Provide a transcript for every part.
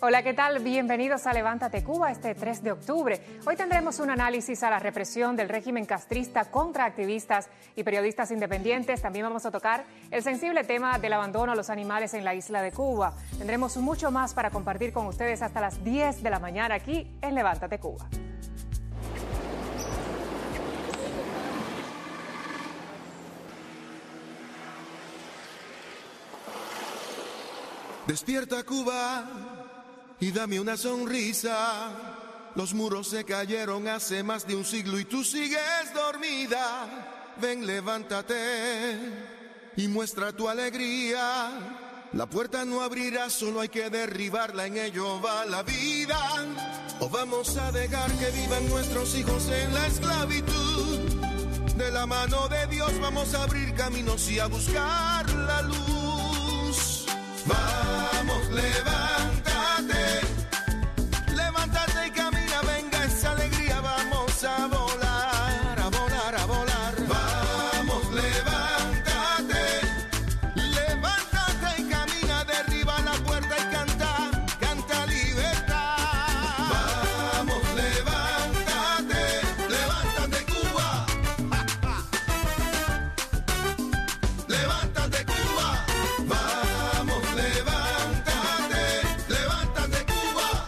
Hola, ¿qué tal? Bienvenidos a Levántate Cuba este 3 de octubre. Hoy tendremos un análisis a la represión del régimen castrista contra activistas y periodistas independientes. También vamos a tocar el sensible tema del abandono a los animales en la isla de Cuba. Tendremos mucho más para compartir con ustedes hasta las 10 de la mañana aquí en Levántate Cuba. Despierta, Cuba, y dame una sonrisa. Los muros se cayeron hace más de un siglo y tú sigues dormida. Ven, levántate y muestra tu alegría. La puerta no abrirá, solo hay que derribarla, en ello va la vida. O vamos a dejar que vivan nuestros hijos en la esclavitud. De la mano de Dios vamos a abrir caminos y a buscar la luz. Vamos, levántate, levántate y camina, venga esa alegría, vamos a volar, a volar, a volar. Vamos, levántate, levántate y camina, derriba la puerta y canta, canta libertad. Vamos, levántate, levántate Cuba, levántate Cuba, vamos, levántate, levántate Cuba.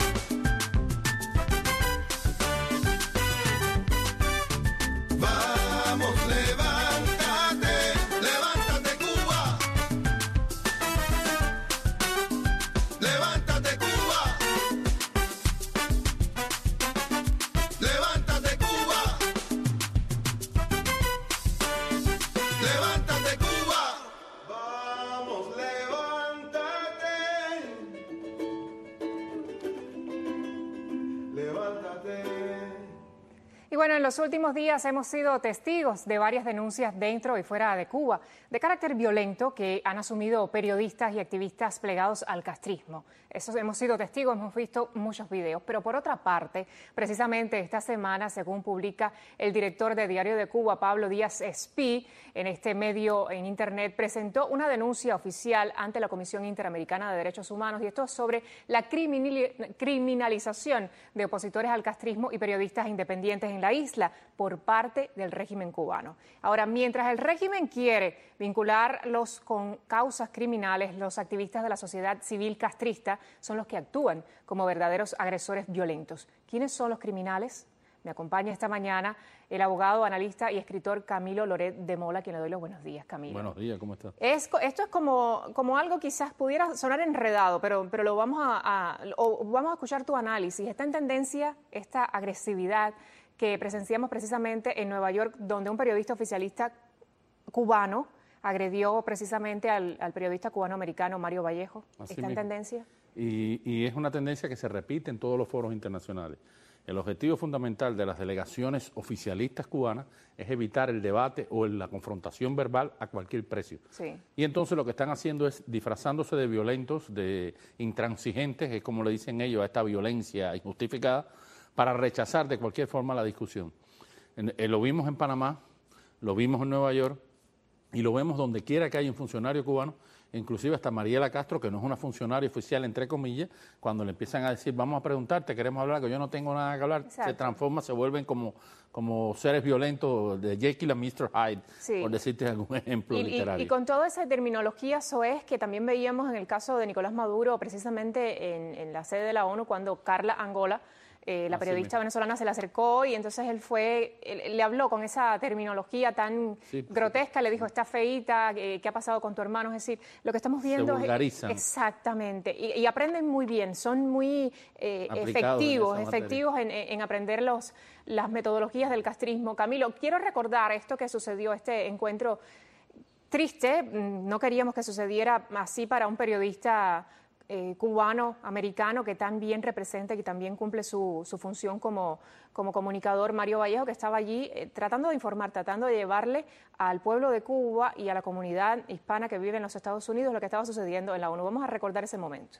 Vamos, levántate, levántate Cuba. Levántate Cuba. Levántate Cuba. Levántate Cuba. Vamos, levántate. Levántate. Y bueno, en los últimos días hemos sido testigos de varias denuncias dentro y fuera de Cuba de carácter violento que han asumido periodistas y activistas plegados al castrismo. Eso hemos sido testigos, hemos visto muchos videos. Pero por otra parte, precisamente esta semana, según publica el director de Diario de Cuba, Pablo Díaz Espí, en este medio en internet, presentó una denuncia oficial ante la Comisión Interamericana de Derechos Humanos, y esto es sobre la criminalización de opositores al castrismo y periodistas independientes en la isla por parte del régimen cubano. Ahora, mientras el régimen quiere vincularlos con causas criminales, los activistas de la sociedad civil castrista son los que actúan como verdaderos agresores violentos. ¿Quiénes son los criminales? Me acompaña esta mañana el abogado, analista y escritor Camilo Loret de Mola, a quien le doy los buenos días, Camilo. Buenos días, ¿cómo estás? Esto es como algo quizás pudiera sonar enredado, pero lo vamos a escuchar tu análisis. Está en tendencia esta agresividad que presenciamos precisamente en Nueva York, donde un periodista oficialista cubano agredió precisamente al periodista cubano-americano Mario Vallejo. Así ¿Está en mismo. tendencia? Y es una tendencia que se repite en todos los foros internacionales. El objetivo fundamental de las delegaciones oficialistas cubanas es evitar el debate o la confrontación verbal a cualquier precio. Sí. Y entonces lo que están haciendo es disfrazándose de violentos, de intransigentes, que es como le dicen ellos a esta violencia injustificada, para rechazar de cualquier forma la discusión. Lo vimos en Panamá, lo vimos en Nueva York y lo vemos donde quiera que haya un funcionario cubano, inclusive hasta Mariela Castro, que no es una funcionaria oficial, entre comillas, cuando le empiezan a decir, vamos a preguntarte, queremos hablar, que yo no tengo nada que hablar, Exacto. Se transforma, se vuelven como seres violentos de Jekyll y Mr. Hyde, Sí. por decirte algún ejemplo literario. Y con toda esa terminología soez que también veíamos en el caso de Nicolás Maduro, precisamente en la sede de la ONU, cuando Carla Angola, la periodista venezolana, se le acercó y entonces él le habló con esa terminología tan grotesca, le dijo, está feíta, ¿qué ha pasado con tu hermano? Es decir, lo que estamos viendo Se vulgarizan. Exactamente, y aprenden muy bien, son muy efectivos en aprender las metodologías del castrismo. Camilo, quiero recordar esto que sucedió, este encuentro triste, no queríamos que sucediera así para un periodista cubano-americano que tan bien representa y que también cumple su función como comunicador, Mario Vallejo, que estaba allí tratando de informar, tratando de llevarle al pueblo de Cuba y a la comunidad hispana que vive en los Estados Unidos lo que estaba sucediendo en la ONU. Vamos a recordar ese momento.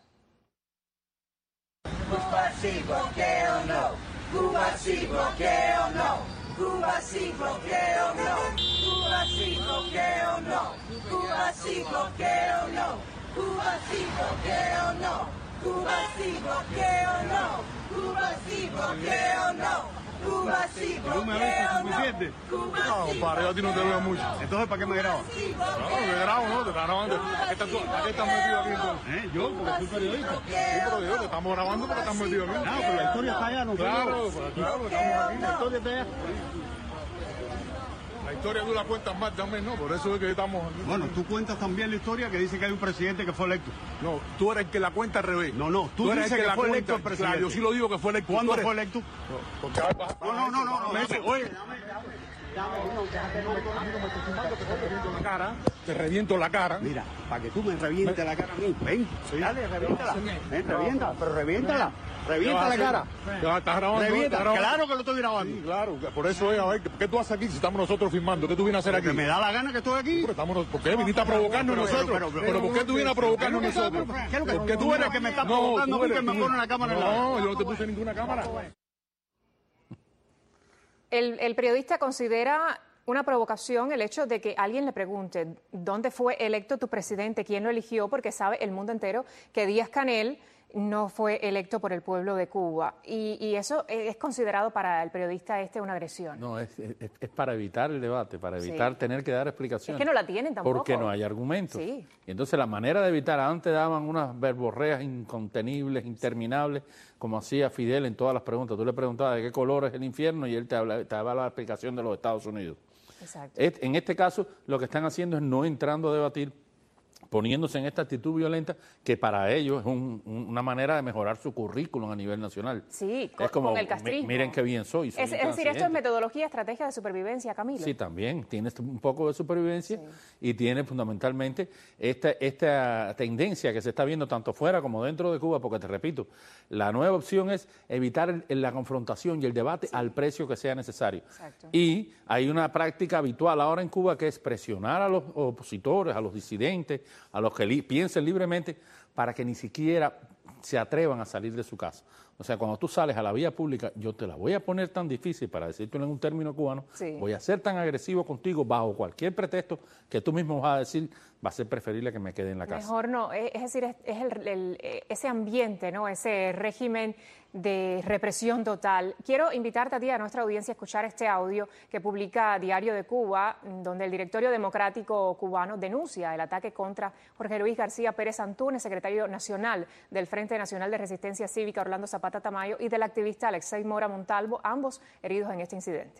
Cuba sí, bloqueo no. Cuba sí, bloqueo no. Cuba sí, bloqueo no. Cuba sí, bloqueo no. Cuba sí, bloqueo no. Cuba sí, bloqueo no. Cuba sí, bloqueo no. Cuba sí, bloqueo no. Cuba sí, bloqueo no. Cuba No, sí, compadre, yo a ti no te veo mucho. Entonces, ¿para qué me grabas? No, me grabo, ¿no? Te estás grabando. ¿A qué estás metido aquí entonces? Yo, porque soy periodista. Sí, pero digo, te estamos grabando porque estás metido aquí. No, pero la historia está allá, no Claro, estamos aquí. La historia está allá. La historia tú la cuentas más también, ¿no? Por eso es que estamos aquí. Bueno, tú cuentas también la historia que dice que hay un presidente que fue electo. No, tú eres el que la cuenta al revés. No, tú eres dices el que la fue cuenta. electo el presidente. Claro, yo sí lo digo que fue electo. ¿Cuándo Tú eres- fue electo? Porque te reviento la cara. Mira, para que tú me revientes la cara a mí. Ven, dale, reviéntala. Ven, reviéntala, pero reviéntala. Revienta la cara. Ya, ¿estás grabando? Revienta, ¿Estás grabando? claro que lo estoy grabando. Sí, claro, por eso es, a ver, ¿qué tú haces aquí si estamos nosotros filmando? ¿Qué tú vienes a hacer aquí? Que me da la gana que estoy aquí. Pero estamos, ¿por qué viniste a provocarnos nosotros? Pero ¿por qué tú vienes a provocarnos nosotros? ¿Qué es lo que Porque tú eres que me está provocando a mí, que me pone la cámara en la cara? No, yo no te puse ninguna cámara. El periodista considera una provocación el hecho de que alguien le pregunte dónde fue electo tu presidente, quién lo eligió, porque sabe el mundo entero que Díaz-Canel no fue electo por el pueblo de Cuba. Y eso es considerado para el periodista una agresión. No, es para evitar el debate, para evitar tener que dar explicaciones. Es que no la tienen tampoco. Porque no hay argumentos. Sí. Y entonces la manera de evitar, antes daban unas verborreas incontenibles, interminables, como hacía Fidel en todas las preguntas. Tú le preguntabas de qué color es el infierno y él te daba la explicación de los Estados Unidos. Exacto. En este caso, lo que están haciendo es no entrando a debatir, poniéndose en esta actitud violenta que para ellos es una manera de mejorar su currículum a nivel nacional. Sí, es como, con el castrismo. Miren qué bien soy. Es decir, esto es metodología, estrategia de supervivencia, Camilo. Sí, también tiene un poco de supervivencia y tiene fundamentalmente esta tendencia que se está viendo tanto fuera como dentro de Cuba, porque te repito, la nueva opción es evitar la confrontación y el debate al precio que sea necesario. Exacto. Y hay una práctica habitual ahora en Cuba que es presionar a los opositores, a los disidentes, a los que piensen libremente, para que ni siquiera se atrevan a salir de su casa. O sea, cuando tú sales a la vía pública, yo te la voy a poner tan difícil, para decírtelo en un término cubano, voy a ser tan agresivo contigo bajo cualquier pretexto que tú mismo vas a decir, va a ser preferible que me quede en la casa. Mejor no, es decir, ese ambiente, ¿no? Ese régimen de represión total. Quiero invitarte a ti, a nuestra audiencia, a escuchar este audio que publica Diario de Cuba, donde el Directorio Democrático Cubano denuncia el ataque contra Jorge Luis García Pérez Antúnez, secretario nacional del Frente Nacional de Resistencia Cívica Orlando Zapata Tamayo, y del activista Alexei Mora Montalvo, ambos heridos en este incidente.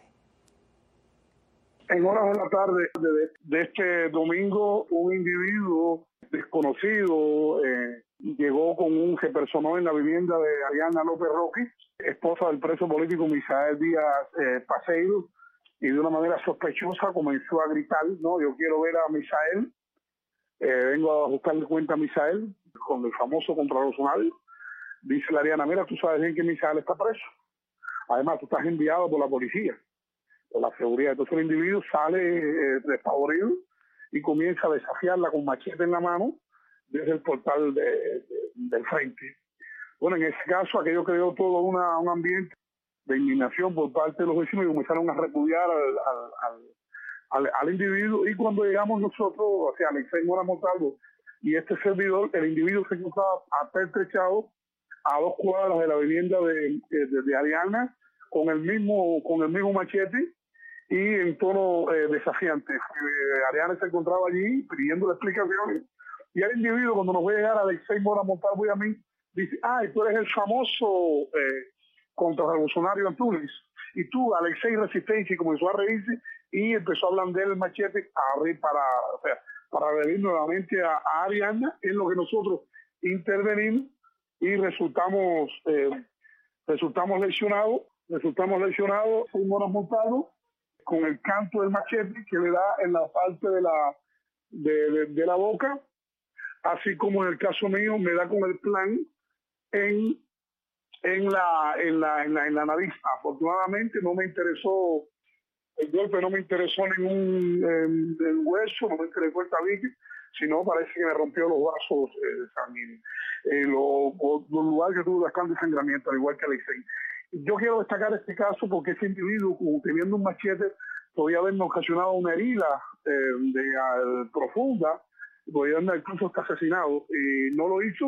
En horas de la tarde de este domingo, un individuo desconocido llegó se personó en la vivienda de Ariana López Roque, esposa del preso político Misael Díaz Paseiro, y de una manera sospechosa comenzó a gritar, no, yo quiero ver a Misael, vengo a buscarle cuenta a Misael, con el famoso contrarrevolucionario. Dice la Ariana, mira, tú sabes bien que Misael está preso, además tú estás enviado por la policía, por la seguridad. Entonces el individuo sale despavorido y comienza a desafiarla con machete en la mano desde el portal del frente. Bueno, en ese caso aquello creó todo un ambiente de indignación por parte de los vecinos y comenzaron a repudiar al individuo, y cuando llegamos nosotros, o sea, Alexei Mora Montalvo y este servidor, el individuo se encontraba apertrechado a 2 cuadras de la vivienda de Ariana con el mismo machete y en tono desafiante. Ariana se encontraba allí pidiendo explicaciones, y el individuo, cuando nos ve llegar a Alexei Mora Montalvo y a mí, dice, tú eres el famoso contrarrevolucionario Antúnez, y tú, Alexei Resistencia, y comenzó a reírse y empezó a blandear el machete para agredir nuevamente a Ariana, en lo que nosotros intervenimos y resultamos lesionados. Soy Mora Montalvo con el canto del machete que le da en la parte de la boca, así como en el caso mío me da con el plan en la nariz. Afortunadamente no me interesó el golpe, no me interesó ningún hueso, no me interesó el tabique, sino parece que me rompió los vasos sanguíneos. Los lugares que tuve bastante sangramiento, al igual que Alexei. Yo quiero destacar este caso porque ese individuo, teniendo un machete, podía haberme ocasionado una herida profunda, podía haberme incluso hasta asesinado. Y no lo hizo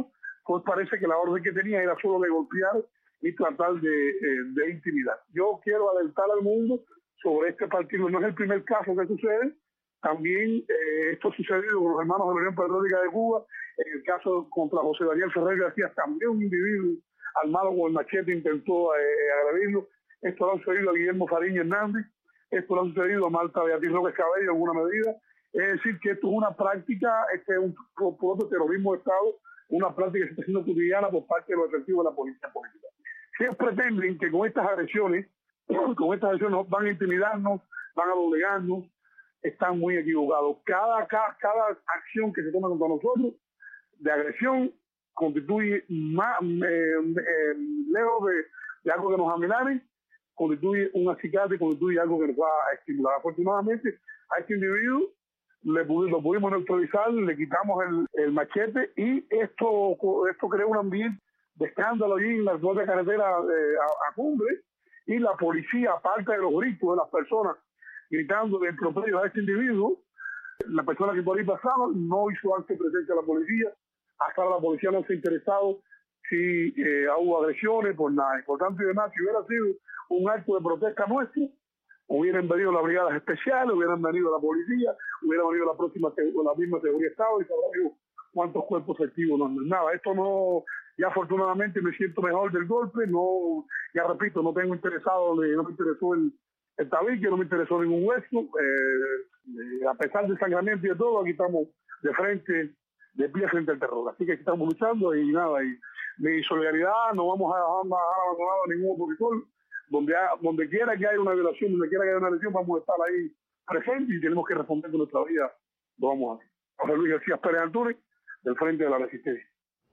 pues parece que la orden que tenía era solo de golpear y tratar de intimidar. Yo quiero alertar al mundo sobre este partido. No es el primer caso que sucede. También esto ha sucedido con los hermanos de la Unión Patriótica de Cuba. En el caso contra José Daniel Ferrer García, también un individuo armado con el machete intentó agredirlo. Esto lo ha sucedido a Guillermo Fariña Hernández. Esto lo ha sucedido a Marta Beatriz López Cabello en alguna medida. Es decir, que esto es una práctica, este es un propio terrorismo de Estado, una práctica que se está haciendo cotidiana por parte de los efectivos de la policía política. Si ellos pretenden que con estas agresiones van a intimidarnos, van a doblegarnos, están muy equivocados. Cada acción que se toma contra nosotros de agresión constituye más, lejos de algo que nos amenace, constituye un acicate, constituye algo que nos va a estimular. Afortunadamente, a este individuo lo pudimos neutralizar, le quitamos el machete y esto creó un ambiente de escándalo allí en la propia carretera a Cumbre, y la policía, aparte de los gritos de las personas gritando de improperios a este individuo, la persona que por ahí pasaba no hizo acto de presencia de la policía. Hasta ahora la policía no se ha interesado si hubo agresiones, por nada. Por tanto y demás, si hubiera sido un acto de protesta nuestro, hubieran venido las brigadas especiales, hubieran venido la policía, hubiera venido la misma seguridad de Estado y sabrá cuántos cuerpos activos no han nada. Esto no, ya afortunadamente me siento mejor del golpe, no, ya repito, no tengo interesado, no me interesó el tabique, no me interesó ningún hueso, a pesar del sangramiento y de todo, aquí estamos de frente, de pie frente al terror. Así que aquí estamos luchando y nada, y mi solidaridad, no vamos a dejar abandonado a ningún opositor. Donde quiera que haya una violación, donde quiera que haya una lesión, vamos a estar ahí presentes y tenemos que responder con nuestra vida. Lo vamos a hacer. José Luis García Pérez Antúnez, del Frente de la Resistencia.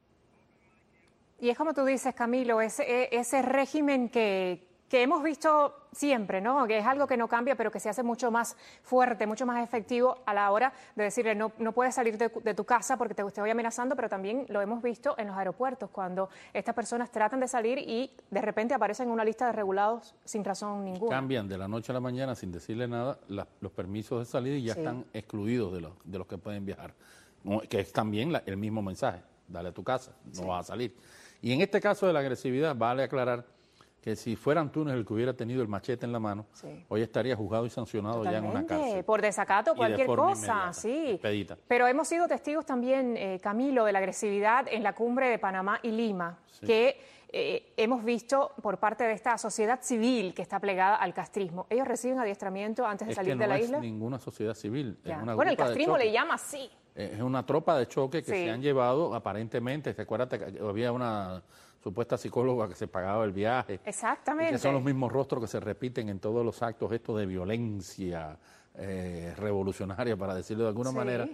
Y es como tú dices, Camilo, ese régimen que hemos visto siempre, ¿no? Que es algo que no cambia, pero que se hace mucho más fuerte, mucho más efectivo a la hora de decirle no puedes salir de tu casa porque te estoy amenazando, pero también lo hemos visto en los aeropuertos, cuando estas personas tratan de salir y de repente aparecen en una lista de regulados sin razón ninguna. Cambian de la noche a la mañana sin decirle nada los permisos de salida y ya están excluidos de los que pueden viajar, que es también el mismo mensaje, dale a tu casa, no vas a salir. Y en este caso de la agresividad, vale aclarar que si fuera Antúnez el que hubiera tenido el machete en la mano, hoy estaría juzgado y sancionado ya en una cárcel. Por desacato, cualquier cosa, sí. Expedita. Pero hemos sido testigos también, Camilo, de la agresividad en la cumbre de Panamá y Lima, que hemos visto por parte de esta sociedad civil que está plegada al castrismo. Ellos reciben adiestramiento antes de salir de la isla. No es ninguna sociedad civil. Es una bueno, el castrismo le llama así. Es una tropa de choque que se han llevado aparentemente. ¿Te acuerdas que había una supuesta psicóloga que se pagaba el viaje? Exactamente. Que son los mismos rostros que se repiten en todos los actos estos de violencia revolucionaria, para decirlo de alguna manera.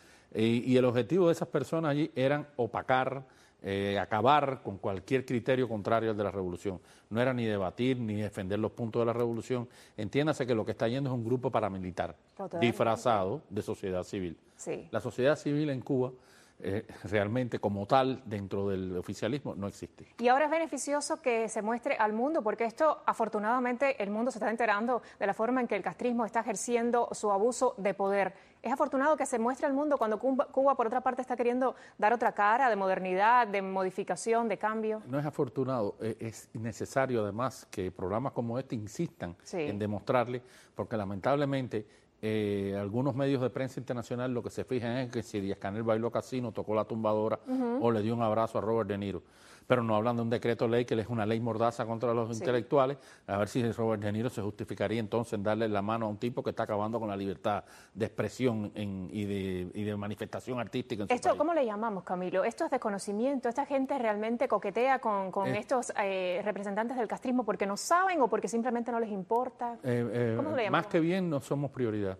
Y el objetivo de esas personas allí eran opacar, acabar con cualquier criterio contrario al de la revolución. No era ni debatir ni defender los puntos de la revolución. Entiéndase que lo que está yendo es un grupo paramilitar disfrazado de sociedad civil. La sociedad civil en Cuba realmente como tal dentro del oficialismo no existe. Y ahora es beneficioso que se muestre al mundo, porque esto afortunadamente el mundo se está enterando de la forma en que el castrismo está ejerciendo su abuso de poder. Es afortunado que se muestre al mundo cuando Cuba por otra parte está queriendo dar otra cara de modernidad, de modificación, de cambio. No es afortunado, es necesario además que programas como este insistan en demostrarle, porque lamentablemente algunos medios de prensa internacional lo que se fijan es que si Díaz-Canel bailó casino, tocó la tumbadora o le dio un abrazo a Robert De Niro, pero no hablan de un decreto ley que es una ley mordaza contra los intelectuales, a ver si Robert De Niro se justificaría entonces en darle la mano a un tipo que está acabando con la libertad de expresión y de manifestación artística en su país. ¿Cómo le llamamos, Camilo? ¿Esto es desconocimiento? ¿Esta gente realmente coquetea con estos representantes del castrismo porque no saben o porque simplemente no les importa? ¿Cómo le llamamos? Más que bien no somos prioridad.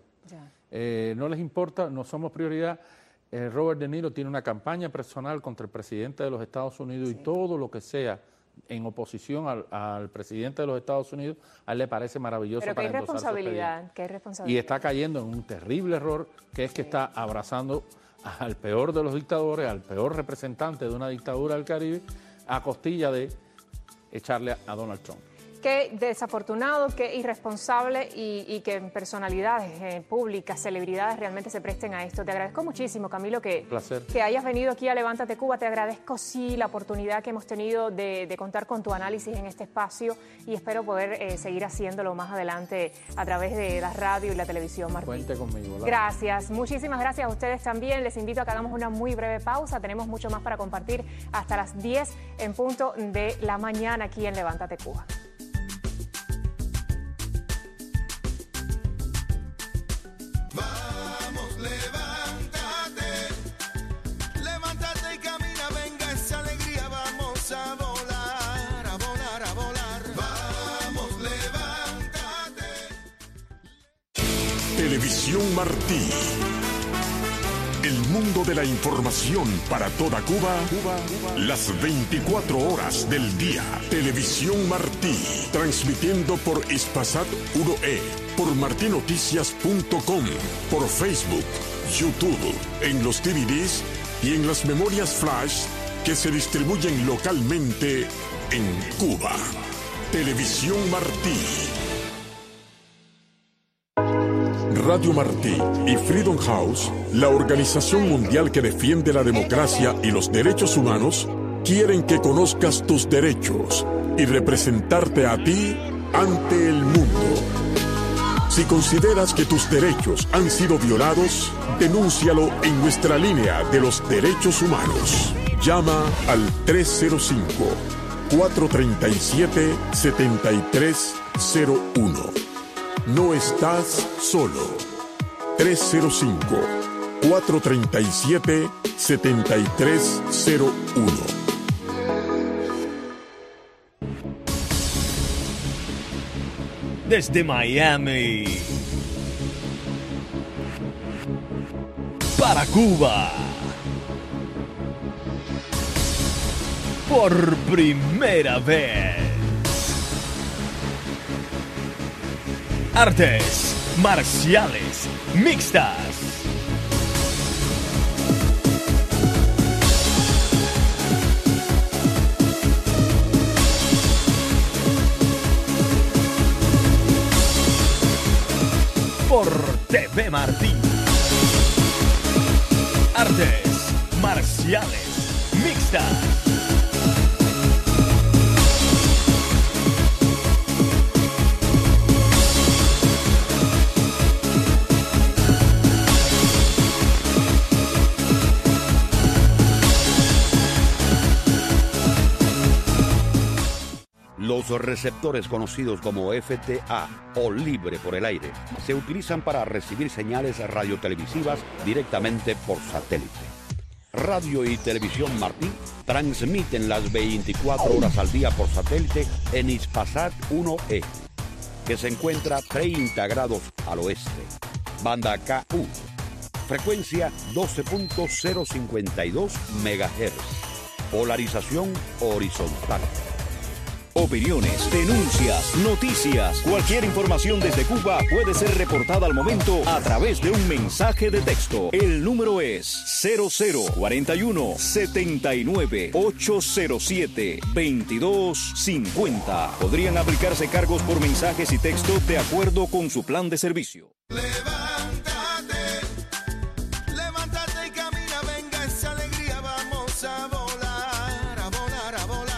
No les importa, no somos prioridad. Robert De Niro tiene una campaña personal contra el presidente de los Estados Unidos y todo lo que sea en oposición al presidente de los Estados Unidos, a él le parece maravilloso. Pero para qué irresponsabilidad, y está cayendo en un terrible error, que es que está abrazando al peor de los dictadores, al peor representante de una dictadura del Caribe, a costilla de echarle a Donald Trump. Qué desafortunado, qué irresponsable y que personalidades públicas, celebridades realmente se presten a esto. Te agradezco muchísimo, Camilo, que hayas venido aquí a Levántate Cuba. Te agradezco, sí, la oportunidad que hemos tenido de contar con tu análisis en este espacio y espero poder seguir haciéndolo más adelante a través de la radio y la televisión, Martín. Cuente conmigo. Gracias, muchísimas gracias a ustedes también. Les invito a que hagamos una muy breve pausa. Tenemos mucho más para compartir hasta las 10 en punto de la mañana aquí en Levántate Cuba. Vamos, levántate, levántate y camina, venga esa alegría, vamos a volar, a volar, a volar. Vamos, levántate. Televisión Martí. El mundo de la información para toda Cuba, las 24 horas del día. Televisión Martí, transmitiendo por Hispasat 1E, por martinoticias.com, por Facebook, YouTube, en los DVDs y en las memorias flash que se distribuyen localmente en Cuba. Televisión Martí. Radio Martí y Freedom House, la organización mundial que defiende la democracia y los derechos humanos, quieren que conozcas tus derechos y representarte a ti ante el mundo. Si consideras que tus derechos han sido violados, denúncialo en nuestra línea de los derechos humanos. Llama al 305-437-7301. No estás solo. 305-437-7301. Desde Miami para Cuba, por primera vez, artes marciales mixtas. Por TV Martí. Artes marciales mixtas. Los receptores conocidos como FTA o libre por el aire se utilizan para recibir señales radiotelevisivas directamente por satélite. Radio y Televisión Martí transmiten las 24 horas al día por satélite en Hispasat 1E, que se encuentra 30 grados al oeste. Banda KU, frecuencia 12.052 MHz, polarización horizontal. Opiniones, denuncias, noticias, cualquier información desde Cuba puede ser reportada al momento a través de un mensaje de texto. El número es 0041 79 807 2250. Podrían aplicarse cargos por mensajes y texto de acuerdo con su plan de servicio. Levántate y camina, venga esa alegría, vamos a volar, a volar, a volar.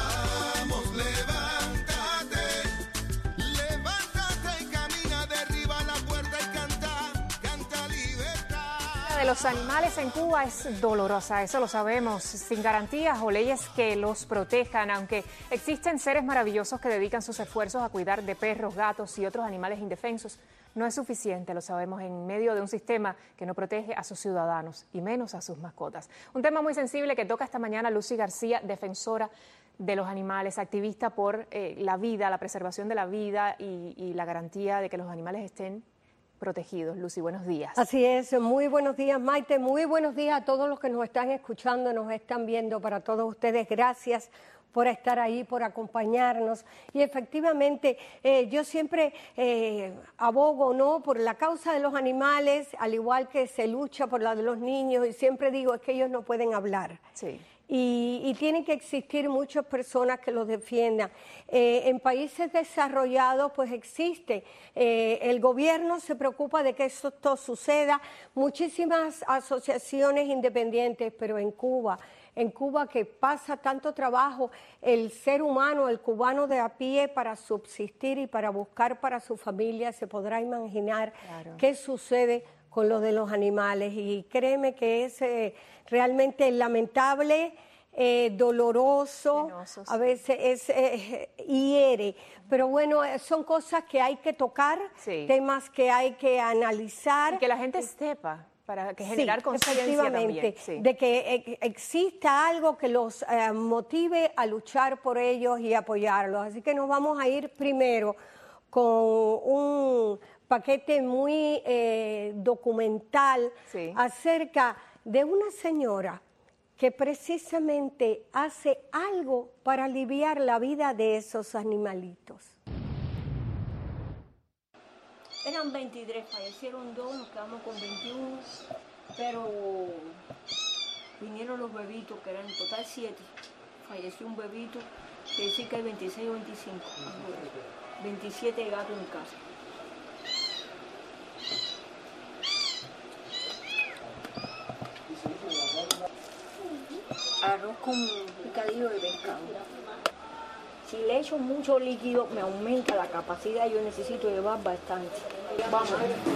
De los animales en Cuba es dolorosa, eso lo sabemos, sin garantías o leyes que los protejan, aunque existen seres maravillosos que dedican sus esfuerzos a cuidar de perros, gatos y otros animales indefensos. No es suficiente, lo sabemos, en medio de un sistema que no protege a sus ciudadanos y menos a sus mascotas. Un tema muy sensible que toca esta mañana Lucy García, defensora de los animales, activista por la vida, la preservación de la vida y la garantía de que los animales estén protegidos. Lucy, buenos días. Así es, muy buenos días, Maite, muy buenos días a todos los que nos están escuchando, nos están viendo, para todos ustedes, gracias por estar ahí, por acompañarnos. Y efectivamente, yo siempre abogo, ¿no?, por la causa de los animales, al igual que se lucha por la de los niños, y siempre digo, es que ellos no pueden hablar. Sí. y tienen que existir muchas personas que los defiendan. En países desarrollados pues existe, el gobierno se preocupa de que esto suceda, muchísimas asociaciones independientes, pero en Cuba que pasa tanto trabajo el ser humano, el cubano de a pie para subsistir y para buscar para su familia, se podrá imaginar qué sucede con lo de los animales. Y créeme que es realmente lamentable, doloroso, penoso, sí. A veces hiere, pero bueno, son cosas que hay que tocar, sí. Temas que hay que analizar. Y que la gente sepa. Para que generar conciencia también. Sí. De que exista algo que los motive a luchar por ellos y apoyarlos. Así que nos vamos a ir primero con un paquete muy documental, sí. Acerca de una señora que precisamente hace algo para aliviar la vida de esos animalitos. Eran 23, fallecieron 2, nos quedamos con 21, pero vinieron los bebitos, que eran en total 7. Falleció un bebito, que decir que hay 26 o 25. 27 gatos en casa. Arroz con picadillo de pescado. Si le echo mucho líquido, me aumenta la capacidad, yo necesito llevar bastante. Vamos,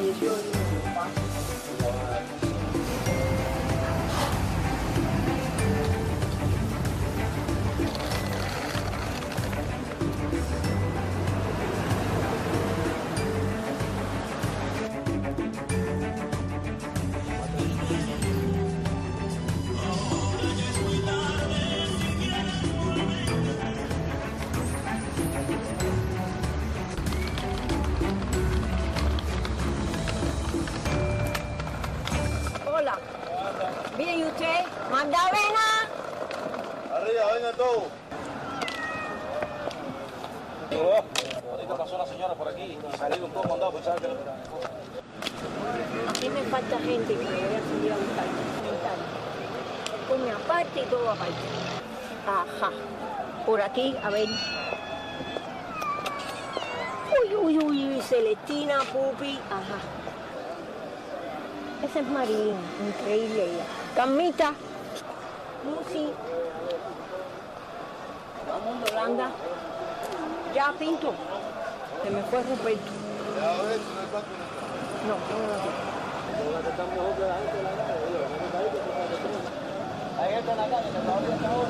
bien, ¿y usted? ¿Manda avena? Arriba, vengan todos. Ahorita pasó la señora por aquí y salieron todos mandados por saber que no. Aquí me falta gente que me voy a salir a buscar. Come aparte y todo aparte. Ajá. Por aquí, a ver. Uy, Celestina, Pupi, ajá. Esa es Marín, increíble ella. Camita, Lucy, Ramón Holanda, ya Pinto, se me fue Ruperto. No. Ahí está en la calle, que todavía está ahora.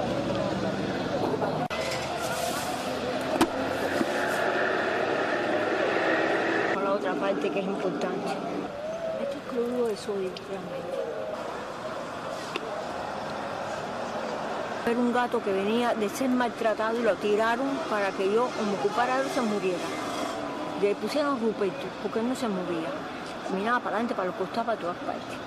Por la otra parte que es importante. Esto es cloruro de sodio, realmente. Era un gato que venía de ser maltratado y lo tiraron para que yo, o me ocupara él, se muriera. Le pusieron Ruperto, porque él no se movía. Miraba para adelante, para los costados, para todas partes.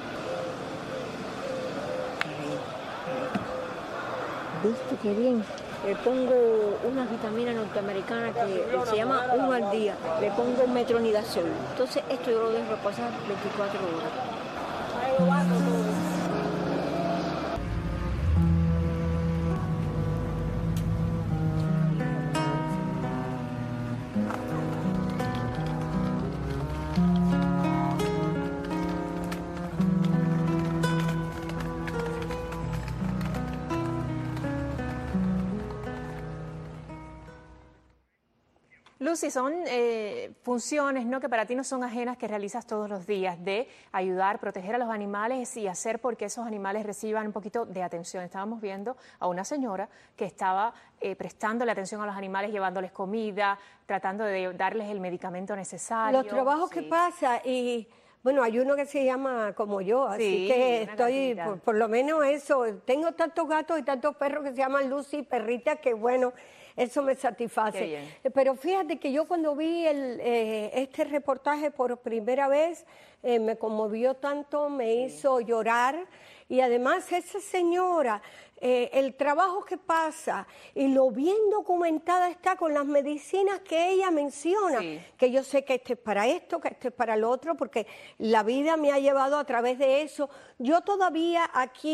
¿Viste qué bien? Le pongo una vitamina norteamericana que se llama 1 al día. Le pongo metronidazol. Entonces esto yo lo dejo pasar 24 horas. Ahí lo bajo todo. Lucy, son funciones, ¿no?, que para ti no son ajenas, que realizas todos los días, de ayudar, proteger a los animales y hacer porque esos animales reciban un poquito de atención. Estábamos viendo a una señora que estaba prestándole atención a los animales, llevándoles comida, tratando de darles el medicamento necesario. Los trabajos que pasa y... Bueno, hay uno que se llama como yo, así que estoy, por lo menos eso, tengo tantos gatos y tantos perros que se llaman Lucy, perrita, que bueno, eso me satisface. Pero fíjate que yo cuando vi este reportaje por primera vez, me conmovió tanto, me hizo llorar, y además esa señora, el trabajo que pasa y lo bien documentada está con las medicinas que ella menciona, que yo sé que este es para esto, que este es para lo otro, porque la vida me ha llevado a través de eso. Yo todavía aquí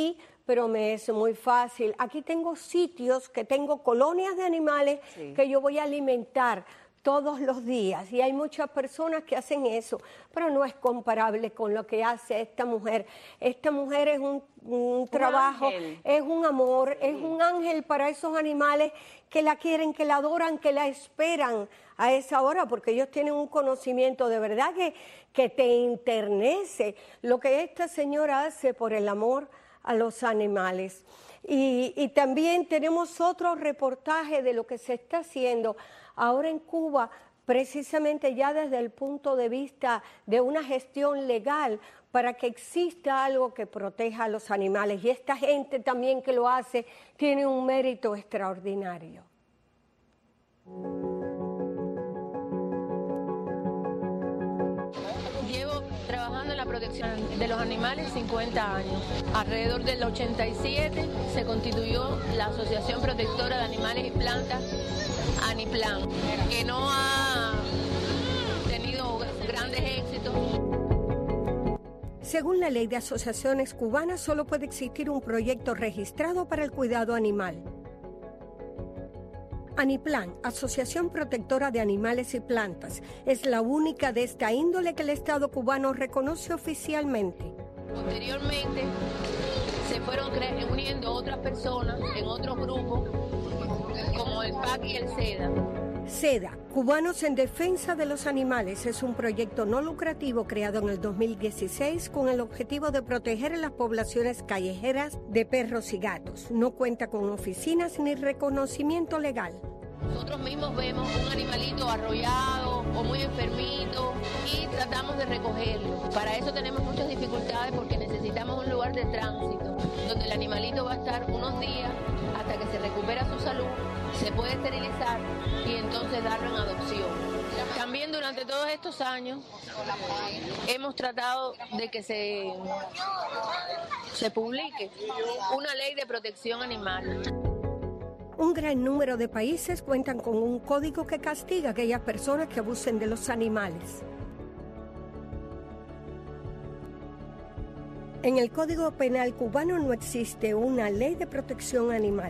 pero me es muy fácil. Aquí tengo sitios que tengo colonias de animales que yo voy a alimentar todos los días y hay muchas personas que hacen eso, pero no es comparable con lo que hace esta mujer. Esta mujer es un trabajo, ángel. Es un amor, es un ángel para esos animales que la quieren, que la adoran, que la esperan a esa hora, porque ellos tienen un conocimiento de verdad que te enternece lo que esta señora hace por el amor a los animales. Y también tenemos otro reportaje de lo que se está haciendo ahora en Cuba, precisamente ya desde el punto de vista de una gestión legal para que exista algo que proteja a los animales. Y esta gente también que lo hace tiene un mérito extraordinario. Llevo trabajando en la protección de los animales 50 años. Alrededor del 87 se constituyó la Asociación Protectora de Animales y Plantas, Aniplan, que no ha tenido grandes éxitos. Según la ley de asociaciones cubanas, solo puede existir un proyecto registrado para el cuidado animal. Aniplan, Asociación Protectora de Animales y Plantas, es la única de esta índole que el Estado cubano reconoce oficialmente. Posteriormente se fueron uniendo otras personas en otros grupos, como el PAC y el SEDA. SEDA, Cubanos en Defensa de los Animales, es un proyecto no lucrativo creado en el 2016 con el objetivo de proteger las poblaciones callejeras de perros y gatos. No cuenta con oficinas ni reconocimiento legal. Nosotros mismos vemos un animalito arrollado o muy enfermito y tratamos de recogerlo. Para eso tenemos muchas dificultades porque necesitamos un lugar de tránsito donde el animalito va a estar unos días hasta que se recupera su salud, se puede esterilizar y entonces darlo en adopción. También durante todos estos años hemos tratado de que se publique una ley de protección animal. Un gran número de países cuentan con un código que castiga a aquellas personas que abusen de los animales. En el Código Penal cubano no existe una ley de protección animal.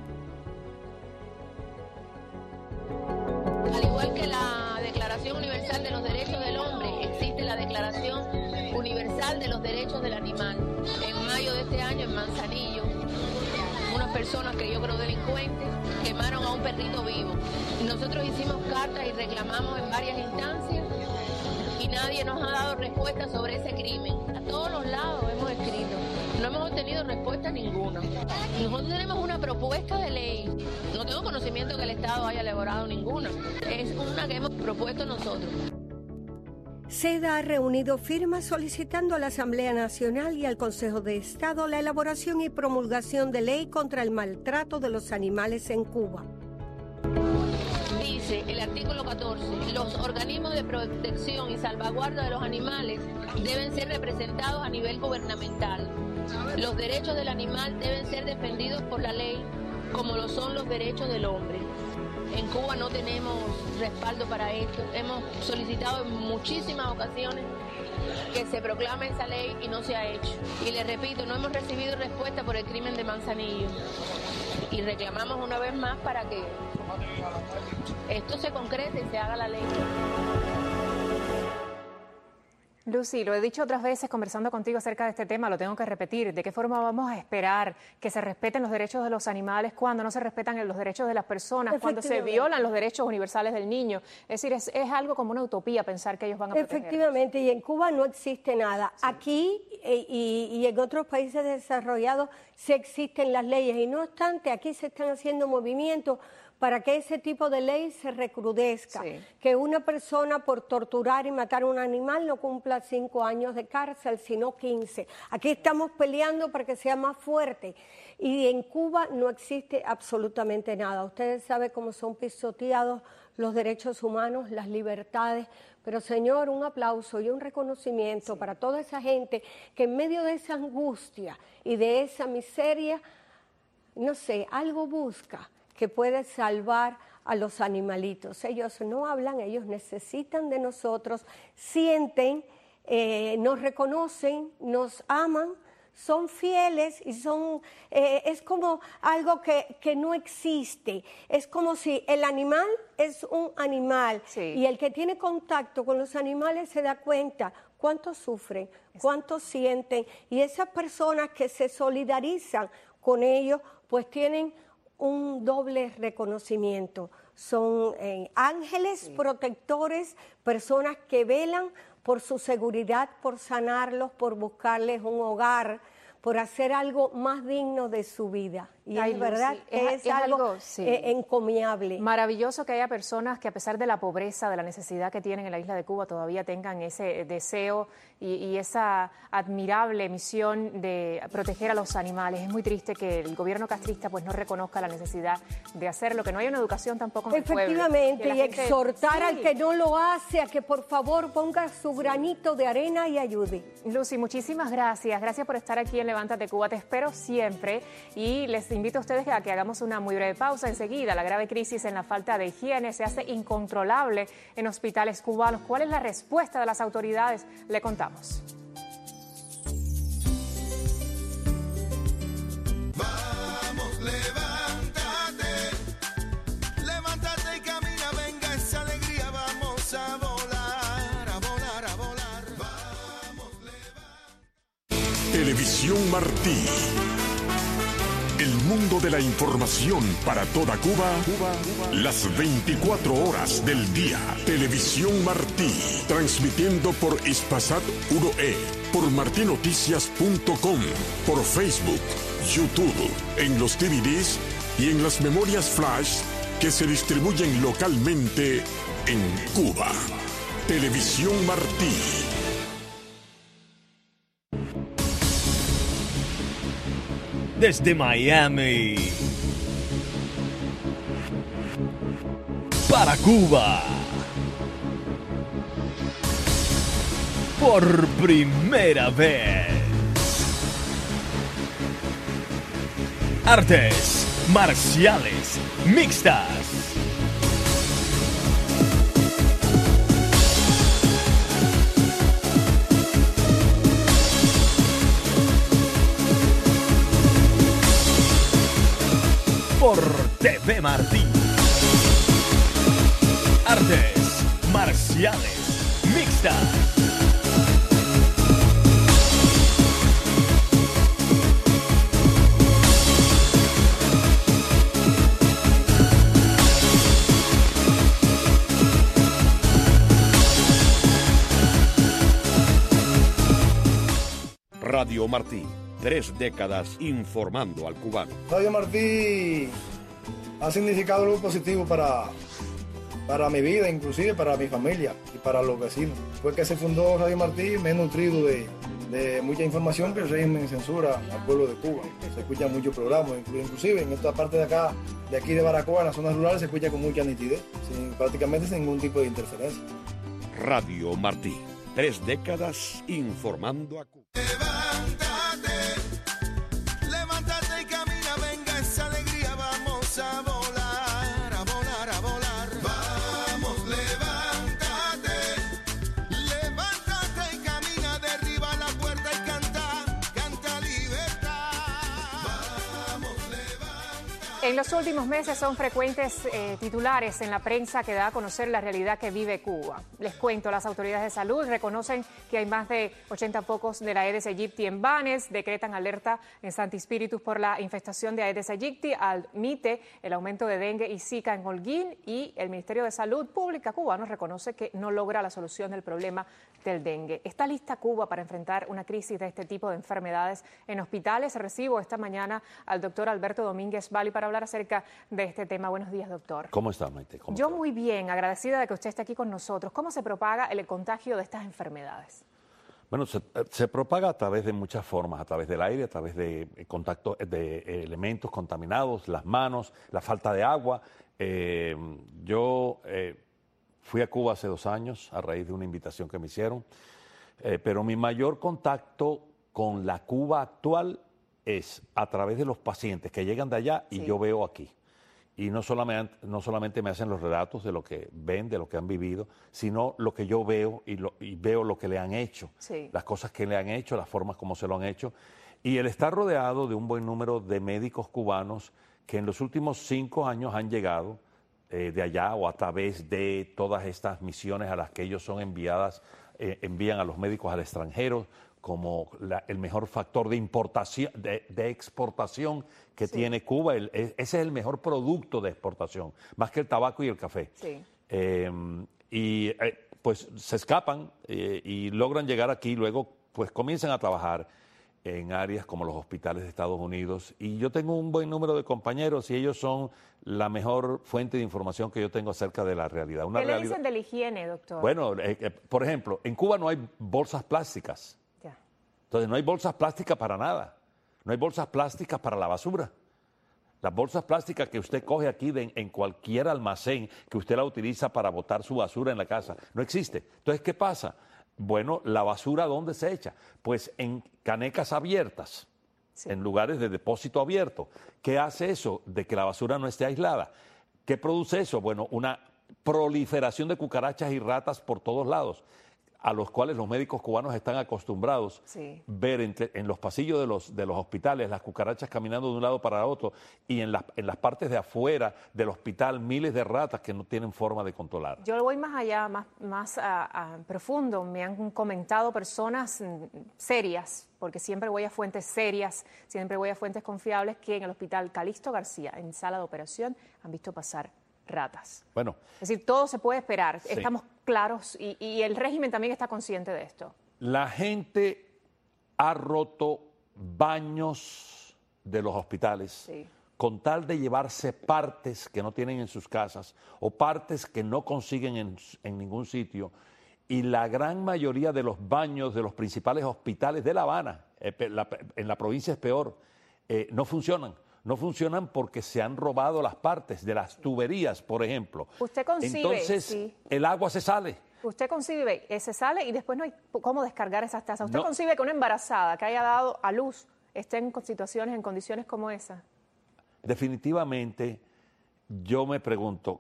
Al igual que la Declaración Universal de los Derechos del Hombre, existe la Declaración Universal de los Derechos del Animal. En mayo de este año, en Manzanillo, unas personas que yo creo delincuentes quemaron a un perrito vivo. Nosotros hicimos cartas y reclamamos en varias instancias y nadie nos ha dado respuesta sobre ese crimen. A todos los lados hemos escrito, no hemos obtenido respuesta ninguna. Nosotros tenemos una propuesta de ley, no tengo conocimiento que el Estado haya elaborado ninguna, es una que hemos propuesto nosotros. SEDA ha reunido firmas solicitando a la Asamblea Nacional y al Consejo de Estado la elaboración y promulgación de ley contra el maltrato de los animales en Cuba. Dice el artículo 14, los organismos de protección y salvaguarda de los animales deben ser representados a nivel gubernamental. Los derechos del animal deben ser defendidos por la ley como lo son los derechos del hombre. En Cuba no tenemos respaldo para esto. Hemos solicitado en muchísimas ocasiones que se proclame esa ley y no se ha hecho. Y les repito, no hemos recibido respuesta por el crimen de Manzanillo. Y reclamamos una vez más para que esto se concrete y se haga la ley. Lucy, lo he dicho otras veces conversando contigo acerca de este tema, lo tengo que repetir. ¿De qué forma vamos a esperar que se respeten los derechos de los animales cuando no se respetan los derechos de las personas, cuando se violan los derechos universales del niño? Es decir, es algo como una utopía pensar que ellos van a proteger. Efectivamente, y en Cuba no existe nada. Sí. Aquí y en otros países desarrollados sí existen las leyes y no obstante aquí se están haciendo movimientos para que ese tipo de ley se recrudezca, sí. Que una persona por torturar y matar a un animal no cumpla 5 años de cárcel, sino 15. Aquí estamos peleando para que sea más fuerte y en Cuba no existe absolutamente nada. Ustedes saben cómo son pisoteados los derechos humanos, las libertades, pero señor, un aplauso y un reconocimiento, sí. Para toda esa gente que en medio de esa angustia y de esa miseria, no sé, algo busca que puede salvar a los animalitos. Ellos no hablan, ellos necesitan de nosotros, sienten, nos reconocen, nos aman, son fieles y es como algo que no existe. Es como si el animal es un animal y el que tiene contacto con los animales se da cuenta cuánto sufren, cuánto sienten, y esas personas que se solidarizan con ellos pues tienen un doble reconocimiento. Son ángeles protectores, personas que velan por su seguridad, por sanarlos, por buscarles un hogar, por hacer algo más digno de su vida. Y es verdad que es algo encomiable. Maravilloso que haya personas que, a pesar de la pobreza, de la necesidad que tienen en la isla de Cuba, todavía tengan ese deseo y esa admirable misión de proteger a los animales. Es muy triste que el gobierno castrista pues no reconozca la necesidad de hacerlo, que no haya una educación tampoco en el pueblo. Efectivamente, y exhortar al que no lo hace a que por favor ponga su granito de arena y ayude. Lucy, muchísimas gracias. Gracias por estar aquí en Levántate Cuba. Te espero siempre y les invito a ustedes a que hagamos una muy breve pausa. Enseguida, la grave crisis en la falta de higiene se hace incontrolable en hospitales cubanos. ¿Cuál es la respuesta de las autoridades? Le contamos. Vamos, levántate, levántate y camina, venga esa alegría, vamos a volar, a volar, a volar, vamos, levántate. Televisión Martí. El mundo de la información para toda Cuba, las 24 horas del día. Televisión Martí, transmitiendo por Hispasat 1E, por martinoticias.com, por Facebook, YouTube, en los DVDs y en las memorias flash que se distribuyen localmente en Cuba. Televisión Martí. Desde Miami para Cuba, por primera vez, artes marciales mixtas. Por TV Martí. Artes marciales mixtas. Radio Martí, 3 décadas informando al cubano. Radio Martí ha significado algo positivo para mi vida, inclusive para mi familia y para los vecinos. Después que se fundó Radio Martí me he nutrido de mucha información que el régimen censura al pueblo de Cuba. Se escuchan muchos programas, inclusive en esta parte de aquí de Baracoa, en las zonas rurales, se escucha con mucha nitidez, prácticamente sin ningún tipo de interferencia. Radio Martí, 3 décadas informando a Cuba. Levántate y camina, venga esa alegría, vamos a volar, a volar, a volar. Vamos, levántate, levántate y camina, derriba la puerta y canta, canta libertad. Vamos, levántate. En los últimos meses son frecuentes titulares en la prensa que da a conocer la realidad que vive Cuba. Les cuento, las autoridades de salud reconocen que hay más de 80 focos de la Aedes aegypti en Banes, decretan alerta en Santi Spíritus por la infestación de Aedes aegypti, admite el aumento de dengue y zika en Holguín, y el Ministerio de Salud Pública cubano reconoce que no logra la solución del problema del dengue. ¿Está lista Cuba para enfrentar una crisis de este tipo de enfermedades en hospitales? Recibo esta mañana al doctor Alberto Domínguez Bali para hablar acerca de este tema. Buenos días, doctor. ¿Cómo está, Maite? Yo muy bien, agradecida de que usted esté aquí con nosotros. ¿Cómo se propaga el contagio de estas enfermedades? Bueno, se propaga a través de muchas formas, a través del aire, a través de contacto de elementos contaminados, las manos, la falta de agua. Yo fui a Cuba hace 2 años a raíz de una invitación que me hicieron, pero mi mayor contacto con la Cuba actual es a través de los pacientes que llegan de allá y yo veo aquí. Y no solamente me hacen los relatos de lo que ven, de lo que han vivido, sino lo que yo veo y veo lo que le han hecho, las cosas que le han hecho, las formas como se lo han hecho. Y él está rodeado de un buen número de médicos cubanos que en los últimos 5 años han llegado de allá o a través de todas estas misiones a las que ellos son envían a los médicos al extranjero como el mejor factor de importación, de exportación que tiene Cuba. Ese es el mejor producto de exportación, más que el tabaco y el café. Sí. Pues se escapan y logran llegar aquí, luego pues comienzan a trabajar en áreas como los hospitales de Estados Unidos. Y yo tengo un buen número de compañeros y ellos son la mejor fuente de información que yo tengo acerca de la realidad. ¿Qué le dicen de la higiene, doctor? Bueno, por ejemplo, en Cuba no hay bolsas plásticas. Ya. Entonces no hay bolsas plásticas para nada. No hay bolsas plásticas para la basura. Las bolsas plásticas que usted coge aquí en cualquier almacén que usted la utiliza para botar su basura en la casa, no existe. Entonces, ¿qué pasa? Bueno, la basura, ¿dónde se echa? Pues en canecas abiertas, en lugares de depósito abierto. ¿Qué hace eso de que la basura no esté aislada? ¿Qué produce eso? Bueno, una proliferación de cucarachas y ratas por todos lados, a los cuales los médicos cubanos están acostumbrados ver en los pasillos de los hospitales las cucarachas caminando de un lado para otro y en las partes de afuera del hospital miles de ratas que no tienen forma de controlar. Yo voy más allá, más profundo. Me han comentado personas serias, porque siempre voy a fuentes serias, siempre voy a fuentes confiables, que en el hospital Calixto García, en sala de operación, han visto pasar ratas. Bueno. Es decir, todo se puede esperar. Sí. Estamos claros y el régimen también está consciente de esto. La gente ha roto baños de los hospitales con tal de llevarse partes que no tienen en sus casas o partes que no consiguen en ningún sitio. Y la gran mayoría de los baños de los principales hospitales de La Habana, en la provincia es peor, no funcionan. No funcionan porque se han robado las partes de las tuberías, por ejemplo. Usted concibe, entonces, el agua se sale. Usted concibe, se sale y después no hay cómo descargar esas tazas. ¿Usted concibe que una embarazada que haya dado a luz esté en condiciones como esa? Definitivamente, yo me pregunto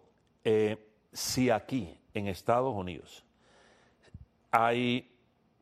si aquí, en Estados Unidos, hay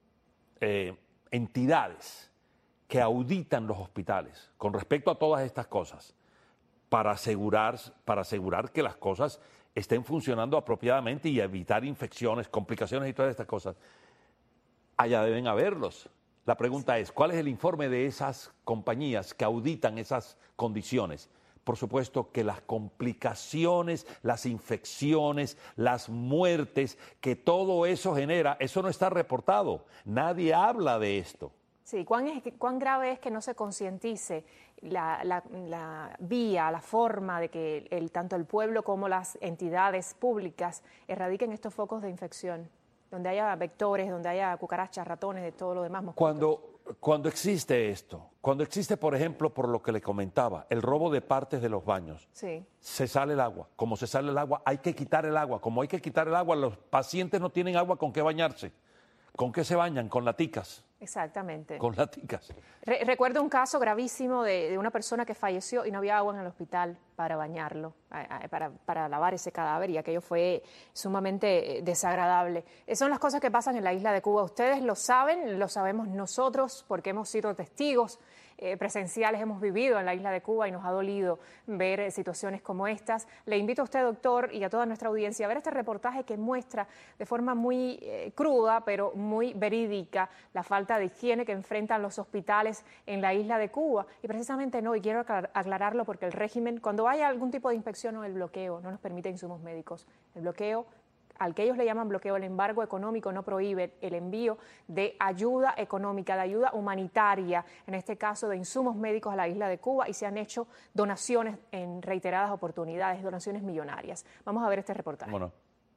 entidades que auditan los hospitales con respecto a todas estas cosas para asegurar que las cosas estén funcionando apropiadamente y evitar infecciones, complicaciones y todas estas cosas. Allá deben haberlos. La pregunta es, ¿cuál es el informe de esas compañías que auditan esas condiciones? Por supuesto que las complicaciones, las infecciones, las muertes que todo eso genera, eso no está reportado. Nadie habla de esto. Sí, ¿cuán grave es que no se concientice la vía, la forma de que tanto el pueblo como las entidades públicas erradiquen estos focos de infección, donde haya vectores, donde haya cucarachas, ratones, de todo lo demás? Cuando existe esto, cuando existe, por ejemplo, por lo que le comentaba, el robo de partes de los baños, se sale el agua. Como se sale el agua, hay que quitar el agua. Como hay que quitar el agua, los pacientes no tienen agua con qué bañarse. ¿Con qué se bañan? Con laticas. Exactamente. Con laticas. Recuerdo un caso gravísimo de una persona que falleció y no había agua en el hospital para bañarlo, para lavar ese cadáver, y aquello fue sumamente desagradable. Son las cosas que pasan en la isla de Cuba. Ustedes lo saben, lo sabemos nosotros, porque hemos sido testigos presenciales, hemos vivido en la isla de Cuba y nos ha dolido ver situaciones como estas. Le invito a usted, doctor, y a toda nuestra audiencia a ver este reportaje que muestra de forma muy cruda, pero muy verídica, la falta de higiene que enfrentan los hospitales en la isla de Cuba. Y precisamente y quiero aclararlo porque el régimen, cuando haya algún tipo de inspección o el bloqueo, no nos permite insumos médicos. El bloqueo, al que ellos le llaman bloqueo, el embargo económico, no prohíbe el envío de ayuda económica, de ayuda humanitaria, en este caso de insumos médicos a la isla de Cuba, y se han hecho donaciones en reiteradas oportunidades, donaciones millonarias. Vamos a ver este reportaje. Bueno.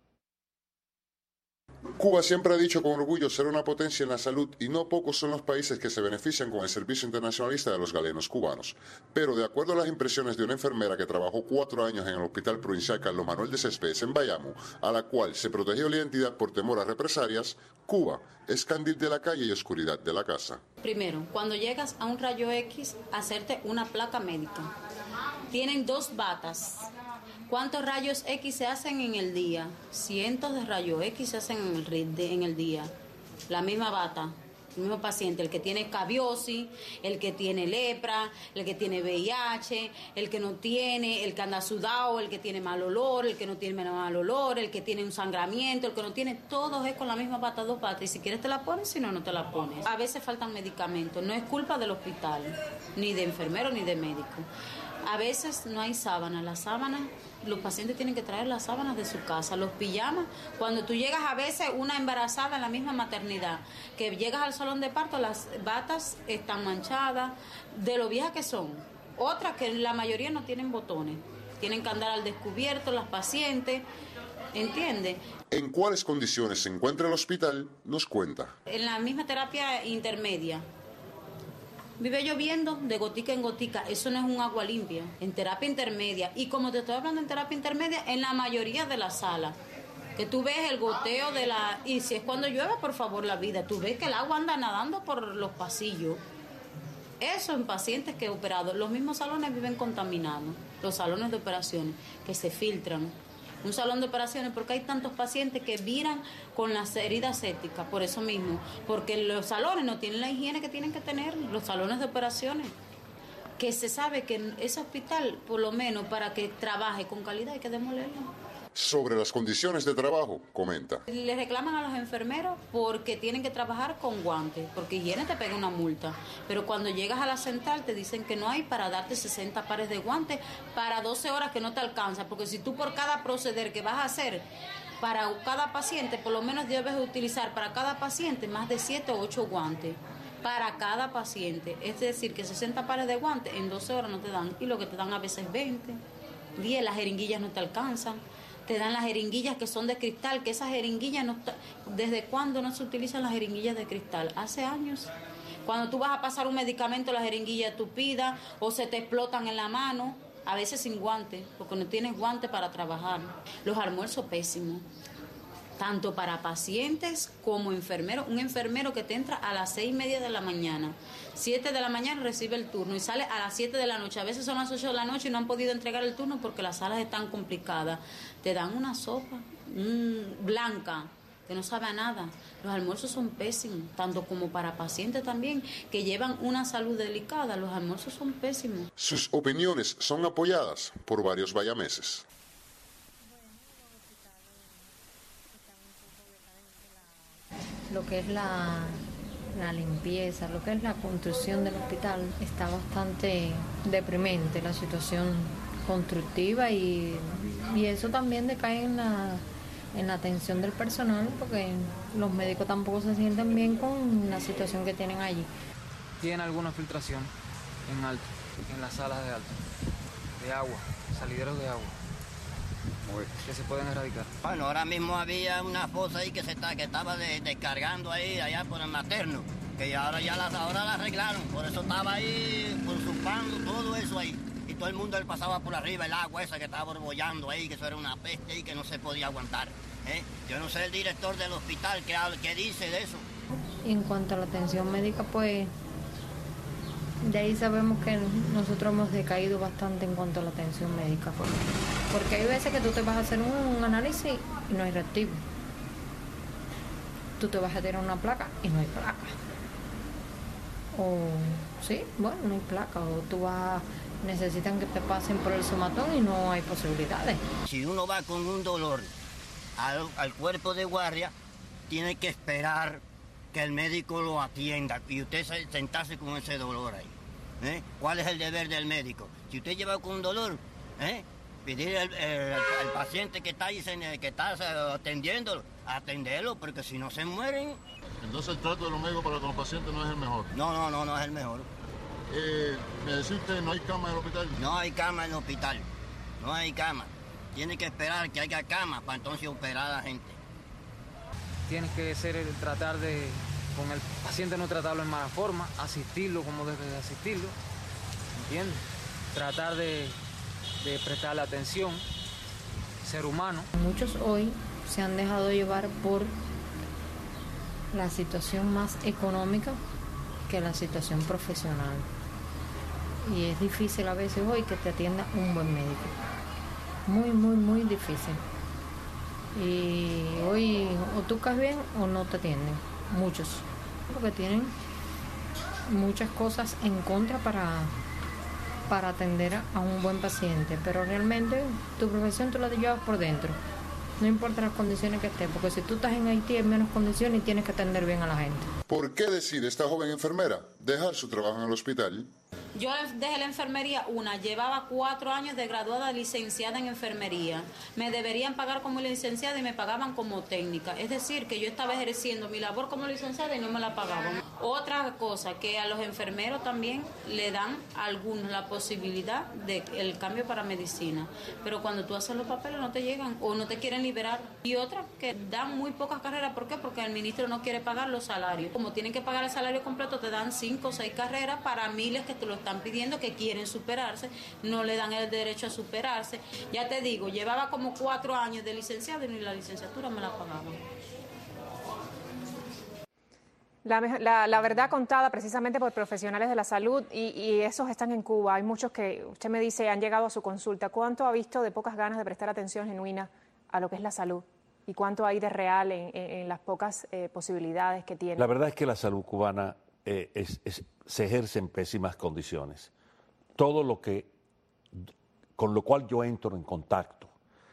Cuba siempre ha dicho con orgullo ser una potencia en la salud y no pocos son los países que se benefician con el servicio internacionalista de los galenos cubanos. Pero de acuerdo a las impresiones de una enfermera que trabajó 4 años en el Hospital Provincial Carlos Manuel de Céspedes en Bayamo, a la cual se protegió la identidad por temor a represalias, Cuba es candil de la calle y oscuridad de la casa. Primero, cuando llegas a un rayo X, hacerte una placa médica. Tienen 2 batas. ¿Cuántos rayos X se hacen en el día? Cientos de rayos X se hacen en el día. La misma bata. El mismo paciente, el que tiene escabiosis, el que tiene lepra, el que tiene VIH, el que no tiene, el que anda sudado, el que tiene mal olor, el que no tiene mal olor, el que tiene un sangramiento, el que no tiene, todos es con la misma pata, 2 patas. Y si quieres te la pones, si no, no te la pones. A veces faltan medicamentos. No es culpa del hospital, ni de enfermero, ni de médico. A veces no hay sábanas. Las sábanas, los pacientes tienen que traer las sábanas de su casa, los pijamas. Cuando tú llegas a veces una embarazada en la misma maternidad, que llegas al salón de parto, las batas están manchadas de lo viejas que son. Otras que la mayoría no tienen botones, tienen que andar al descubierto las pacientes, ¿entiendes? En cuáles condiciones se encuentra el hospital, nos cuenta. En la misma terapia intermedia. Vive lloviendo de gotica en gotica, eso no es un agua limpia, en terapia intermedia. Y como te estoy hablando en terapia intermedia, en la mayoría de las salas, que tú ves el goteo de la... Y si es cuando llueve, por favor, la vida, tú ves que el agua anda nadando por los pasillos. Eso en pacientes que he operado. Los mismos salones viven contaminados, los salones de operaciones, que se filtran. Un salón de operaciones, porque hay tantos pacientes que viran con las heridas sépticas, por eso mismo, porque los salones no tienen la higiene que tienen que tener, los salones de operaciones, que se sabe que en ese hospital, por lo menos para que trabaje con calidad, hay que demolerlo. Sobre las condiciones de trabajo, comenta. Le reclaman a los enfermeros porque tienen que trabajar con guantes, porque higiene te pega una multa. Pero cuando llegas a la central te dicen que no hay para darte 60 pares de guantes para 12 horas que no te alcanza. Porque si tú por cada proceder que vas a hacer para cada paciente, por lo menos debes utilizar para cada paciente más de 7 o 8 guantes. Para cada paciente. Es decir, que 60 pares de guantes en 12 horas no te dan. Y lo que te dan a veces 20, 10, las jeringuillas no te alcanzan. Te dan las jeringuillas que son de cristal, que esas jeringuillas no... ¿Desde cuándo no se utilizan las jeringuillas de cristal? Hace años. Cuando tú vas a pasar un medicamento, la jeringuilla tupida o se te explotan en la mano, a veces sin guantes, porque no tienes guantes para trabajar. Los almuerzos pésimos, tanto para pacientes como enfermeros. Un enfermero que te entra a las 6:30 de la mañana, 7 de la mañana recibe el turno y sale a las 7 de la noche. A veces son las 8 de la noche y no han podido entregar el turno porque las salas están complicadas. Te dan una sopa blanca que no sabe a nada. Los almuerzos son pésimos, tanto como para pacientes también que llevan una salud delicada. Los almuerzos son pésimos. Sus opiniones son apoyadas por varios bayameses. Lo que es la limpieza, lo que es la construcción del hospital, está bastante deprimente la situación constructiva y eso también decae en la atención del personal, porque los médicos tampoco se sienten bien con la situación que tienen allí. Tienen alguna filtración en alto, en las salas de alto, de agua, salideros de agua, que se pueden erradicar. Bueno, ahora mismo había una fosa ahí que estaba descargando ahí allá por el materno, que ahora la arreglaron, por eso estaba ahí consultando todo eso ahí. Y todo el mundo le pasaba por arriba el agua esa que estaba borbollando ahí, que eso era una peste y que no se podía aguantar. Yo no sé el director del hospital qué dice de eso. En cuanto a la atención médica, pues de ahí sabemos que nosotros hemos decaído bastante en cuanto a la atención médica. Porque hay veces que tú te vas a hacer un análisis y no hay reactivo. Tú te vas a tirar una placa y no hay placa. O sí, bueno, no hay placa. O tú necesitan que te pasen por el somatón y no hay posibilidades. Si uno va con un dolor al cuerpo de guardia, tiene que esperar que el médico lo atienda y usted sentarse con ese dolor ahí. ¿Cuál es el deber del médico? Si usted lleva con un dolor, pedir al paciente que está ahí, que está atenderlo, porque si no se mueren. Entonces el trato de los médicos para con los pacientes no es el mejor. No es el mejor. ¿Me decía usted, no hay cama en el hospital? No hay cama en el hospital, no hay cama. Tiene que esperar que haya cama para entonces operar a la gente. Tienes que tratar de, con el paciente no tratarlo en mala forma, asistirlo como debe de asistirlo, ¿entiendes? Tratar de prestarle atención, ser humano. Muchos hoy se han dejado llevar por la situación más económica que la situación profesional. Y es difícil a veces hoy que te atienda un buen médico. Muy difícil. Y hoy o tú caes bien o no te atienden. Muchos. porque tienen muchas cosas en contra para atender a un buen paciente, pero realmente tu profesión tú la llevas por dentro, no importa las condiciones que estés, porque si tú estás en Haití en menos condiciones y tienes que atender bien a la gente. ¿Por qué decide esta joven enfermera dejar su trabajo en el hospital? Yo dejé la enfermería llevaba 4 años de graduada licenciada en enfermería. Me deberían pagar como licenciada y me pagaban como técnica. Es decir, que yo estaba ejerciendo mi labor como licenciada y no me la pagaban. Otra cosa, que a los enfermeros también le dan a algunos la posibilidad del cambio para medicina. Pero cuando tú haces los papeles no te llegan o no te quieren liberar. Y otra, que dan muy pocas carreras. ¿Por qué? Porque el ministro no quiere pagar los salarios. Como tienen que pagar el salario completo, te dan 5 o 6 carreras para miles que te lo están pidiendo, que quieren superarse, no le dan el derecho a superarse. Ya te digo, llevaba como 4 años de licenciado y ni la licenciatura me la pagaban. La verdad contada precisamente por profesionales de la salud y esos están en Cuba. Hay muchos que, usted me dice, han llegado a su consulta. ¿Cuánto ha visto de pocas ganas de prestar atención genuina a lo que es la salud? ¿Y cuánto hay de real en las pocas posibilidades que tiene? La verdad es que la salud cubana se ejerce en pésimas condiciones. Todo lo que, con lo cual yo entro en contacto,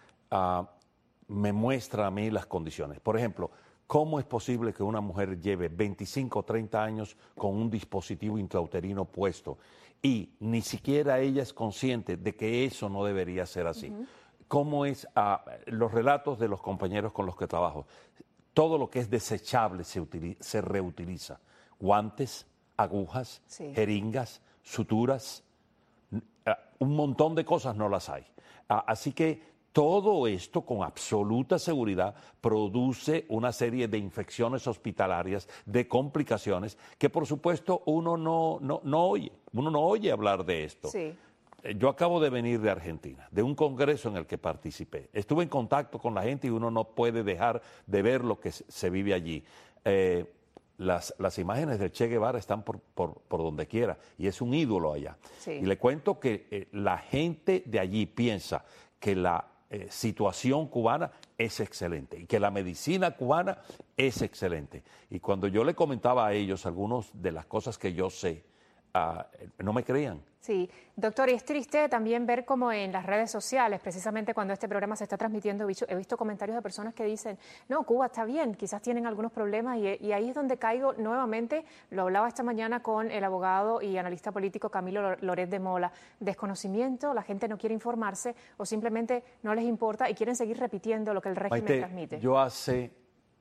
me muestra a mí las condiciones. Por ejemplo, ¿cómo es posible que una mujer lleve 25 o 30 años con un dispositivo intrauterino puesto y ni siquiera ella es consciente de que eso no debería ser así? ¿Cómo es los relatos de los compañeros con los que trabajo? Todo lo que es desechable se reutiliza. Guantes, agujas, jeringas, suturas, un montón de cosas no las hay. Así que todo esto con absoluta seguridad produce una serie de infecciones hospitalarias, de complicaciones, que por supuesto uno no oye hablar de esto. Sí. Yo acabo de venir de Argentina, de un congreso en el que participé. Estuve en contacto con la gente y uno no puede dejar de ver lo que se vive allí. Las imágenes del Che Guevara están por donde quiera y es un ídolo allá. Sí. Y le cuento que la gente de allí piensa que la situación cubana es excelente y que la medicina cubana es excelente. Y cuando yo le comentaba a ellos algunas de las cosas que yo sé, no me creían. Sí, doctor, y es triste también ver cómo en las redes sociales, precisamente cuando este programa se está transmitiendo, he visto comentarios de personas que dicen, no, Cuba está bien, quizás tienen algunos problemas y ahí es donde caigo nuevamente, lo hablaba esta mañana con el abogado y analista político Camilo Loret de Mola, desconocimiento, la gente no quiere informarse o simplemente no les importa y quieren seguir repitiendo lo que el régimen Maite, transmite. Yo hace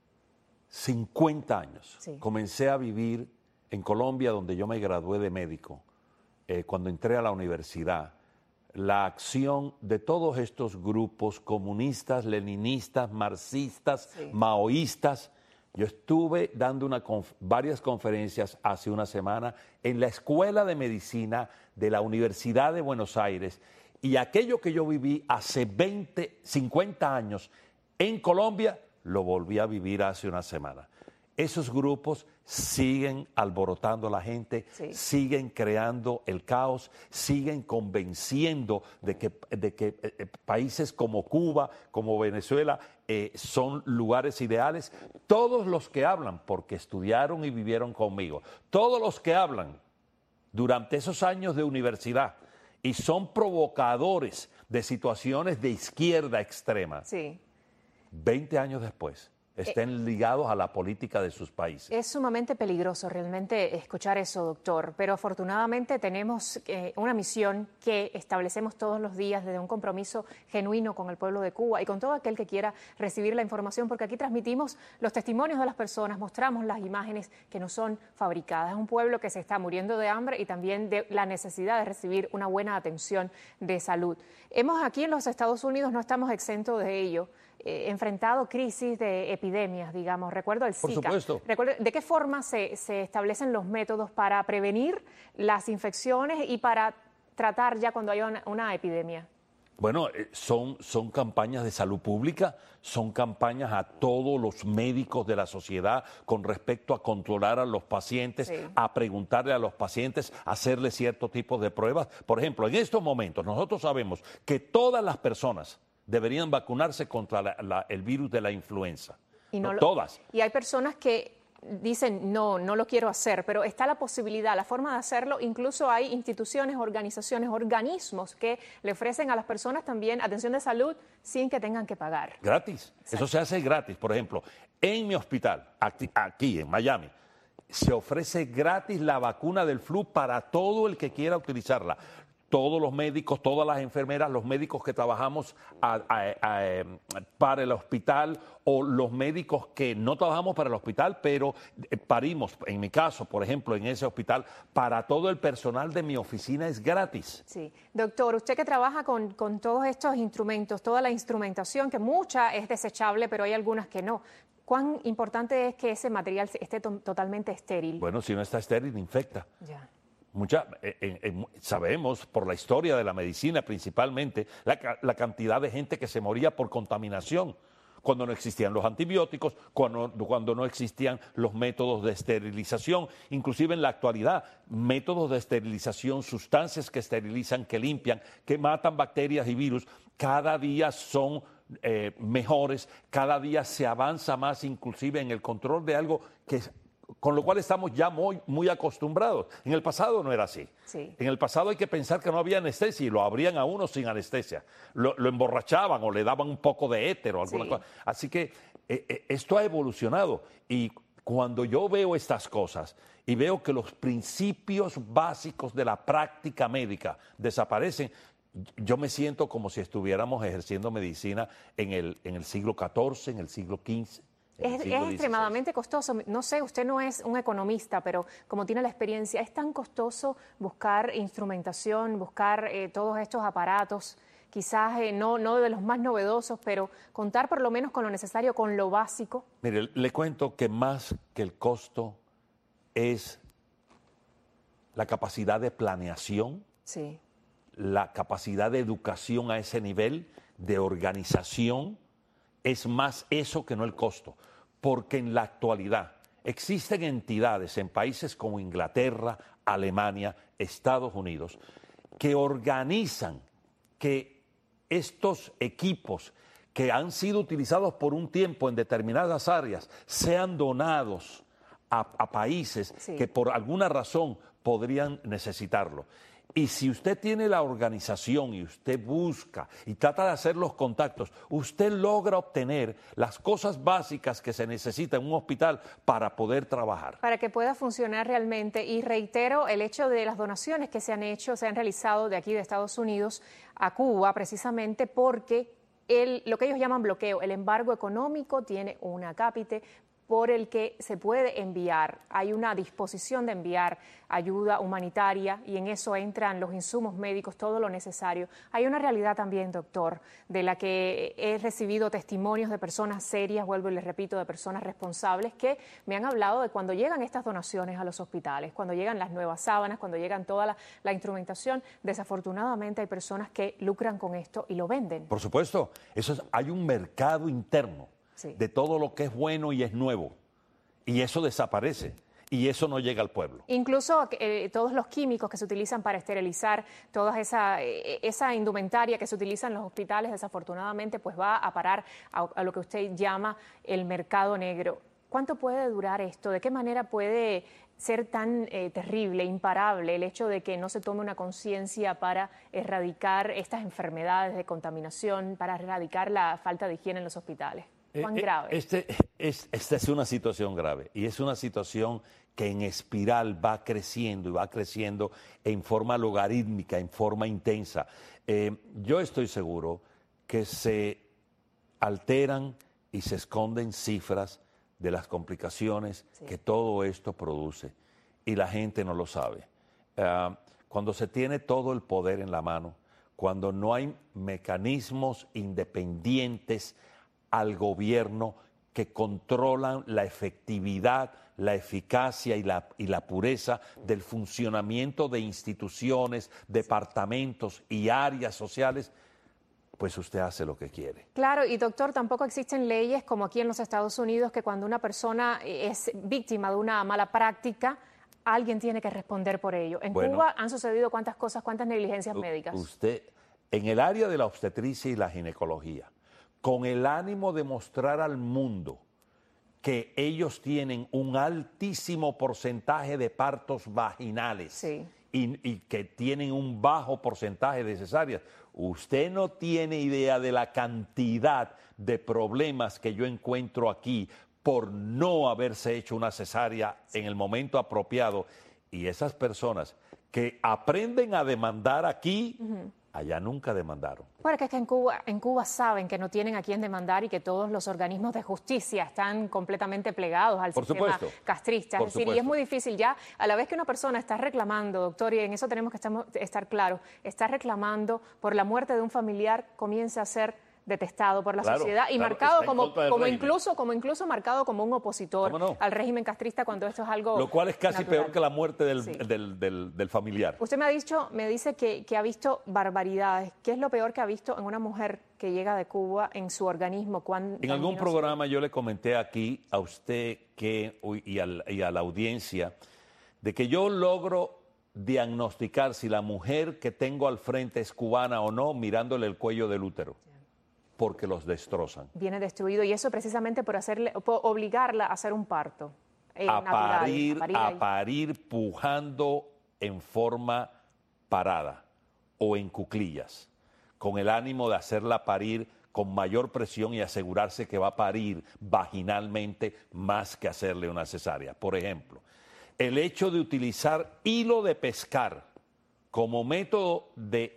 50 años comencé a vivir en Colombia, donde yo me gradué de médico. Cuando entré a la universidad, la acción de todos estos grupos comunistas, leninistas, marxistas, maoístas. Yo estuve dando varias conferencias hace una semana en la Escuela de Medicina de la Universidad de Buenos Aires y aquello que yo viví hace 50 años en Colombia, lo volví a vivir hace una semana. Esos grupos siguen alborotando a la gente, siguen creando el caos, siguen convenciendo de que países como Cuba, como Venezuela, son lugares ideales. Todos los que hablan, porque estudiaron y vivieron conmigo, todos los que hablan durante esos años de universidad y son provocadores de situaciones de izquierda extrema, 20 años después, estén ligados a la política de sus países. Es sumamente peligroso realmente escuchar eso, doctor, pero afortunadamente tenemos una misión que establecemos todos los días desde un compromiso genuino con el pueblo de Cuba y con todo aquel que quiera recibir la información, porque aquí transmitimos los testimonios de las personas, mostramos las imágenes que no son fabricadas. Es un pueblo que se está muriendo de hambre y también de la necesidad de recibir una buena atención de salud. Hemos aquí en los Estados Unidos, no estamos exentos de ello, enfrentado crisis de epidemias, digamos. Recuerdo el Zika. Por supuesto. ¿De qué forma se establecen los métodos para prevenir las infecciones y para tratar ya cuando hay una epidemia? Bueno, son campañas de salud pública, son campañas a todos los médicos de la sociedad con respecto a controlar a los pacientes, a preguntarle a los pacientes, a hacerle cierto tipo de pruebas. Por ejemplo, en estos momentos nosotros sabemos que todas las personas deberían vacunarse contra el virus de la influenza. Y todas. Y hay personas que dicen, no lo quiero hacer, pero está la posibilidad, la forma de hacerlo. Incluso hay instituciones, organizaciones, organismos que le ofrecen a las personas también atención de salud sin que tengan que pagar. Gratis. Exacto. Eso se hace gratis. Por ejemplo, en mi hospital, aquí en Miami, se ofrece gratis la vacuna del flu para todo el que quiera utilizarla. Todos los médicos, todas las enfermeras, los médicos que trabajamos para el hospital o los médicos que no trabajamos para el hospital, pero parimos, en mi caso, por ejemplo, en ese hospital, para todo el personal de mi oficina es gratis. Sí. Doctor, usted que trabaja con todos estos instrumentos, toda la instrumentación, que mucha es desechable, pero hay algunas que no. ¿Cuán importante es que ese material esté totalmente estéril? Bueno, si no está estéril, infecta. Ya. Sabemos por la historia de la medicina principalmente la cantidad de gente que se moría por contaminación cuando no existían los antibióticos, cuando no existían los métodos de esterilización, inclusive en la actualidad, métodos de esterilización, sustancias que esterilizan, que limpian, que matan bacterias y virus, cada día son mejores, cada día se avanza más inclusive en el control de algo con lo cual estamos ya muy acostumbrados. En el pasado no era así. Sí. En el pasado hay que pensar que no había anestesia y lo abrían a uno sin anestesia. Lo emborrachaban o le daban un poco de éter o alguna cosa. Así que esto ha evolucionado y cuando yo veo estas cosas y veo que los principios básicos de la práctica médica desaparecen, yo me siento como si estuviéramos ejerciendo medicina en el siglo XIV, en el siglo XV. Es extremadamente costoso. No sé, usted no es un economista, pero como tiene la experiencia, ¿es tan costoso buscar instrumentación, buscar todos estos aparatos? Quizás no de los más novedosos, pero contar por lo menos con lo necesario, con lo básico. Mire, le cuento que más que el costo es la capacidad de planeación, sí, la capacidad de educación a ese nivel, de organización. Es más eso que no el costo, porque en la actualidad existen entidades en países como Inglaterra, Alemania, Estados Unidos, que organizan que estos equipos que han sido utilizados por un tiempo en determinadas áreas sean donados a países que por alguna razón podrían necesitarlo. Y si usted tiene la organización y usted busca y trata de hacer los contactos, usted logra obtener las cosas básicas que se necesitan en un hospital para poder trabajar. Para que pueda funcionar realmente. Y reitero el hecho de las donaciones que se han realizado de aquí de Estados Unidos a Cuba, precisamente porque lo que ellos llaman bloqueo, el embargo económico, tiene un acápite por el que se puede enviar. Hay una disposición de enviar ayuda humanitaria y en eso entran los insumos médicos, todo lo necesario. Hay una realidad también, doctor, de la que he recibido testimonios de personas serias, vuelvo y les repito, de personas responsables que me han hablado de cuando llegan estas donaciones a los hospitales, cuando llegan las nuevas sábanas, cuando llegan toda la instrumentación. Desafortunadamente hay personas que lucran con esto y lo venden. Por supuesto, hay un mercado interno de todo lo que es bueno y es nuevo. Y eso desaparece. Y eso no llega al pueblo. Incluso todos los químicos que se utilizan para esterilizar, toda esa indumentaria que se utiliza en los hospitales, desafortunadamente, pues va a parar a lo que usted llama el mercado negro. ¿Cuánto puede durar esto? ¿De qué manera puede ser tan terrible, imparable el hecho de que no se tome una conciencia para erradicar estas enfermedades de contaminación, para erradicar la falta de higiene en los hospitales? ¿Cuán grave? Esta es una situación grave y es una situación que en espiral va creciendo y va creciendo en forma logarítmica, en forma intensa. Yo estoy seguro que se alteran y se esconden cifras de las complicaciones que todo esto produce y la gente no lo sabe. Cuando se tiene todo el poder en la mano, cuando no hay mecanismos independientes al gobierno que controlan la efectividad, la eficacia y la pureza del funcionamiento de instituciones, departamentos y áreas sociales, pues usted hace lo que quiere. Claro, y doctor, tampoco existen leyes como aquí en los Estados Unidos que cuando una persona es víctima de una mala práctica, alguien tiene que responder por ello. En Cuba han sucedido cuántas cosas, cuántas negligencias médicas. Usted, en el área de la obstetricia y la ginecología, con el ánimo de mostrar al mundo que ellos tienen un altísimo porcentaje de partos vaginales y que tienen un bajo porcentaje de cesáreas. Usted no tiene idea de la cantidad de problemas que yo encuentro aquí por no haberse hecho una cesárea en el momento apropiado. Y esas personas que aprenden a demandar aquí, allá nunca demandaron. Porque es que en Cuba saben que no tienen a quién demandar y que todos los organismos de justicia están completamente plegados al sistema castrista. Es decir, y es muy difícil ya, a la vez que una persona está reclamando, doctor, y en eso tenemos que estar claros, está reclamando por la muerte de un familiar, comienza a ser detestado por la sociedad y marcado como incluso marcado como un opositor al régimen castrista cuando esto es algo lo cual es casi natural. Peor que la muerte del familiar. Usted me dice que ha visto barbaridades. ¿Qué es lo peor que ha visto en una mujer que llega de Cuba en su organismo? En algún programa yo le comenté aquí a usted y a la audiencia de que yo logro diagnosticar si la mujer que tengo al frente es cubana o no mirándole el cuello del útero. Porque los destrozan. Viene destruido y eso precisamente por obligarla a hacer un parto a parir pujando en forma parada o en cuclillas, con el ánimo de hacerla parir con mayor presión y asegurarse que va a parir vaginalmente más que hacerle una cesárea. Por ejemplo, el hecho de utilizar hilo de pescar como método de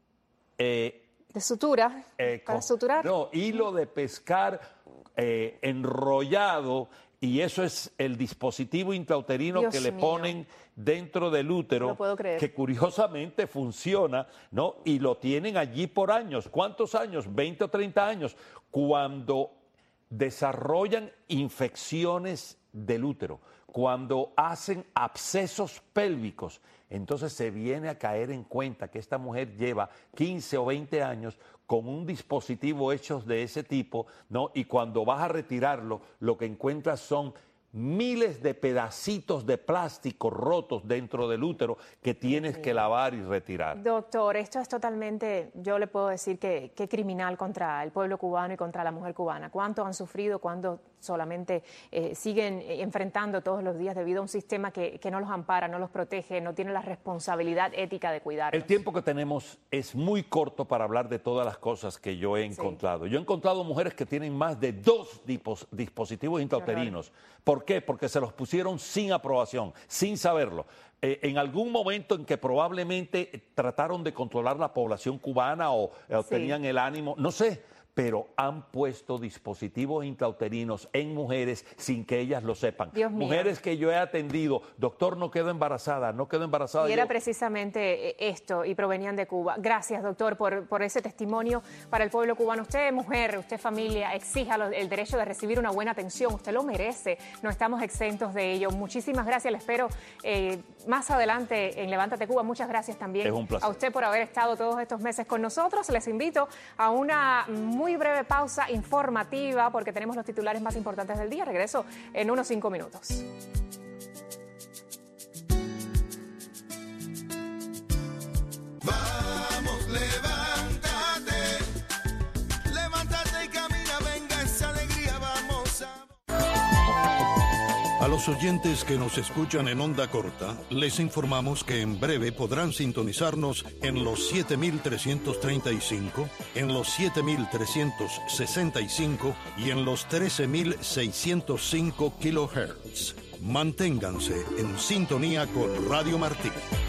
sutura, para suturar. No, hilo de pescar enrollado, y eso es el dispositivo intrauterino Dios que le mío. ponen dentro del útero, No lo puedo creer. que curiosamente funciona, ¿no? Y lo tienen allí por años. ¿Cuántos años? 20 o 30 años. Cuando desarrollan infecciones del útero, cuando hacen abscesos pélvicos, entonces se viene a caer en cuenta que esta mujer lleva 15 o 20 años con un dispositivo hecho de ese tipo, ¿no? Y cuando vas a retirarlo, lo que encuentras son miles de pedacitos de plástico rotos dentro del útero que tienes que lavar y retirar. Doctor, esto es totalmente, yo le puedo decir que criminal contra el pueblo cubano y contra la mujer cubana. ¿Cuánto han sufrido? ¿Cuánto solamente siguen enfrentando todos los días debido a un sistema que no los ampara, no los protege, no tiene la responsabilidad ética de cuidarlos? El tiempo que tenemos es muy corto para hablar de todas las cosas que yo he encontrado. Yo he encontrado mujeres que tienen más de 2 dispositivos intrauterinos. ¿Por qué? Porque se los pusieron sin aprobación, sin saberlo. En algún momento en que probablemente trataron de controlar la población cubana o tenían el ánimo, no sé, pero han puesto dispositivos intrauterinos en mujeres sin que ellas lo sepan. Dios mío. Mujeres que yo he atendido, doctor, no quedó embarazada, no quedó embarazada. Y era precisamente esto, y provenían de Cuba. Gracias, doctor, por ese testimonio para el pueblo cubano. Usted, mujer, usted, familia, exija el derecho de recibir una buena atención. Usted lo merece, no estamos exentos de ello. Muchísimas gracias, le espero más adelante en Levántate Cuba. Muchas gracias también a usted por haber estado todos estos meses con nosotros. Les invito a una muy breve pausa informativa porque tenemos los titulares más importantes del día. Regreso en unos 5 minutos. Vamos, levántate, levántate y camina, venga esa alegría, vamos A los oyentes que nos escuchan en onda corta, les informamos que en breve podrán sintonizarnos en los 7.335, en los 7.365 y en los 13.605 kHz. Manténganse en sintonía con Radio Martí.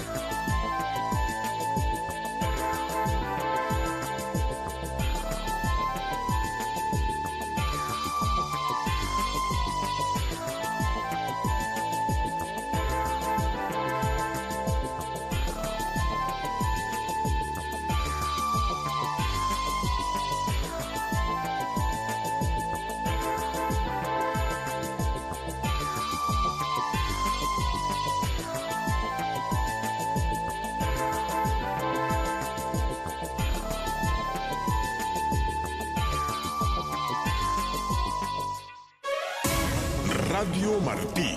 Radio Martí.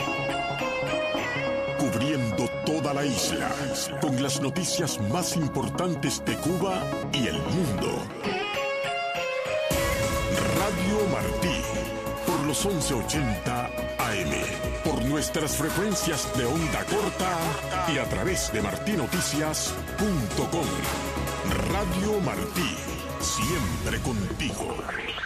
Cubriendo toda la isla con las noticias más importantes de Cuba y el mundo. Radio Martí, por los los 1180 AM, por nuestras frecuencias de onda corta y a través de martinoticias.com. Radio Martí, siempre contigo.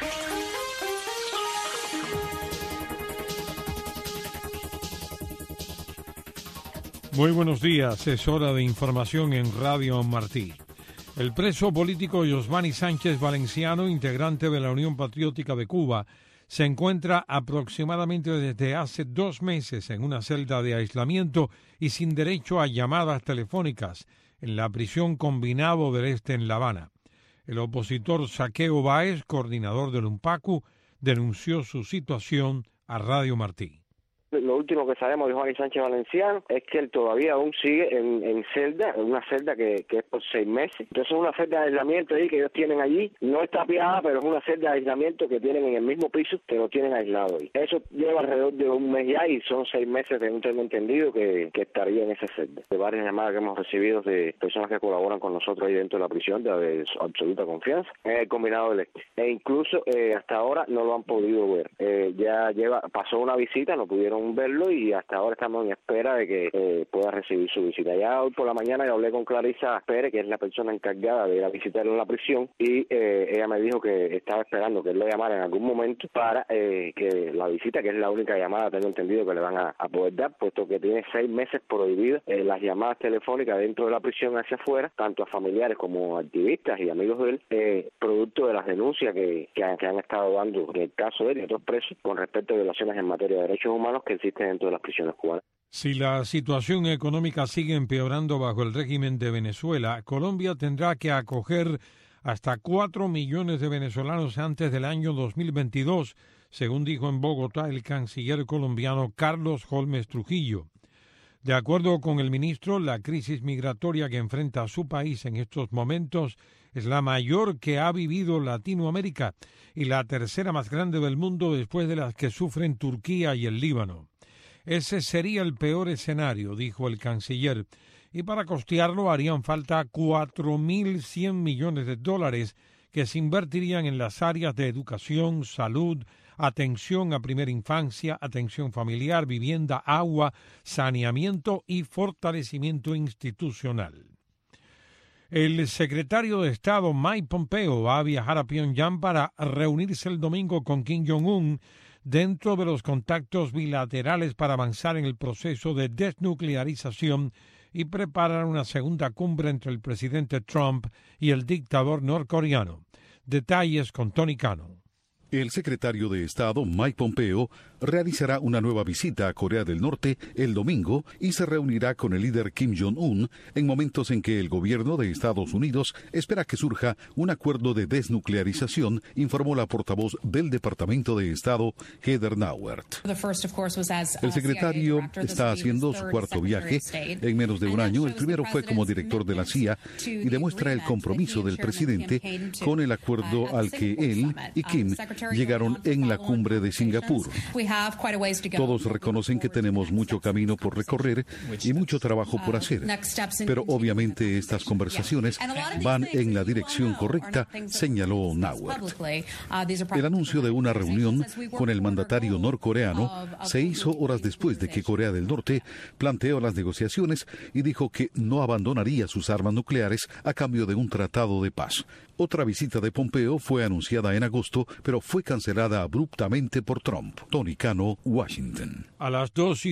Muy buenos días, es hora de información en Radio Martí. El preso político Yosmani Sánchez Valenciano, integrante de la Unión Patriótica de Cuba, se encuentra aproximadamente desde hace 2 meses en una celda de aislamiento y sin derecho a llamadas telefónicas en la prisión Combinado del Este en La Habana. El opositor Saqueo Báez, coordinador del UNPACU, denunció su situación a Radio Martí. Lo último que sabemos de Yosmani Sánchez Valenciano es que él todavía aún sigue en celda, en una celda que es por 6 meses. Entonces es una celda de aislamiento ahí que ellos tienen allí. No está tapiada, pero es una celda de aislamiento que tienen en el mismo piso, que lo tienen aislado ahí. Eso lleva alrededor de 1 mes ya y son 6 meses, según tengo entendido, que estaría en esa celda. De varias llamadas que hemos recibido de personas que colaboran con nosotros ahí dentro de la prisión, de absoluta confianza, en el Combinado del Este. E incluso hasta ahora no lo han podido ver. Pasó una visita, no pudieron verlo y hasta ahora estamos en espera de que pueda recibir su visita. Ya hoy por la mañana yo hablé con Clarisa Pérez, que es la persona encargada de ir a visitarlo en la prisión, y ella me dijo que estaba esperando que él lo llamara en algún momento para que la visita, que es la única llamada, tengo entendido, que le van a poder dar, puesto que tiene 6 meses prohibidas las llamadas telefónicas dentro de la prisión hacia afuera, tanto a familiares como a activistas y amigos de él, producto de las denuncias que han estado dando en el caso de él y otros presos con respecto a violaciones en materia de derechos humanos que existen dentro de las prisiones cubanas. Si la situación económica sigue empeorando bajo el régimen de Venezuela, Colombia tendrá que acoger hasta 4 millones de venezolanos antes del año 2022, según dijo en Bogotá el canciller colombiano Carlos Holmes Trujillo. De acuerdo con el ministro, la crisis migratoria que enfrenta su país en estos momentos es la mayor que ha vivido Latinoamérica y la tercera más grande del mundo después de las que sufren Turquía y el Líbano. Ese sería el peor escenario, dijo el canciller, y para costearlo harían falta 4.100 millones de dólares que se invertirían en las áreas de educación, salud, atención a primera infancia, atención familiar, vivienda, agua, saneamiento y fortalecimiento institucional. El secretario de Estado Mike Pompeo va a viajar a Pyongyang para reunirse el domingo con Kim Jong-un dentro de los contactos bilaterales para avanzar en el proceso de desnuclearización y preparar una segunda cumbre entre el presidente Trump y el dictador norcoreano. Detalles con Tony Cano. El secretario de Estado Mike Pompeo realizará una nueva visita a Corea del Norte el domingo y se reunirá con el líder Kim Jong-un en momentos en que el gobierno de Estados Unidos espera que surja un acuerdo de desnuclearización, informó la portavoz del Departamento de Estado, Heather Nauert. El secretario está haciendo su cuarto viaje en menos de un año. El primero fue como director de la CIA y demuestra el compromiso del presidente con el acuerdo al que él y Kim llegaron en la cumbre de Singapur. Todos reconocen que tenemos mucho camino por recorrer y mucho trabajo por hacer, pero obviamente estas conversaciones van en la dirección correcta, señaló Nauert. El anuncio de una reunión con el mandatario norcoreano se hizo horas después de que Corea del Norte planteó las negociaciones y dijo que no abandonaría sus armas nucleares a cambio de un tratado de paz. Otra visita de Pompeo fue anunciada en agosto, pero fue cancelada abruptamente por Trump. Tony Cano, Washington. A las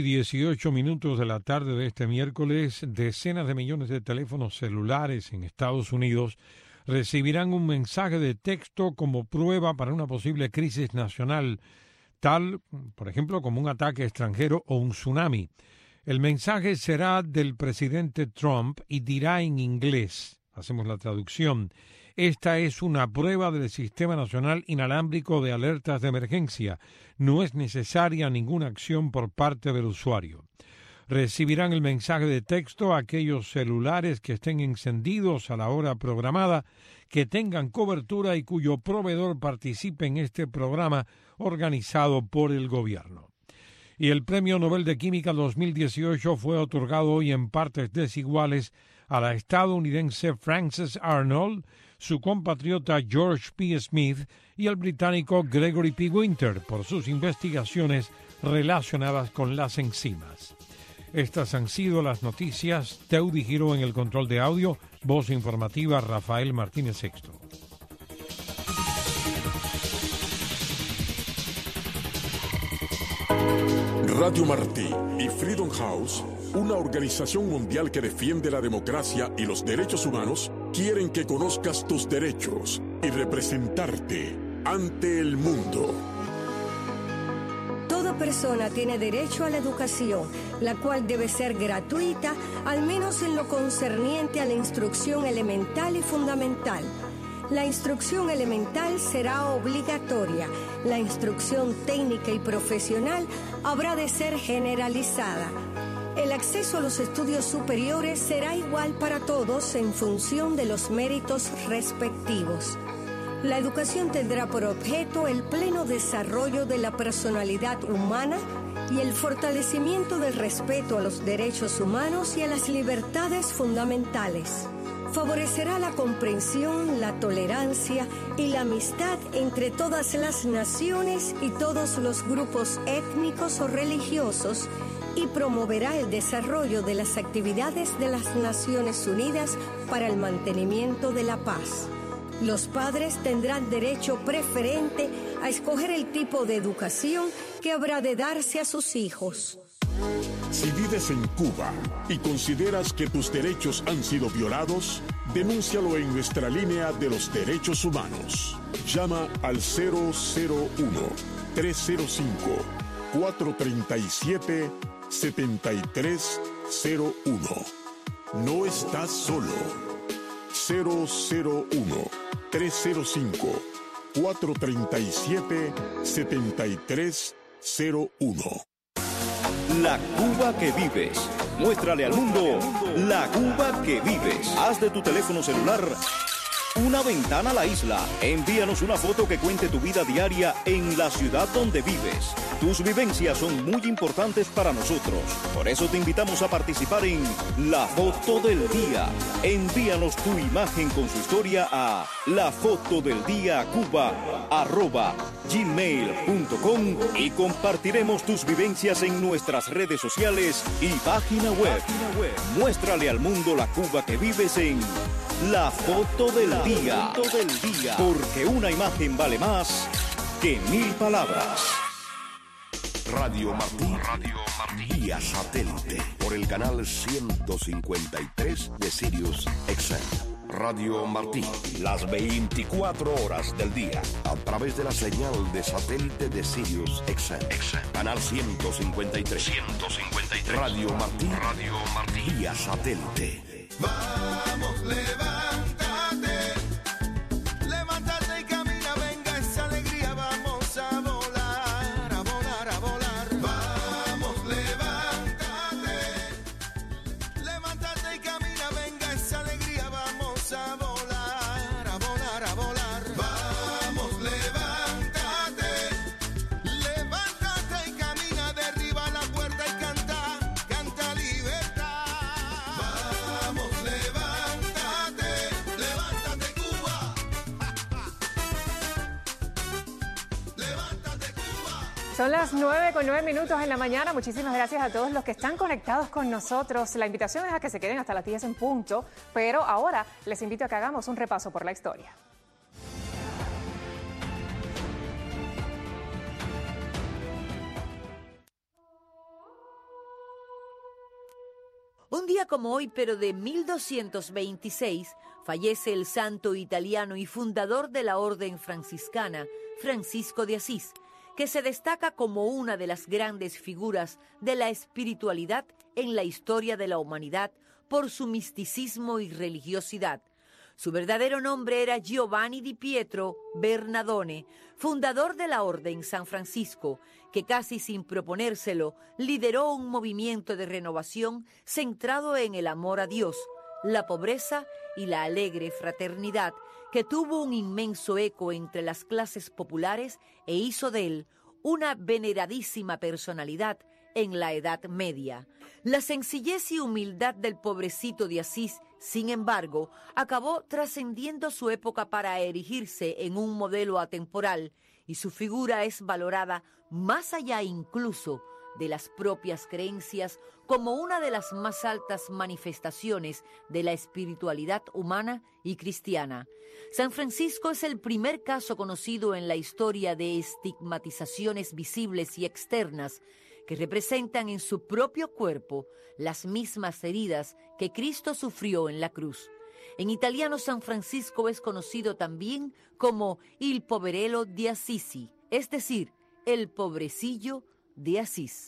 2:18 de la tarde de este miércoles, decenas de millones de teléfonos celulares en Estados Unidos recibirán un mensaje de texto como prueba para una posible crisis nacional, tal, por ejemplo, como un ataque extranjero o un tsunami. El mensaje será del presidente Trump y dirá en inglés, hacemos la traducción: esta es una prueba del Sistema Nacional Inalámbrico de Alertas de Emergencia. No es necesaria ninguna acción por parte del usuario. Recibirán el mensaje de texto aquellos celulares que estén encendidos a la hora programada, que tengan cobertura y cuyo proveedor participe en este programa organizado por el gobierno. Y el Premio Nobel de Química 2018 fue otorgado hoy en partes desiguales a la estadounidense Frances Arnold, su compatriota George P. Smith y el británico Gregory P. Winter por sus investigaciones relacionadas con las enzimas. Estas han sido las noticias. Teudi Giro en el control de audio, voz informativa Rafael Martínez Sexto. Radio Martí y Freedom House, una organización mundial que defiende la democracia y los derechos humanos, quieren que conozcas tus derechos y representarte ante el mundo. Toda persona tiene derecho a la educación, la cual debe ser gratuita, al menos en lo concerniente a la instrucción elemental y fundamental. La instrucción elemental será obligatoria. La instrucción técnica y profesional habrá de ser generalizada. El acceso a los estudios superiores será igual para todos en función de los méritos respectivos. La educación tendrá por objeto el pleno desarrollo de la personalidad humana y el fortalecimiento del respeto a los derechos humanos y a las libertades fundamentales. Favorecerá la comprensión, la tolerancia y la amistad entre todas las naciones y todos los grupos étnicos o religiosos y promoverá el desarrollo de las actividades de las Naciones Unidas para el mantenimiento de la paz. Los padres tendrán derecho preferente a escoger el tipo de educación que habrá de darse a sus hijos. Si vives en Cuba y consideras que tus derechos han sido violados, denúncialo en nuestra línea de los derechos humanos. Llama al 001-305-437-7301. No estás solo. 001-305-437-7301. La Cuba que vives. Muéstrale al mundo la Cuba que vives. Haz de tu teléfono celular una ventana a la isla. Envíanos una foto que cuente tu vida diaria en la ciudad donde vives. Tus vivencias son muy importantes para nosotros. Por eso te invitamos a participar en La Foto del Día. Envíanos tu imagen con su historia a lafotodeldiacuba@gmail.com y compartiremos tus vivencias en nuestras redes sociales y página web. Muéstrale al mundo la Cuba que vives en La Foto del Día. Porque una imagen vale más que 1000 palabras. Radio Martí, vía satélite, por el canal 153 de Sirius XM. Radio Martí, las 24 horas del día, a través de la señal de satélite de Sirius XM. Canal 153. Radio Martí, vía satélite. Vamos, levántate, levántate y camina, venga esa alegría, vamos a volar, a volar, a volar. Vamos, levántate, levántate y camina, venga esa alegría, vamos a volar, a volar, a volar. Vamos, levántate, levántate y camina, derriba la puerta y canta, canta libertad. Son las 9:09 en la mañana. Muchísimas gracias a todos los que están conectados con nosotros. La invitación es a que se queden hasta las 10 en punto, pero ahora les invito a que hagamos un repaso por la historia. Un día como hoy, pero de 1226, fallece el santo italiano y fundador de la Orden Franciscana, Francisco de Asís, que se destaca como una de las grandes figuras de la espiritualidad en la historia de la humanidad por su misticismo y religiosidad. Su verdadero nombre era Giovanni di Pietro Bernardone, fundador de la Orden San Francisco, que casi sin proponérselo lideró un movimiento de renovación centrado en el amor a Dios, la pobreza y la alegre fraternidad, que tuvo un inmenso eco entre las clases populares e hizo de él una veneradísima personalidad en la Edad Media. La sencillez y humildad del pobrecito de Asís, sin embargo, acabó trascendiendo su época para erigirse en un modelo atemporal, y su figura es valorada más allá incluso de las propias creencias como una de las más altas manifestaciones de la espiritualidad humana y cristiana. San Francisco es el primer caso conocido en la historia de estigmatizaciones visibles y externas que representan en su propio cuerpo las mismas heridas que Cristo sufrió en la cruz. En italiano, San Francisco es conocido también como il poverello di Assisi, es decir, el pobrecillo de Asís.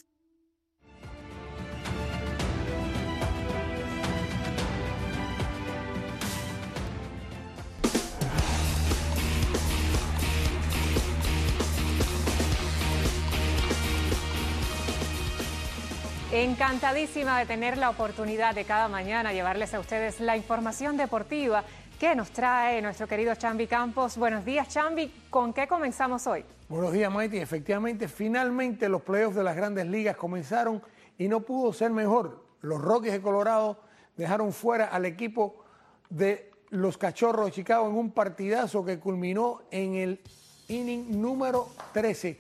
Encantadísima de tener la oportunidad de cada mañana llevarles a ustedes la información deportiva que nos trae nuestro querido Chambi Campos. Buenos días, Chambi. ¿Con qué comenzamos hoy? Buenos días, Maite. Efectivamente, finalmente los playoffs de las Grandes Ligas comenzaron y no pudo ser mejor. Los Rockies de Colorado dejaron fuera al equipo de los Cachorros de Chicago en un partidazo que culminó en el inning número 13.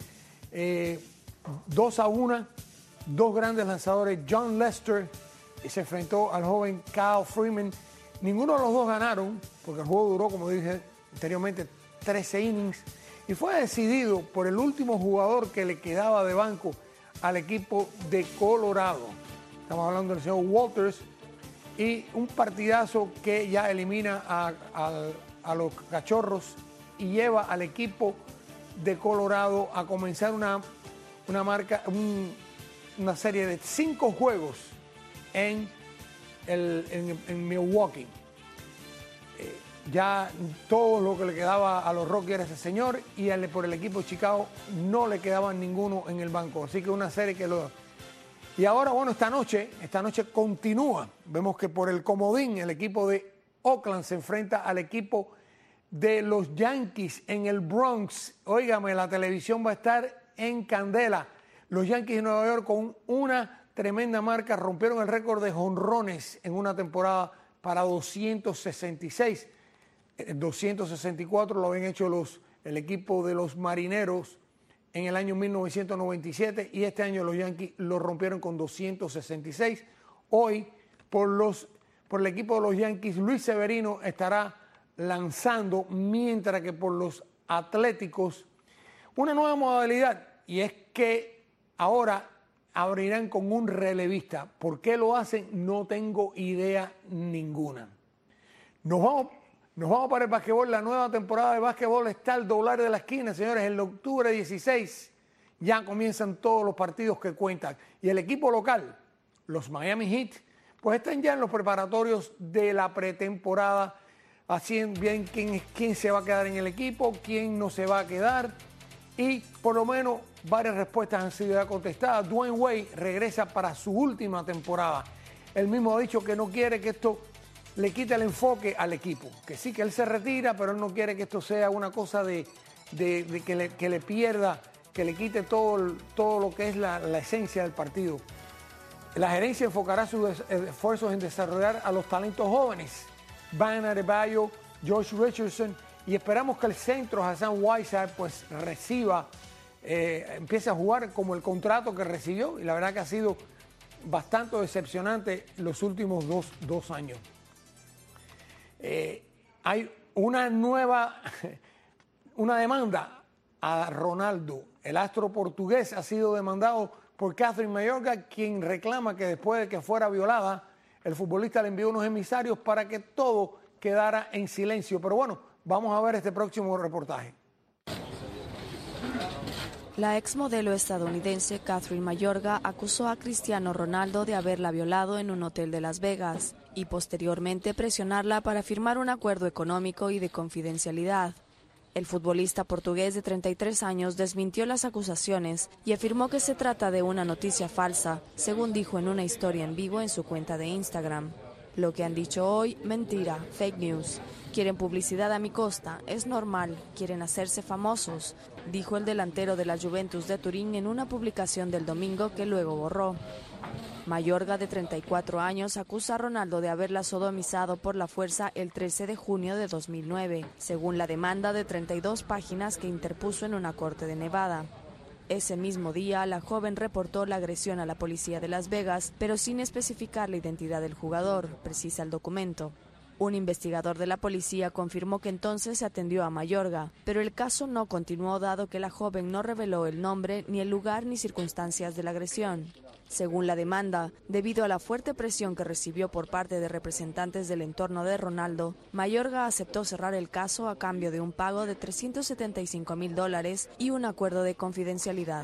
2-1. Dos grandes lanzadores, John Lester se enfrentó al joven Kyle Freeman. Ninguno de los dos ganaron, porque el juego duró, como dije anteriormente, 13 innings. Y fue decidido por el último jugador que le quedaba de banco al equipo de Colorado. Estamos hablando del señor Walters. Y un partidazo que ya elimina a los Cachorros y lleva al equipo de Colorado a comenzar una serie de 5 juegos en Milwaukee. Ya todo lo que le quedaba a los Rockies era ese señor, y por el equipo de Chicago no le quedaba ninguno en el banco. Así que una serie que lo... Y ahora, bueno, esta noche continúa. Vemos que por el comodín el equipo de Oakland se enfrenta al equipo de los Yankees en el Bronx. Óigame, la televisión va a estar en candela. Los Yankees de Nueva York, con una tremenda marca, rompieron el récord de jonrones en una temporada para 266. 264 lo habían hecho el equipo de los Marineros en el año 1997, y este año los Yankees lo rompieron con 266. Hoy, por el equipo de los Yankees, Luis Severino estará lanzando, mientras que por los Atléticos, una nueva modalidad, y es que ahora abrirán con un relevista. ¿Por qué lo hacen? No tengo idea ninguna. Nos vamos para el básquetbol. La nueva temporada de básquetbol está al doblar de la esquina, señores. En octubre 16 ya comienzan todos los partidos que cuentan. Y el equipo local, los Miami Heat, pues están ya en los preparatorios de la pretemporada, haciendo bien quién se va a quedar en el equipo, quién no se va a quedar. Y por lo menos varias respuestas han sido ya contestadas. Dwayne Wade regresa para su última temporada. Él mismo ha dicho que no quiere que esto le quite el enfoque al equipo. Que sí, que él se retira, pero él no quiere que esto sea una cosa de que le pierda, que le quite todo lo que es la esencia del partido. La gerencia enfocará sus esfuerzos en desarrollar a los talentos jóvenes. Bam Adebayo, Josh Richardson, y esperamos que el centro Hassan Whiteside pues empiece a jugar como el contrato que recibió, y la verdad que ha sido bastante decepcionante los últimos dos años. Hay una demanda a Ronaldo. El astro portugués ha sido demandado por Catherine Mayorga, quien reclama que después de que fuera violada, el futbolista le envió unos emisarios para que todo quedara en silencio. Pero bueno, vamos a ver este próximo reportaje. La exmodelo estadounidense Catherine Mayorga acusó a Cristiano Ronaldo de haberla violado en un hotel de Las Vegas y posteriormente presionarla para firmar un acuerdo económico y de confidencialidad. El futbolista portugués de 33 años desmintió las acusaciones y afirmó que se trata de una noticia falsa, según dijo en una historia en vivo en su cuenta de Instagram. Lo que han dicho hoy, mentira, fake news. quieren publicidad a mi costa, es normal, quieren hacerse famosos, dijo el delantero de la Juventus de Turín en una publicación del domingo que luego borró. Mayorga, de 34 años, acusa a Ronaldo de haberla sodomizado por la fuerza el 13 de junio de 2009, según la demanda de 32 páginas que interpuso en una corte de Nevada. Ese mismo día, la joven reportó la agresión a la policía de Las Vegas, pero sin especificar la identidad del jugador, precisa el documento. Un investigador de la policía confirmó que entonces se atendió a Mayorga, pero el caso no continuó dado que la joven no reveló el nombre, ni el lugar ni circunstancias de la agresión. Según la demanda, debido a la fuerte presión que recibió por parte de representantes del entorno de Ronaldo, Mayorga aceptó cerrar el caso a cambio de un pago de $375,000 y un acuerdo de confidencialidad.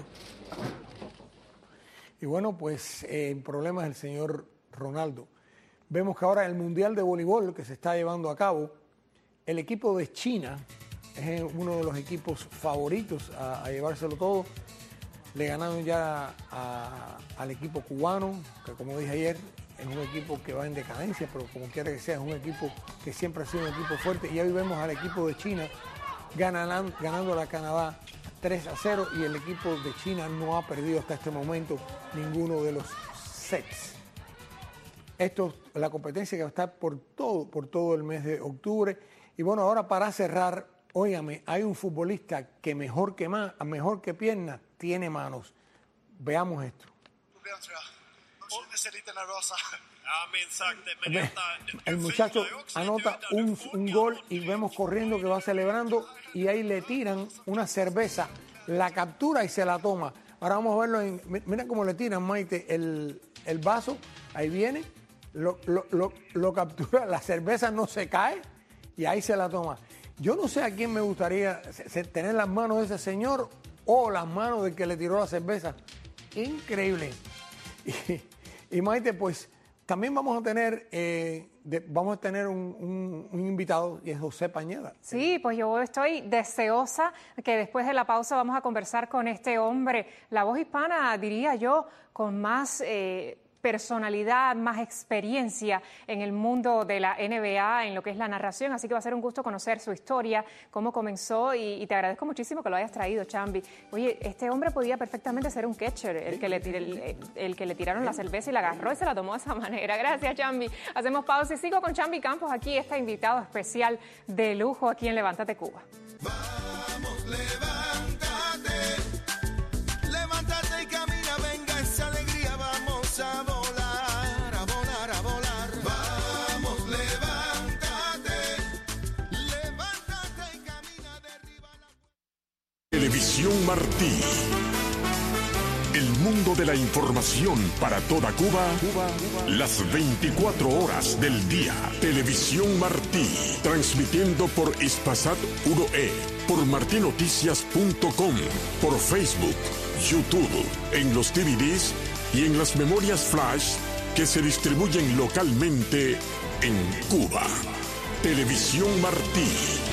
Y bueno, pues en problemas del señor Ronaldo. Vemos que ahora el Mundial de Voleibol que se está llevando a cabo, el equipo de China es uno de los equipos favoritos a llevárselo todo. Le ganaron ya al equipo cubano, que como dije ayer, es un equipo que va en decadencia, pero como quiera que sea, es un equipo que siempre ha sido un equipo fuerte. Y hoy vemos al equipo de China ganando a la Canadá 3-0 y el equipo de China no ha perdido hasta este momento ninguno de los sets. Esto es la competencia que va a estar por todo el mes de octubre. Y bueno, ahora para cerrar, óigame, hay un futbolista que mejor que pierna tiene manos. Veamos esto. El muchacho anota un gol y vemos corriendo que va celebrando y ahí le tiran una cerveza, la captura y se la toma. Ahora vamos a verlo, mira cómo le tiran, Maite, el vaso, ahí viene, lo captura, la cerveza no se cae y ahí se la toma. Yo no sé a quién me gustaría tener las manos de ese señor o las manos del que le tiró la cerveza. Increíble. Y Maite, pues también vamos a tener un invitado y es José Pañeda. Sí, pues yo estoy deseosa que después de la pausa vamos a conversar con este hombre, la voz hispana, diría yo, con más personalidad, más experiencia en el mundo de la NBA, en lo que es la narración, así que va a ser un gusto conocer su historia, cómo comenzó y te agradezco muchísimo que lo hayas traído, Chambi. Oye, este hombre podía perfectamente ser un catcher, el que le tiraron la cerveza y la agarró y se la tomó de esa manera. Gracias, Chambi. Hacemos pausa y sigo con Chambi Campos aquí, este invitado especial de lujo aquí en Levántate Cuba. Vamos, levántate y camina, venga esa alegría, vamos a volar. Vamos, levántate y camina derriba la... Televisión Martí. El mundo de la información para toda Cuba, las 24 horas del día. Televisión Martí, transmitiendo por Espasat 1E, por martinoticias.com, por Facebook, YouTube, en los DVDs y en las memorias flash que se distribuyen localmente en Cuba. Televisión Martí.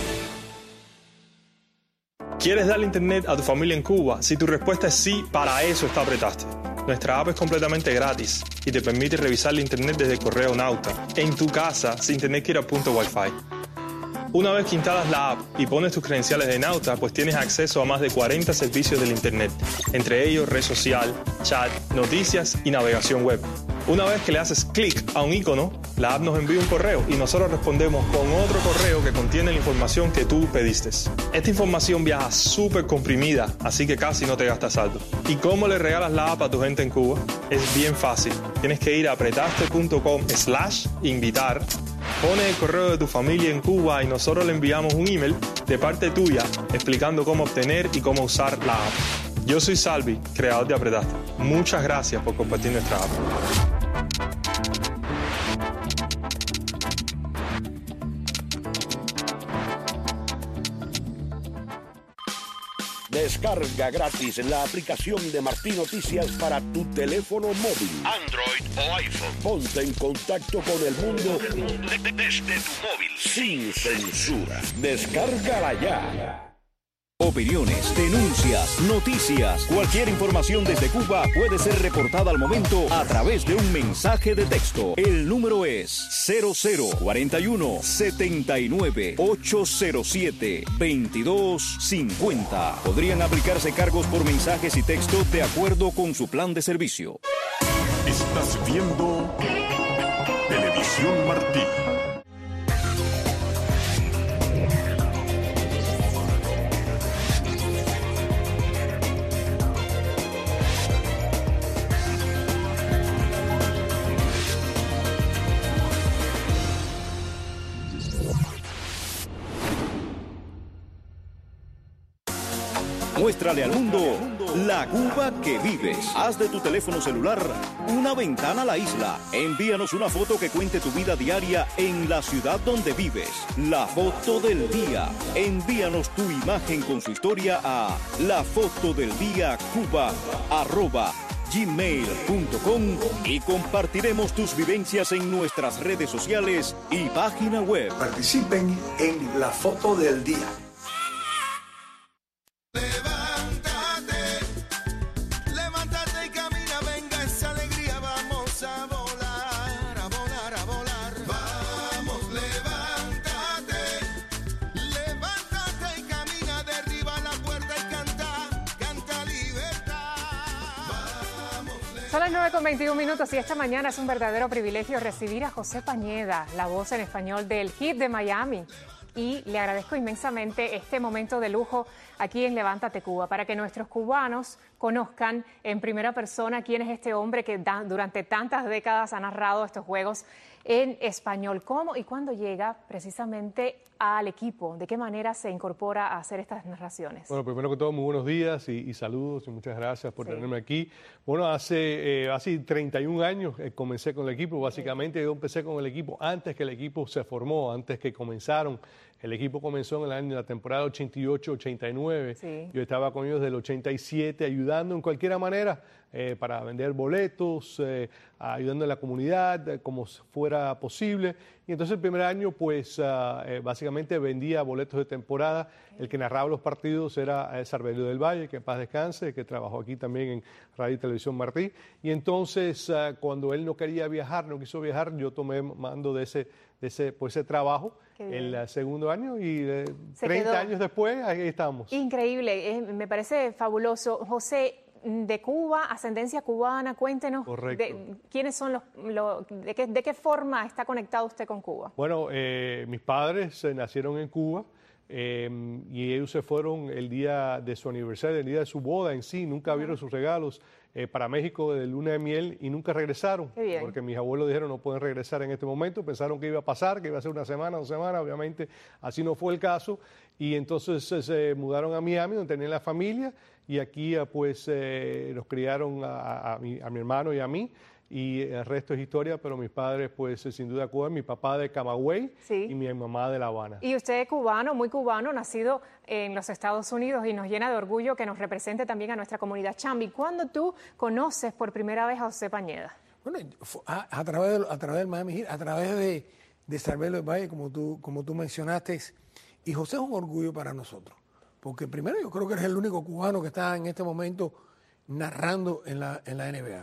¿Quieres darle internet a tu familia en Cuba? Si tu respuesta es sí, para eso está Apretaste. Nuestra app es completamente gratis y te permite revisar la internet desde el correo Nauta, en tu casa, sin tener que ir a punto Wi-Fi. Una vez que instalas la app y pones tus credenciales de Nauta, pues tienes acceso a más de 40 servicios del internet, entre ellos red social, chat, noticias y navegación web. Una vez que le haces clic a un icono, la app nos envía un correo y nosotros respondemos con otro correo que contiene la información que tú pediste. Esta información viaja súper comprimida, así que casi no te gastas saldo. ¿Y cómo le regalas la app a tu gente en Cuba? Es bien fácil. Tienes que ir a apretaste.com/invitar, pone el correo de tu familia en Cuba y nosotros le enviamos un email de parte tuya explicando cómo obtener y cómo usar la app. Yo soy Salvi, creador de Apretaste. Muchas gracias por compartir nuestra app. Descarga gratis la aplicación de Martí Noticias para tu teléfono móvil, Android o iPhone. Ponte en contacto con el mundo desde tu móvil, sin censura. Descárgala ya. Opiniones, denuncias, noticias, cualquier información desde Cuba puede ser reportada al momento a través de un mensaje de texto. El número es 0041 79 807 2250. Podrían aplicarse cargos por mensajes y texto de acuerdo con su plan de servicio. Estás viendo Televisión Martí. Muéstrale al mundo la Cuba que vives. Haz de tu teléfono celular una ventana a la isla. Envíanos una foto que cuente tu vida diaria en la ciudad donde vives. La foto del día. Envíanos tu imagen con su historia a lafotodeldiacuba@gmail.com y compartiremos tus vivencias en nuestras redes sociales y página web. Participen en La Foto del Día. Son las 9:21 y esta mañana es un verdadero privilegio recibir a José Pañeda, la voz en español del Heat de Miami. Y le agradezco inmensamente este momento de lujo aquí en Levántate Cuba, para que nuestros cubanos conozcan en primera persona quién es este hombre que durante tantas décadas ha narrado estos juegos en español. ¿Cómo y cuándo llega precisamente al equipo? ¿De qué manera se incorpora a hacer estas narraciones? Bueno, primero que todo, muy buenos días y saludos y muchas gracias por tenerme aquí. Bueno, hace 31 años comencé con el equipo. Básicamente yo empecé con el equipo antes que el equipo se formó, antes que comenzaron. El equipo comenzó en la temporada 88-89. Sí. Yo estaba con ellos del 87, ayudando en cualquier manera para vender boletos, ayudando a la comunidad como fuera posible. Y entonces el primer año, pues básicamente vendía boletos de temporada. El que narraba los partidos era Sarbelio del Valle, que en paz descanse, que trabajó aquí también en Radio y Televisión Martí. Y entonces cuando él no quería viajar, no quiso viajar, yo tomé mando de ese trabajo el segundo año y 30 años después ahí estamos. Increíble, me parece fabuloso. José, de Cuba, ascendencia cubana, cuéntenos quiénes son de qué forma está conectado usted con Cuba. Bueno, mis padres nacieron en Cuba. Y ellos se fueron el día de su aniversario, el día de su boda en sí, nunca vieron sus regalos para México de luna de miel y nunca regresaron, porque mis abuelos dijeron no pueden regresar en este momento, pensaron que iba a pasar, que iba a ser una semana, 2 semanas, obviamente así no fue el caso, y entonces se mudaron a Miami donde tenían la familia y aquí pues nos criaron a mi hermano y a mí. Y el resto es historia, pero mis padres, pues, sin duda, Cuba, mi papá de Camagüey y mi mamá de La Habana. Y usted es cubano, muy cubano, nacido en los Estados Unidos y nos llena de orgullo que nos represente también a nuestra comunidad Chambi. ¿Cuándo tú conoces por primera vez a José Pañeda? Bueno, a través del Miami Heat, a través de Sarbelio del Valle, como tú mencionaste, y José es un orgullo para nosotros, porque primero yo creo que eres el único cubano que está en este momento narrando en la NBA.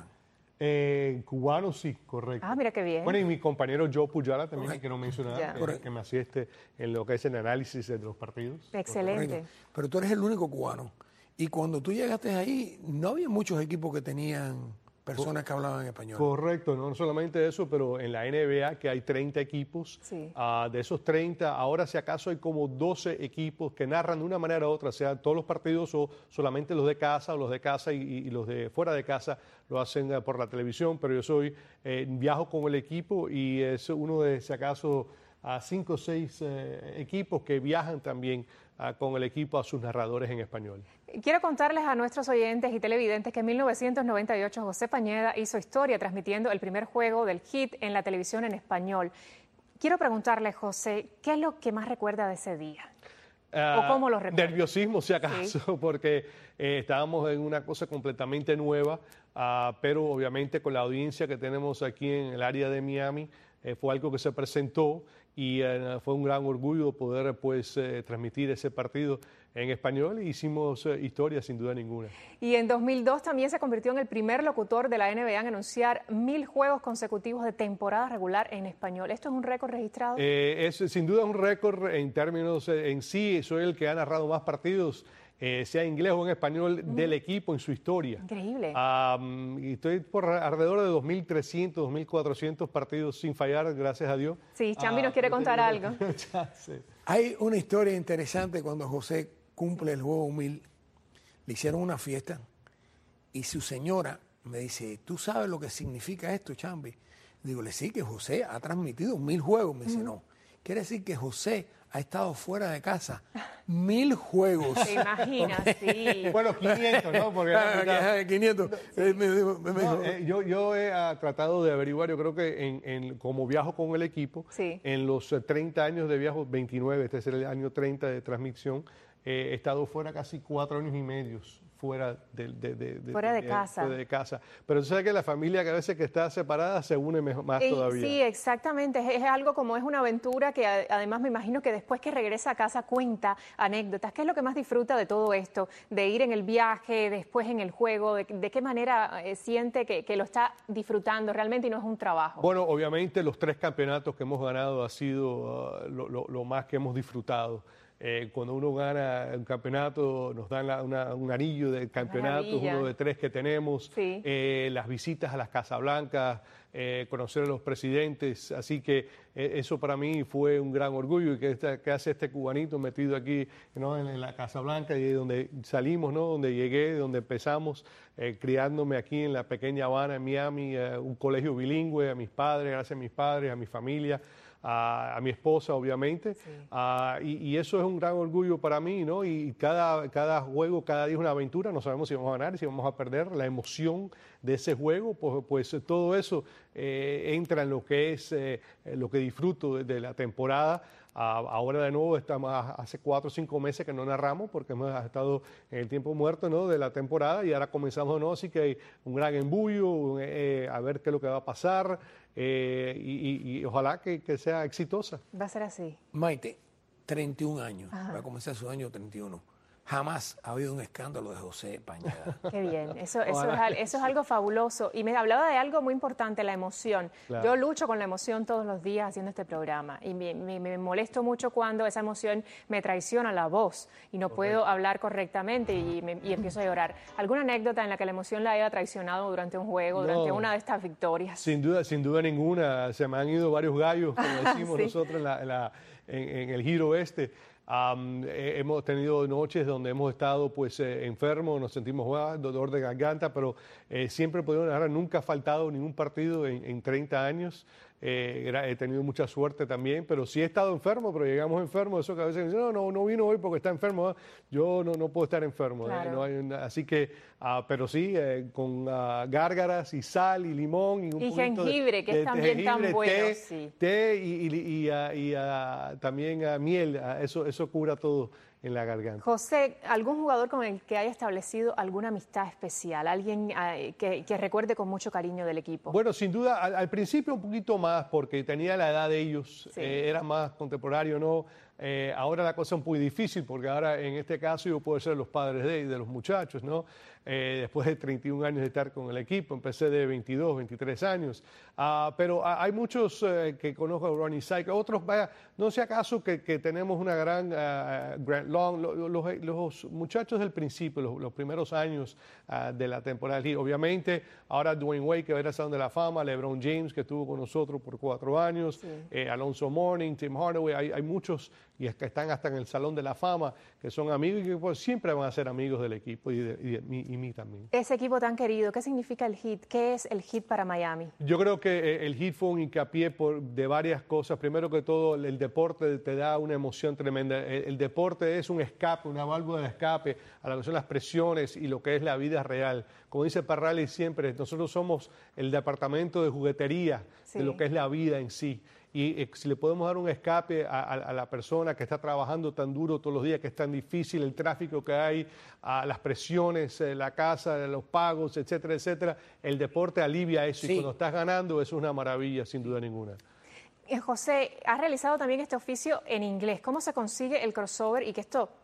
Cubano, sí, correcto. Ah, mira qué bien. Bueno, y mi compañero Joe Puyala también, que quiero mencionar, que me asiste en lo que es el análisis de los partidos. Excelente. Correcto. Pero tú eres el único cubano. Y cuando tú llegaste ahí, no había muchos equipos que tenían personas que hablaban español. Correcto, no solamente eso, pero en la NBA que hay 30 equipos, de esos 30, ahora si acaso hay como 12 equipos que narran de una manera u otra, sea todos los partidos o solamente los de casa, o los de casa y los de fuera de casa lo hacen por la televisión, pero yo viajo con el equipo y es uno de si acaso 5 o 6 equipos que viajan también con el equipo a sus narradores en español. Quiero contarles a nuestros oyentes y televidentes que en 1998 José Pañeda hizo historia transmitiendo el primer juego del Heat en la televisión en español. Quiero preguntarle, José, ¿qué es lo que más recuerda de ese día? ¿O cómo lo recuerda? Nerviosismo, si acaso, porque estábamos en una cosa completamente nueva, pero obviamente con la audiencia que tenemos aquí en el área de Miami, fue algo que se presentó y fue un gran orgullo poder pues transmitir ese partido en español y hicimos historia sin duda ninguna. Y en 2002 también se convirtió en el primer locutor de la NBA en anunciar 1000 juegos consecutivos de temporada regular en español. ¿Esto es un récord registrado? Es sin duda un récord en términos en sí. Soy el que ha narrado más partidos, sea en inglés o en español, del equipo en su historia. Increíble. Y estoy por alrededor de 2.300, 2.400 partidos sin fallar, gracias a Dios. Sí, Chambi nos quiere contar algo. Sí. Hay una historia interesante cuando José cumple el juego 1000. Le hicieron una fiesta y su señora me dice, ¿tú sabes lo que significa esto, Chambi? Digo, sí, que José ha transmitido 1000 juegos. Me dice, no. Quiere decir que José ha estado fuera de casa 1000 juegos. ¿Te imaginas? Sí. Bueno, 500, ¿no? Porque 500. Yo he tratado de averiguar, yo creo que como viajo con el equipo, sí, en los 30 años de viaje, 29, este es el año 30 de transmisión, he estado fuera casi 4 años y medio. Fuera de casa. Pero tú sabes que la familia que a veces que está separada se une más todavía. Sí, exactamente. Es algo como es una aventura que además me imagino que después que regresa a casa cuenta anécdotas. ¿Qué es lo que más disfruta de todo esto? De ir en el viaje, después en el juego, de qué manera siente que lo está disfrutando realmente y no es un trabajo. Bueno, obviamente los 3 campeonatos que hemos ganado ha sido lo más que hemos disfrutado. Cuando uno gana un campeonato, nos dan un anillo de campeonato, uno de 3 que tenemos, sí, las visitas a las Casas Blancas, conocer a los presidentes, así que eso para mí fue un gran orgullo. Y que hace este cubanito metido aquí, ¿no?, en la Casa Blanca, y donde salimos, ¿no?, donde llegué, donde empezamos, criándome aquí en la pequeña Habana, en Miami, un colegio bilingüe, a mis padres, gracias a mis padres, a mi familia, a mi esposa, obviamente, sí, y eso es un gran orgullo para mí, ¿no? Y cada juego, cada día es una aventura, no sabemos si vamos a ganar, si vamos a perder, la emoción de ese juego, pues todo eso entra en lo que es lo que disfruto de la temporada. Ahora de nuevo estamos hace 4 o 5 meses que no narramos porque hemos estado en el tiempo muerto, ¿no?, de la temporada, y ahora comenzamos de nuevo, así que hay un gran embullo, a ver qué es lo que va a pasar, y ojalá que sea exitosa. Va a ser así. Maite, 31 años, va a comenzar su año 31. Jamás ha habido un escándalo de José Pañeda. Qué bien, eso es algo fabuloso. Y me hablaba de algo muy importante, la emoción. Claro. Yo lucho con la emoción todos los días haciendo este programa y me molesto mucho cuando esa emoción me traiciona la voz y no puedo hablar correctamente y empiezo a llorar. ¿Alguna anécdota en la que la emoción la haya traicionado durante un juego, durante una de estas victorias? Sin duda ninguna. Se me han ido varios gallos, como decimos sí, nosotros en el giro este. Hemos tenido noches donde hemos estado pues enfermos, nos sentimos dolor de garganta, pero siempre pudimos ganar. Nunca ha faltado ningún partido en 30 años. He tenido mucha suerte también, pero sí he estado enfermo, pero llegamos enfermos. Eso que a veces dicen, no vino hoy porque está enfermo. Yo no puedo estar enfermo. Claro. No hay así que, pero sí, con gárgaras y sal y limón y un poquito jengibre, que es también tan bueno. Té y también miel, eso cura todo en la garganta. José, ¿algún jugador con el que haya establecido alguna amistad especial? ¿Alguien que recuerde con mucho cariño del equipo? Bueno, sin duda, al principio un poquito más, porque tenía la edad de ellos, sí, era más contemporáneo, ¿no? Ahora la cosa es muy difícil, porque ahora en este caso yo puedo ser los padres de los muchachos, ¿no? Después de 31 años de estar con el equipo, empecé de 22, 23 años. Pero hay muchos que conozco, Ronnie Syke, otros, no sé acaso que tenemos una gran Grant Long, los muchachos del principio, los primeros años de la temporada. Obviamente, ahora Dwayne Wade, que va a ir al Salón de la Fama, LeBron James, que estuvo con nosotros por 4 años, sí, Alonso Mourning, Tim Hardaway, hay muchos y que están hasta en el Salón de la Fama, que son amigos y que pues, siempre van a ser amigos del equipo y de mí también. Ese equipo tan querido, ¿qué significa el Heat? ¿Qué es el Heat para Miami? Yo creo que el Heat fue un hincapié de varias cosas. Primero que todo, el deporte te da una emoción tremenda. El deporte es un escape, una válvula de escape a lo que son las presiones y lo que es la vida real. Como dice Parrali siempre, nosotros somos el departamento de juguetería, sí, de lo que es la vida en sí. Y si le podemos dar un escape a la persona que está trabajando tan duro todos los días, que es tan difícil, el tráfico que hay, a las presiones, la casa, los pagos, etcétera, etcétera, el deporte alivia eso. Sí. Y cuando estás ganando, eso es una maravilla, sin duda ninguna. José, has realizado también este oficio en inglés. ¿Cómo se consigue el crossover y que esto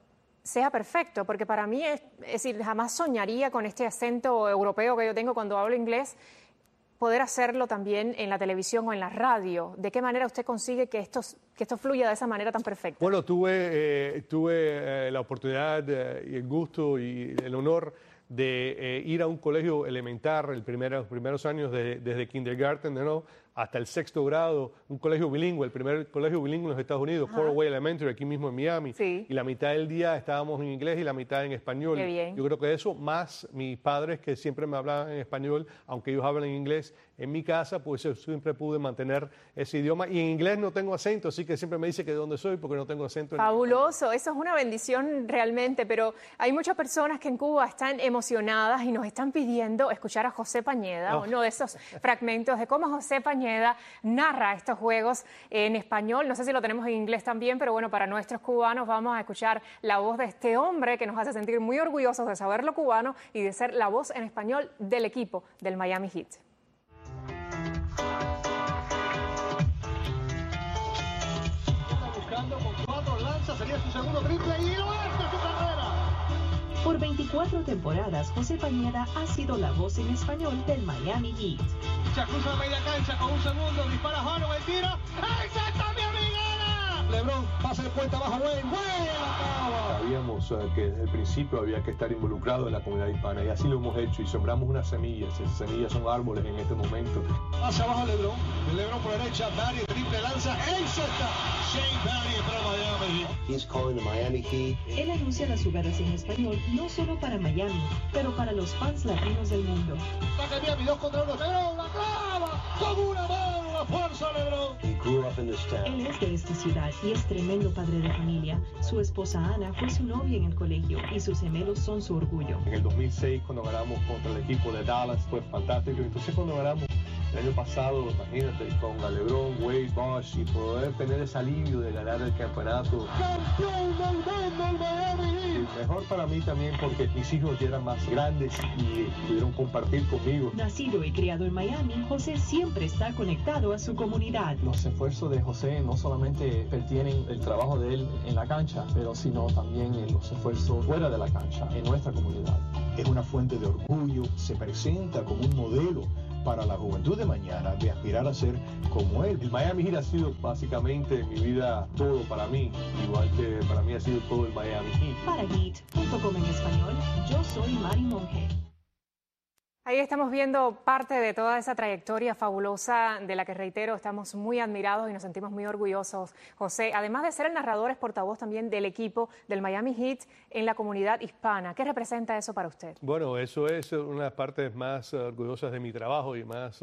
sea perfecto, porque para mí es decir, jamás soñaría con este acento europeo que yo tengo cuando hablo inglés, poder hacerlo también en la televisión o en la radio. ¿De qué manera usted consigue que esto fluya de esa manera tan perfecta? Bueno, tuve la oportunidad y el gusto y el honor de ir a un colegio elemental los primeros años desde kindergarten, ¿no?, hasta el 6º grado, un colegio bilingüe, el primer colegio bilingüe en los Estados Unidos, Coral Way Elementary, aquí mismo en Miami. Sí. Y la mitad del día estábamos en inglés y la mitad en español. Qué bien. Yo creo que eso, más mis padres que siempre me hablaban en español, aunque ellos hablan inglés, en mi casa, pues yo siempre pude mantener ese idioma. Y en inglés no tengo acento, así que siempre me dice que de dónde soy porque no tengo acento. Fabuloso, eso es una bendición realmente, pero hay muchas personas que en Cuba están emocionadas y nos están pidiendo escuchar a José Pañeda, uno de esos fragmentos de cómo José Pañeda narra estos juegos en español. No sé si lo tenemos en inglés también, pero bueno, para nuestros cubanos vamos a escuchar la voz de este hombre que nos hace sentir muy orgullosos de saber lo cubano y de ser la voz en español del equipo del Miami Heat. Con 4 lanzas, sería su segundo triple y no es de su carrera. Por 24 temporadas, José Pañeda ha sido la voz en español del Miami Heat. Se cruza media cancha con un segundo, dispara Harlow, el tiro. ¡Esa está mi amigana! LeBron pasa el puente abajo, Wayne acaba. Sabíamos que desde el principio había que estar involucrado en la comunidad hispana y así lo hemos hecho y sembramos unas semillas. Esas semillas son árboles en este momento. Hacia abajo LeBron, LeBron por derecha, Barry, triple lanza, ¡en cesta! Shane Barry para Miami. He's calling the Miami Heat. Él anuncia las jugadas en español no solo para Miami, pero para los fans latinos del mundo. Ataque Miami, 2 contra 1, LeBron la clava con una mano, la fuerza LeBron. He grew up in this town. Él es de esta ciudad y es tremendo padre de familia. Su esposa Ana fue su novia en el colegio y sus gemelos son su orgullo. En el 2006, cuando ganamos contra el equipo de Dallas, fue fantástico. Entonces, cuando ganamos el año pasado, imagínate, con LeBron, Wade, Bosh, y poder tener ese alivio de ganar el campeonato. ¡Campeón del mundo, el Miami! Mejor para mí también porque mis hijos ya eran más grandes y pudieron compartir conmigo. Nacido y criado en Miami, José siempre está conectado a su comunidad. Los esfuerzos de José no solamente pertienen el trabajo de él en la cancha, pero sino también en los esfuerzos fuera de la cancha, en nuestra comunidad. Es una fuente de orgullo, se presenta como un modelo para la juventud de mañana, de aspirar a ser como él. El Miami Heat ha sido básicamente en mi vida todo para mí, igual que para mí ha sido todo el Miami Heat. Para Heat.com en español, yo soy Mari Monge. Ahí estamos viendo parte de toda esa trayectoria fabulosa de la que, reitero, estamos muy admirados y nos sentimos muy orgullosos. José, además de ser el narrador, es portavoz también del equipo del Miami Heat en la comunidad hispana. ¿Qué representa eso para usted? Bueno, eso es una de las partes más orgullosas de mi trabajo y más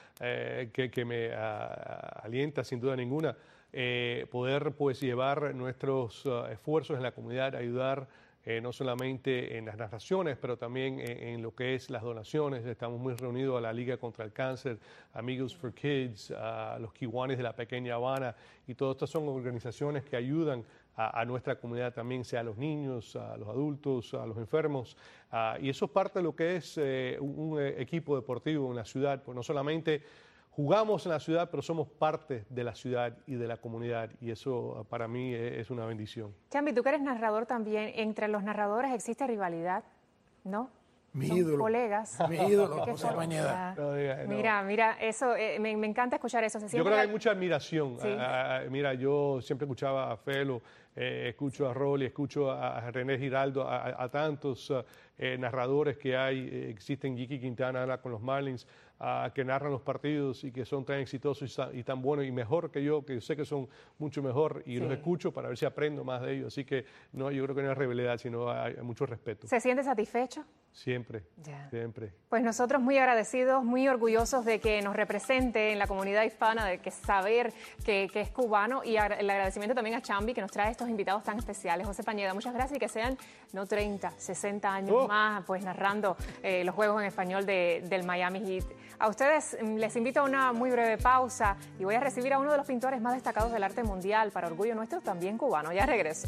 que me alienta sin duda ninguna. Poder pues llevar nuestros esfuerzos en la comunidad, ayudar no solamente en las narraciones, pero también en lo que es las donaciones. Estamos muy reunidos a la Liga contra el Cáncer, Amigos for Kids, a los Kiwanis de la Pequeña Habana, y todas estas son organizaciones que ayudan a nuestra comunidad también, sea a los niños, a los adultos, a los enfermos. Y eso es parte de lo que es un equipo deportivo en la ciudad, pues no solamente jugamos en la ciudad, pero somos parte de la ciudad y de la comunidad, y eso para mí es una bendición. Chambi, tú que eres narrador también, entre los narradores existe rivalidad, ¿no? Mi Son ídolo. colegas. Mi ídolo, José Pañeda. Mira, eso, me encanta escuchar eso. Yo creo que hay mucha admiración. Sí. Mira, yo siempre escuchaba a Felo, escucho a Rolly, escucho a René Giraldo, a tantos narradores que hay, existen Jiki Quintana ahora con los Marlins, que narran los partidos y que son tan exitosos y tan buenos y mejor que yo sé que son mucho mejor, y los escucho para ver si aprendo más de ellos. Así que no, yo creo que no es rivalidad, sino hay mucho respeto. ¿Se siente satisfecho? Siempre, siempre. Pues nosotros muy agradecidos, muy orgullosos de que nos represente en la comunidad hispana, de que saber que es cubano, y el agradecimiento también a Chambi, que nos trae estos invitados tan especiales. José Pañeda, muchas gracias, y que sean no 30, 60 años más pues narrando los juegos en español del Miami Heat. A ustedes les invito a una muy breve pausa y voy a recibir a uno de los pintores más destacados del arte mundial, para orgullo nuestro, también cubano. Ya regreso.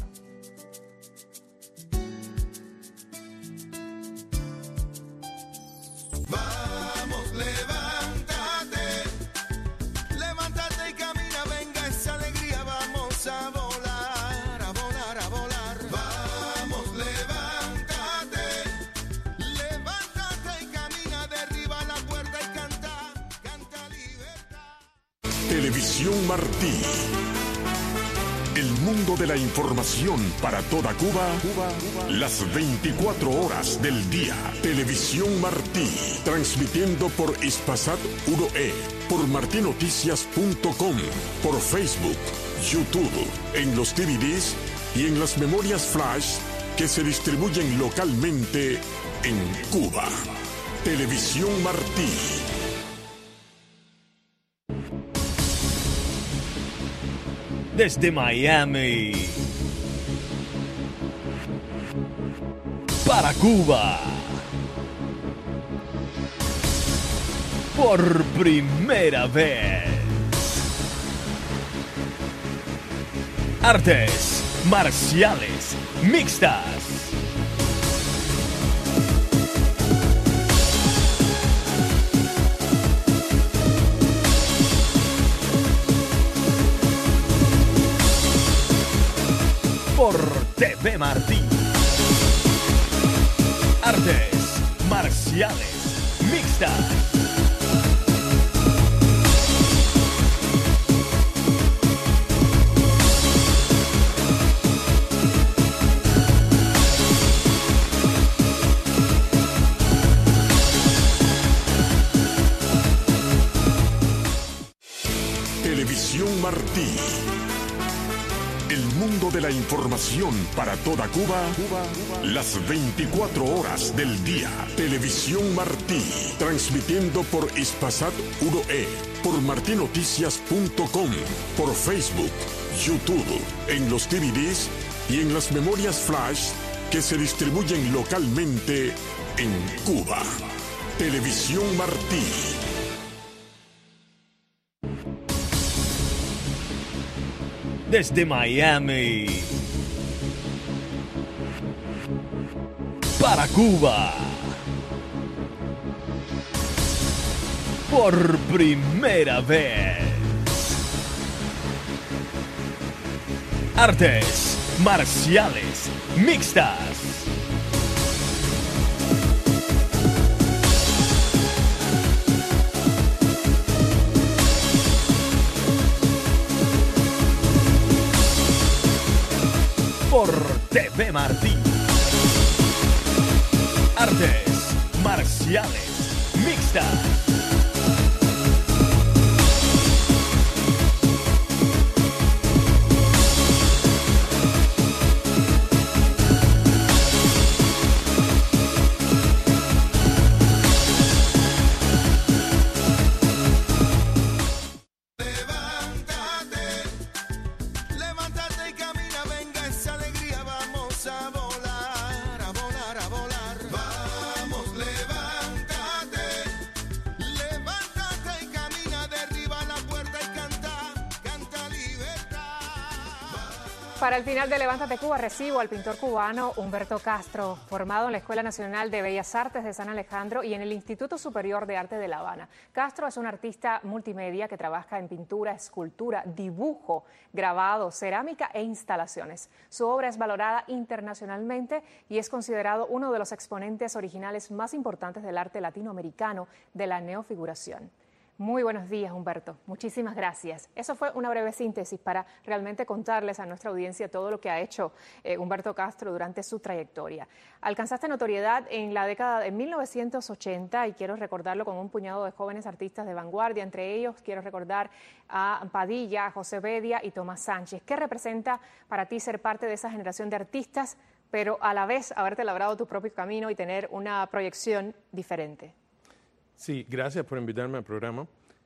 Vamos, levántate, levántate y camina, venga esa alegría, vamos a volar, a volar, a volar. Vamos, Televisión Martí. El mundo de la información para toda Cuba, las 24 horas del día. Televisión Martí, transmitiendo por Hispasat 1E, por martinoticias.com, por Facebook, YouTube, en los DVDs y en las memorias flash que se distribuyen localmente en Cuba. Televisión Martí. Desde Miami para Cuba, por primera vez, artes marciales mixtas. Por TV Martí. Artes marciales mixtas. Televisión Martí. El mundo de la información para toda Cuba, las 24 horas del día. Televisión Martí, transmitiendo por Hispasat 1E, por martinoticias.com, por Facebook, YouTube, en los DVDs y en las memorias flash que se distribuyen localmente en Cuba. Televisión Martí. Desde Miami para Cuba, por primera vez, artes marciales mixtas. Por TV Martí. Artes marciales mixtas. Para el final de Levántate Cuba recibo al pintor cubano Humberto Castro, formado en la Escuela Nacional de Bellas Artes de San Alejandro y en el Instituto Superior de Arte de La Habana. Castro es un artista multimedia que trabaja en pintura, escultura, dibujo, grabado, cerámica e instalaciones. Su obra es valorada internacionalmente y es considerado uno de los exponentes originales más importantes del arte latinoamericano de la neofiguración. Muy buenos días, Humberto. Muchísimas gracias. Eso fue una breve síntesis para realmente contarles a nuestra audiencia todo lo que ha hecho Humberto Castro durante su trayectoria. Alcanzaste notoriedad en la década de 1980 y quiero recordarlo con un puñado de jóvenes artistas de vanguardia. Entre ellos quiero recordar a Padilla, a José Bedia y Tomás Sánchez. ¿Qué representa para ti ser parte de esa generación de artistas, pero a la vez haberte labrado tu propio camino y tener una proyección diferente? Sí, gracias por invitarme al programa.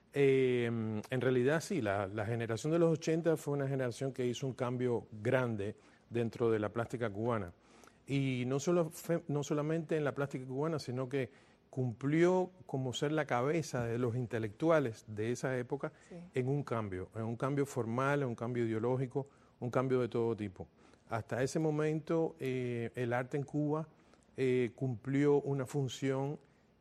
En realidad sí, la generación de los 80 fue una generación que hizo un cambio grande dentro de la plástica cubana. Y no solamente en la plástica cubana, sino que cumplió como ser la cabeza de los intelectuales de esa época en un cambio formal, en un cambio ideológico, un cambio de todo tipo. Hasta ese momento el arte en Cuba cumplió una función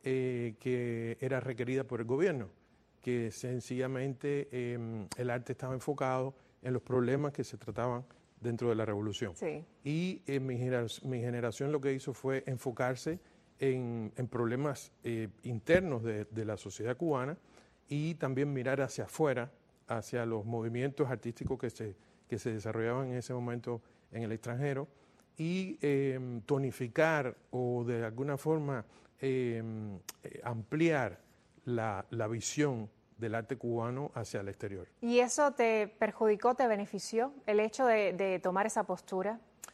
que era requerida por el gobierno, que sencillamente el arte estaba enfocado en los problemas que se trataban dentro de la revolución. Sí. Y mi generación lo que hizo fue enfocarse en problemas internos de la sociedad cubana y también mirar hacia afuera hacia los movimientos artísticos que se desarrollaban en ese momento en el extranjero y tonificar o de alguna forma ampliar la visión del arte cubano hacia el exterior. ¿Y eso te perjudicó, te benefició, el hecho de tomar esa postura?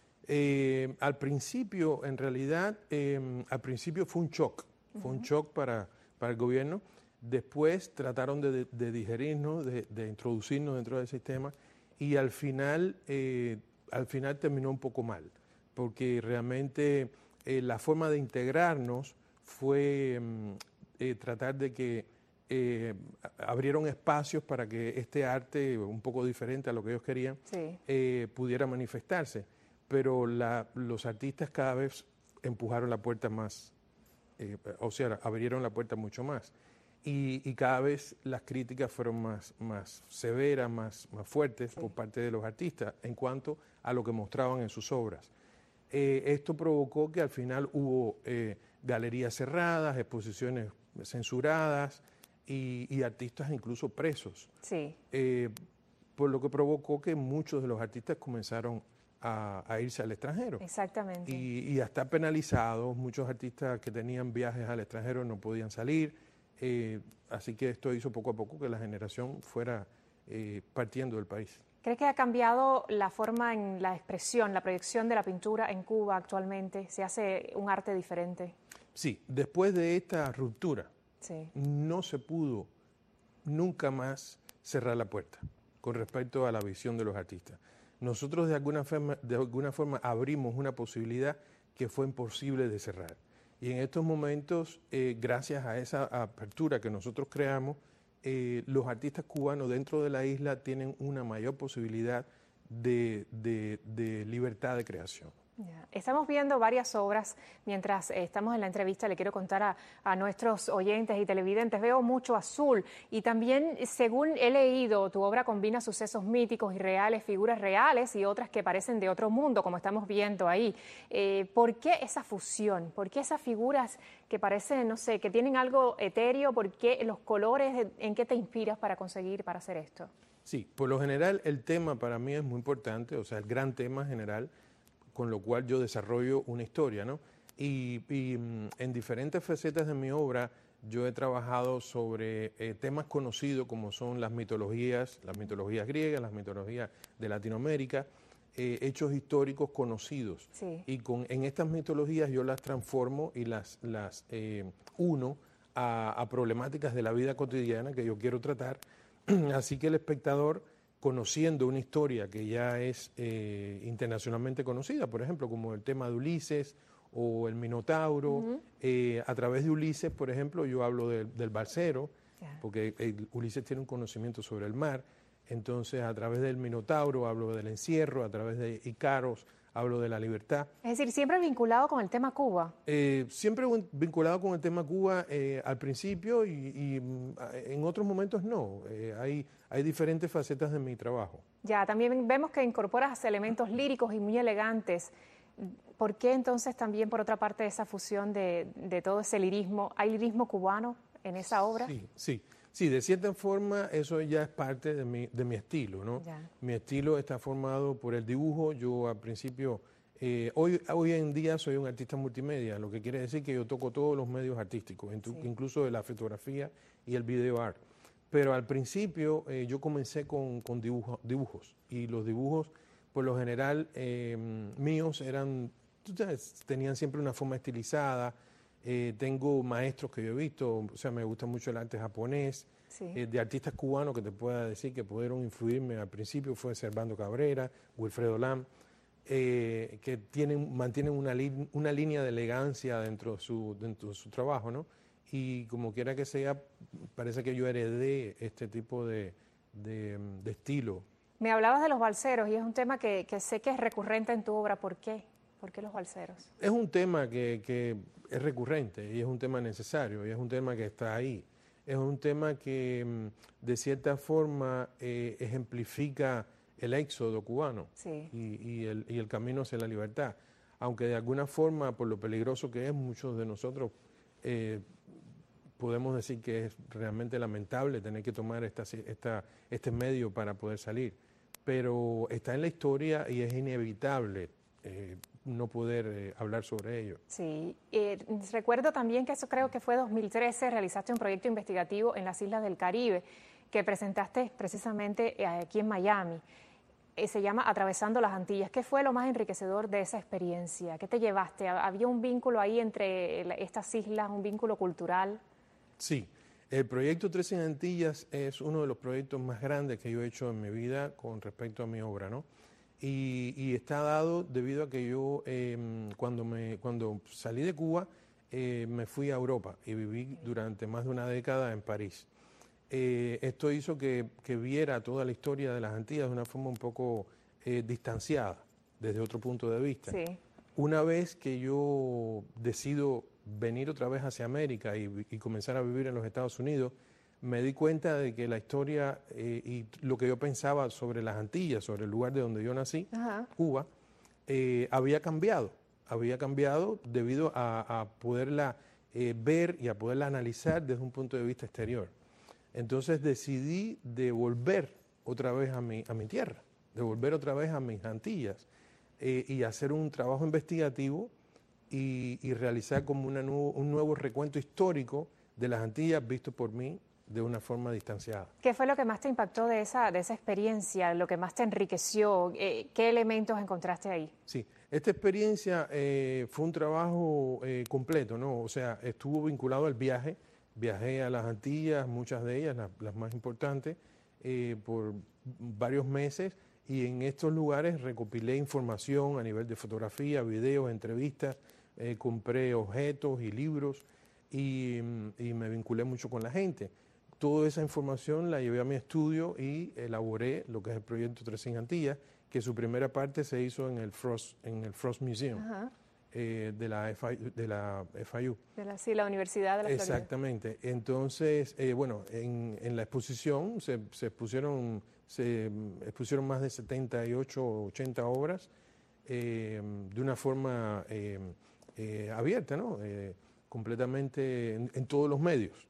Al principio, en realidad, al principio fue un shock. Fue un shock para el gobierno. Después trataron de digerirnos, de introducirnos dentro del sistema y al final terminó un poco mal, porque realmente la forma de integrarnos fue tratar de que abrieron espacios para que este arte, un poco diferente a lo que ellos querían, pudiera manifestarse. Pero los artistas cada vez empujaron la puerta más, o sea, abrieron la puerta mucho más. Y cada vez las críticas fueron más severas, más fuertes por parte de los artistas en cuanto a lo que mostraban en sus obras. Esto provocó que al final hubo galerías cerradas, exposiciones censuradas y artistas incluso presos. Sí. Por lo que provocó que muchos de los artistas comenzaron a irse al extranjero. Exactamente. Y a estar penalizados. Muchos artistas que tenían viajes al extranjero no podían salir. Así que esto hizo poco a poco que la generación fuera partiendo del país. ¿Crees que ha cambiado la forma en la expresión, la proyección de la pintura en Cuba actualmente? ¿Se hace un arte diferente? Sí, después de esta ruptura, no se pudo nunca más cerrar la puerta con respecto a la visión de los artistas. Nosotros de alguna forma abrimos una posibilidad que fue imposible de cerrar. Y en estos momentos, gracias a esa apertura que nosotros creamos, los artistas cubanos dentro de la isla tienen una mayor posibilidad de libertad de creación. Yeah. Estamos viendo varias obras. Mientras estamos en la entrevista, le quiero contar a nuestros oyentes y televidentes, veo mucho azul y también, según he leído, tu obra combina sucesos míticos y reales, figuras reales y otras que parecen de otro mundo, como estamos viendo ahí. ¿Por qué esa fusión? ¿Por qué esas figuras que parecen, no sé, que tienen algo etéreo? ¿Por qué los colores? ¿En qué te inspiras para hacer esto? Sí, por lo general el tema para mí es muy importante, o sea, el gran tema general, con lo cual yo desarrollo una historia, ¿no? Y en diferentes facetas de mi obra yo he trabajado sobre temas conocidos como son las mitologías griegas, las mitologías de Latinoamérica, hechos históricos conocidos. Sí. Y en estas mitologías yo las transformo y las uno a problemáticas de la vida cotidiana que yo quiero tratar, así que el espectador, conociendo una historia que ya es internacionalmente conocida, por ejemplo, como el tema de Ulises o el Minotauro, a través de Ulises, por ejemplo, yo hablo del balsero, porque Ulises tiene un conocimiento sobre el mar, entonces a través del Minotauro hablo del encierro, a través de Icaros hablo de la libertad. Es decir, siempre vinculado con el tema Cuba. Siempre vinculado con el tema Cuba al principio y en otros momentos no. Hay diferentes facetas de mi trabajo. Ya, también vemos que incorporas elementos líricos y muy elegantes. ¿Por qué entonces también, por otra parte, esa fusión de todo ese lirismo? ¿Hay lirismo cubano en esa obra? Sí, de cierta forma eso ya es parte de mi estilo, ¿no? Ya. Mi estilo está formado por el dibujo. Yo al principio, hoy en día soy un artista multimedia, lo que quiere decir que yo toco todos los medios artísticos, incluso de la fotografía y el video art. Pero al principio yo comencé con dibujos y los dibujos por lo general míos tenían siempre una forma estilizada. Tengo maestros que yo he visto, o sea, me gusta mucho el arte japonés, de artistas cubanos que te pueda decir que pudieron influirme al principio, fue Servando Cabrera, Wilfredo Lam, que mantienen una línea de elegancia dentro de su trabajo, ¿no? Y como quiera que sea, parece que yo heredé este tipo de estilo. Me hablabas de los balseros y es un tema que sé que es recurrente en tu obra. ¿Por qué? ¿Por qué los balseros? Es un tema que es recurrente y es un tema necesario y es un tema que está ahí. Es un tema que de cierta forma ejemplifica el éxodo cubano y el camino hacia la libertad. Aunque de alguna forma, por lo peligroso que es, muchos de nosotros podemos decir que es realmente lamentable tener que tomar este medio para poder salir, pero está en la historia y es inevitable no poder hablar sobre ello. Sí, recuerdo también que eso creo que fue 2013, realizaste un proyecto investigativo en las Islas del Caribe que presentaste precisamente aquí en Miami. Se llama Atravesando las Antillas. ¿Qué fue lo más enriquecedor de esa experiencia? ¿Qué te llevaste? ¿Había un vínculo ahí entre estas islas, un vínculo cultural? Sí, el proyecto 13 Antillas es uno de los proyectos más grandes que yo he hecho en mi vida con respecto a mi obra, ¿no? Y está dado debido a que yo cuando salí de Cuba me fui a Europa y viví durante más de una década en París. Esto hizo que viera toda la historia de las Antillas de una forma un poco distanciada, desde otro punto de vista. Sí. Una vez que yo decido venir otra vez hacia América y comenzar a vivir en los Estados Unidos, me di cuenta de que la historia y lo que yo pensaba sobre las Antillas, sobre el lugar de donde yo nací, Cuba, había cambiado debido a poderla ver y a poderla analizar desde un punto de vista exterior. Entonces decidí devolver otra vez a mi tierra, devolver otra vez a mis Antillas y hacer un trabajo investigativo y realizar como un nuevo recuento histórico de las Antillas visto por mí de una forma distanciada. ¿Qué fue lo que más te impactó de esa experiencia, lo que más te enriqueció? ¿Qué elementos encontraste ahí? Sí, esta experiencia fue un trabajo completo, ¿no? O sea, estuvo vinculado al viaje. Viajé a las Antillas, muchas de ellas, las más importantes, por varios meses, y en estos lugares recopilé información a nivel de fotografía, videos, entrevistas, compré objetos y libros y me vinculé mucho con la gente. Toda esa información la llevé a mi estudio y elaboré lo que es el proyecto 13 Antillas, que su primera parte se hizo en el Frost Museum. De la FIU. La Universidad de la Florida. Exactamente. Entonces, bueno, en la exposición se expusieron más de 78 o 80 obras de una forma abierta, ¿no? Completamente en todos los medios.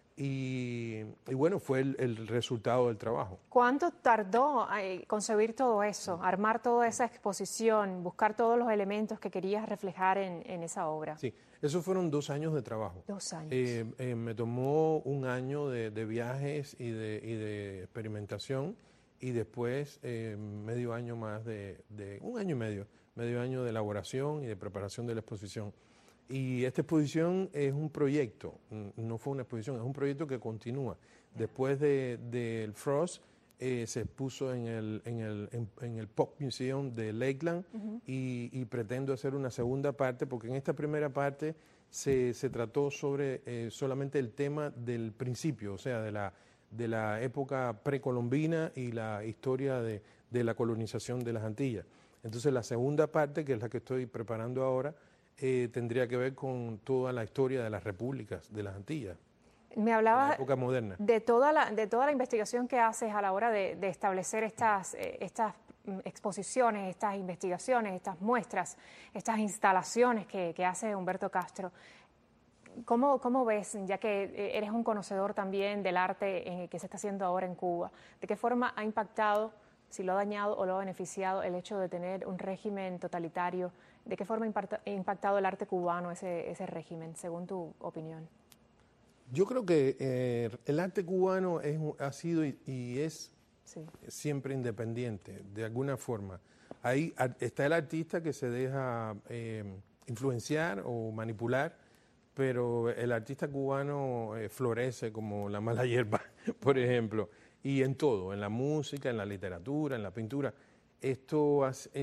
Y bueno, fue el resultado del trabajo. ¿Cuánto tardó concebir todo eso, armar toda esa exposición, buscar todos los elementos que querías reflejar en esa obra? Sí, esos fueron 2 años de trabajo. 2 años. Me tomó 1 año de viajes y de experimentación y después medio año más 1 año y medio año de elaboración y de preparación de la exposición. Y esta exposición es un proyecto, no fue una exposición, es un proyecto que continúa. Después del Frost se expuso en el Pop Museum de Lakeland y pretendo hacer una segunda parte, porque en esta primera parte se trató sobre solamente el tema del principio, o sea, de la época precolombina y la historia de la colonización de las Antillas. Entonces la segunda parte, que es la que estoy preparando ahora, tendría que ver con toda la historia de las repúblicas de las Antillas. Me hablaba de la época moderna. De toda la investigación que haces a la hora de establecer estas exposiciones, estas investigaciones, estas muestras, estas instalaciones que hace Humberto Castro. ¿Cómo ves, ya que eres un conocedor también del arte que se está haciendo ahora en Cuba, de qué forma ha impactado, si lo ha dañado o lo ha beneficiado el hecho de tener un régimen totalitario? ¿De qué forma ha impactado el arte cubano ese régimen, según tu opinión? Yo creo que el arte cubano ha sido y es siempre independiente, de alguna forma. Ahí está el artista que se deja influenciar o manipular, pero el artista cubano florece como la mala hierba, por ejemplo, y en todo, en la música, en la literatura, en la pintura. Esto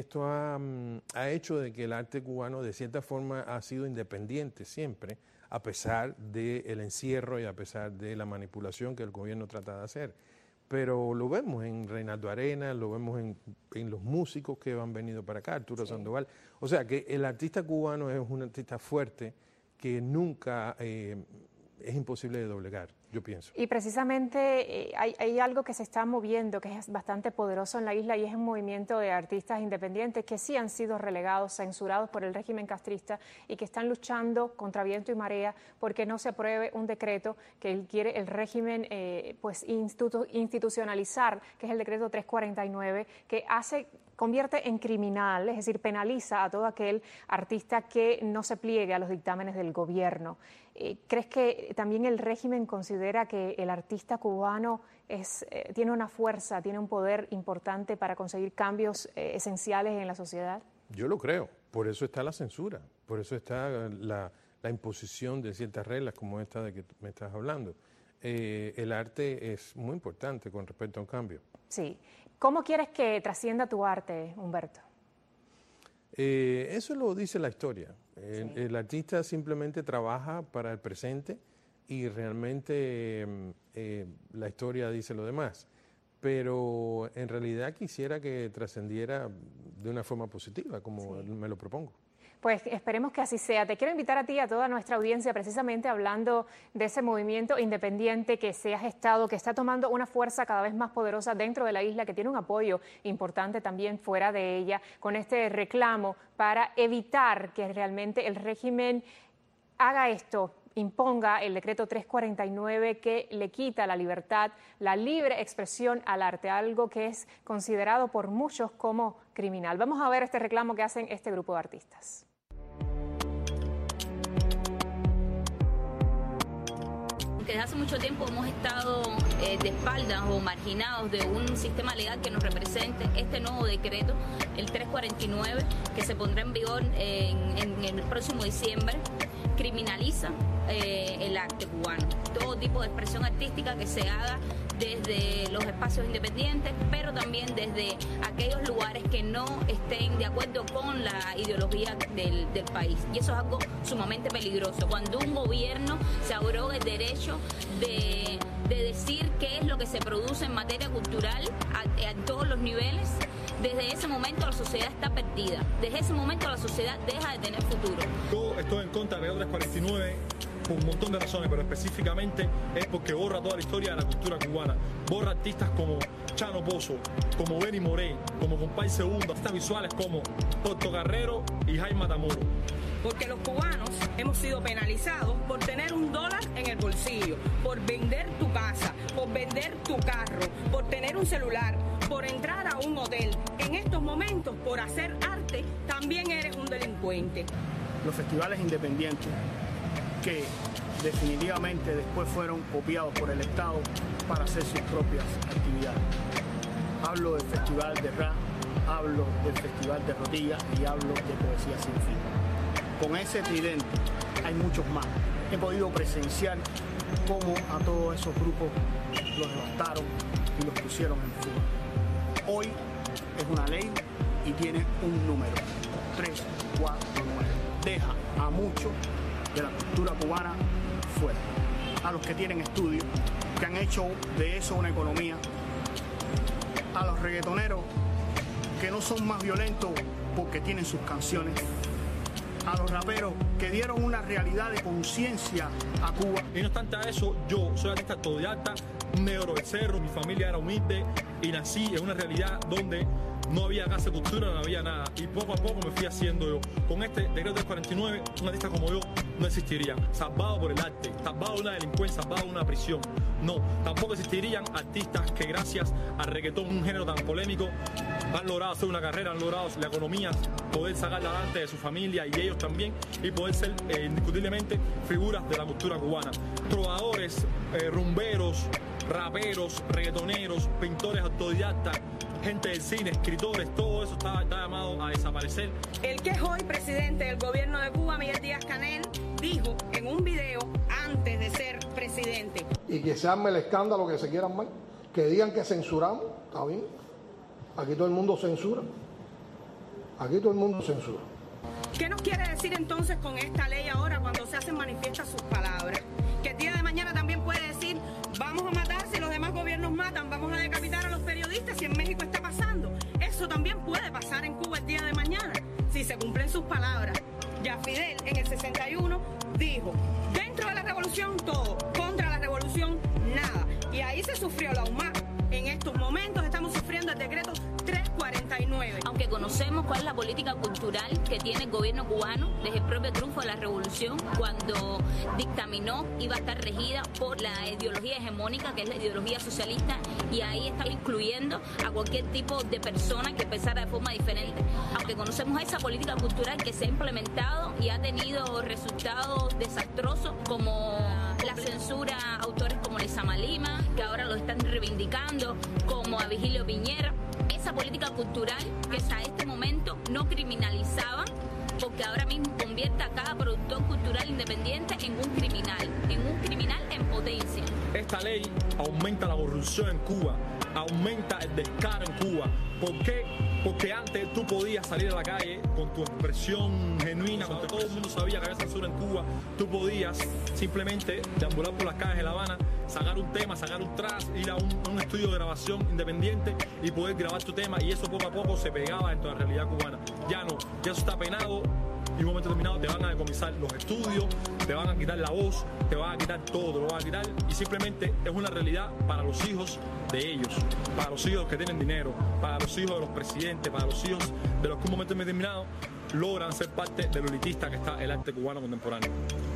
ha hecho de que el arte cubano de cierta forma ha sido independiente siempre, a pesar del encierro y a pesar de la manipulación que el gobierno trata de hacer. Pero lo vemos en Reinaldo Arenas, lo vemos en los músicos que han venido para acá, Arturo Sandoval. O sea que el artista cubano es un artista fuerte que nunca es imposible de doblegar, yo pienso. Y precisamente hay algo que se está moviendo, que es bastante poderoso en la isla, y es un movimiento de artistas independientes que sí han sido relegados, censurados por el régimen castrista y que están luchando contra viento y marea porque no se apruebe un decreto que quiere el régimen institucionalizar, que es el decreto 349, que convierte en criminal, es decir, penaliza a todo aquel artista que no se pliegue a los dictámenes del gobierno. ¿Crees que también el régimen considera que el artista cubano tiene una fuerza, tiene un poder importante para conseguir cambios esenciales en la sociedad? Yo lo creo, por eso está la censura, por eso está la imposición de ciertas reglas como esta de que me estás hablando. El arte es muy importante con respecto a un cambio. Sí. ¿Cómo quieres que trascienda tu arte, Humberto? Eso lo dice la historia. El artista simplemente trabaja para el presente y realmente la historia dice lo demás. Pero en realidad quisiera que trascendiera de una forma positiva, como me lo propongo. Pues esperemos que así sea. Te quiero invitar a ti y a toda nuestra audiencia, precisamente hablando de ese movimiento independiente que se ha gestado, que está tomando una fuerza cada vez más poderosa dentro de la isla, que tiene un apoyo importante también fuera de ella, con este reclamo para evitar que realmente el régimen haga esto, imponga el decreto 349 que le quita la libertad, la libre expresión al arte, algo que es considerado por muchos como criminal. Vamos a ver este reclamo que hacen este grupo de artistas. Desde hace mucho tiempo hemos estado de espaldas o marginados de un sistema legal que nos represente. Este nuevo decreto, el 349, que se pondrá en vigor en el próximo diciembre, criminaliza el arte cubano. Todo tipo de expresión artística que se haga desde los espacios independientes, pero también desde aquellos lugares que no estén de acuerdo con la ideología del país. Y eso es algo sumamente peligroso. Cuando un gobierno se arroga el derecho de decir qué es lo que se produce en materia cultural a todos los niveles, desde ese momento la sociedad está perdida. Desde ese momento la sociedad deja de tener futuro. Yo estoy en contra del decreto 349 por un montón de razones, pero específicamente es porque borra toda la historia de la cultura cubana. Borra artistas como Chano Pozo, como Benny Moré, como Compay Segundo, artistas visuales como Porto Carrero y Jaime Matamoros. Porque los cubanos hemos sido penalizados por tener $1 en el bolsillo, por vender tu casa, por vender tu carro, por tener un celular, por entrar a un hotel. En estos momentos, por hacer arte, también eres un delincuente. Los festivales independientes, que definitivamente después fueron copiados por el Estado para hacer sus propias actividades. Hablo del Festival de Rap, hablo del Festival de Rodilla y hablo de Poesía Sin Fin. Con ese tridente hay muchos más. He podido presenciar cómo a todos esos grupos los devastaron y los pusieron en fuga. Hoy es una ley y tiene un número, 349. Deja a muchos de la cultura cubana fuera. A los que tienen estudios, que han hecho de eso una economía. A los reggaetoneros, que no son más violentos porque tienen sus canciones. A los raperos que dieron una realidad de conciencia a Cuba. Y no obstante a eso, yo soy artista autodidacta, un negro del cerro, mi familia era humilde y nací en una realidad donde no había casa de cultura, no había nada. Y poco a poco me fui haciendo yo. Con este decreto del 49, un artista como yo no existiría. Salvado por el arte, salvado de una delincuencia, salvado de una prisión. No, tampoco existirían artistas que gracias al reggaetón, un género tan polémico, han logrado hacer una carrera, han logrado la economía, poder sacarla adelante de su familia y ellos también, y poder ser indiscutiblemente figuras de la cultura cubana. Trovadores, rumberos, raperos, reggaetoneros, pintores autodidactas, gente del cine, escritores, todo eso está llamado a desaparecer. El que es hoy presidente del gobierno de Cuba, Miguel Díaz-Canel, dijo en un video antes de ser presidente. Y que se arme el escándalo que se quieran más, que digan que censuramos, está bien. Aquí todo el mundo censura. Aquí todo el mundo censura. ¿Qué nos quiere decir entonces con esta ley ahora cuando se hacen manifiestas sus palabras? Que el día de mañana también puede decir, vamos a matar si los demás gobiernos matan, vamos a decapitar a los periodistas si en México está pasando. Eso también puede pasar en Cuba el día de mañana, si se cumplen sus palabras. Ya Fidel en el 61 dijo, dentro de la revolución todo, conocemos cuál es la política cultural que tiene el gobierno cubano desde el propio triunfo de la revolución, cuando dictaminó iba a estar regida por la ideología hegemónica, que es la ideología socialista, y ahí está incluyendo a cualquier tipo de persona que pensara de forma diferente. Aunque conocemos esa política cultural que se ha implementado y ha tenido resultados desastrosos, como la censura a autores como Lezama Lima, que ahora lo están reivindicando, como a Vigilio Piñera. Esa política cultural que hasta este momento no criminalizaba, porque ahora mismo convierte a cada productor cultural independiente en un criminal en potencia. Esta ley aumenta la corrupción en Cuba, aumenta el descaro en Cuba. ¿Por qué? Porque antes tú podías salir a la calle con tu expresión genuina, cuando todo el mundo sabía que había censura en Cuba, tú podías simplemente deambular por las calles de La Habana, sacar un tema, sacar un track, ir a un estudio de grabación independiente y poder grabar tu tema, y eso poco a poco se pegaba dentro de la realidad cubana. Ya no, ya eso está penado. Y en un momento determinado te van a decomisar los estudios, te van a quitar la voz, te van a quitar todo, te lo van a quitar, y simplemente es una realidad para los hijos de ellos, para los hijos que tienen dinero, para los hijos de los presidentes, para los hijos de los que en un momento determinado logran ser parte de lo elitista que está el arte cubano contemporáneo.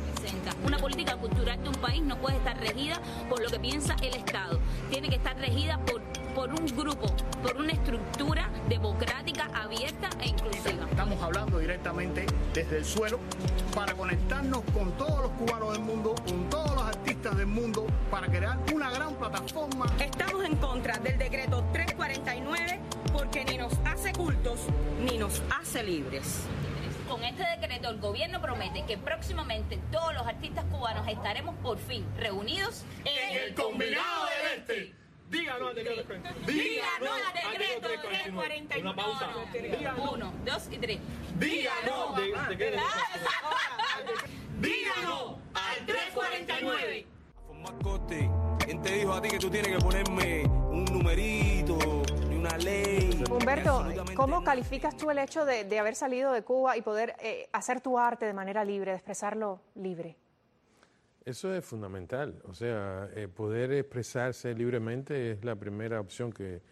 Una política cultural de un país no puede estar regida por lo que piensa el Estado, tiene que estar regida por un grupo, por una estructura democrática, abierta e inclusiva. Estamos hablando directamente desde el suelo para conectarnos con todos los cubanos del mundo, con todos los artistas del mundo, para crear una gran plataforma. Estamos en contra del decreto 349 porque ni nos hace cultos ni nos hace libres. Con este decreto el gobierno promete que próximamente todos los artistas cubanos estaremos por fin reunidos en el Combinado del Este. Díganos al decreto 349. Díganos al decreto 349. Una pausa. 1, 2 y 3. Díganos Díganos al 349. ¿Quién te dijo a ti que tú tienes que ponerme un numerito ni una ley? Humberto, ¿cómo calificas tú el hecho de haber salido de Cuba y poder hacer tu arte de manera libre, de expresarlo libre? Eso es fundamental, o sea, poder expresarse libremente es la primera opción que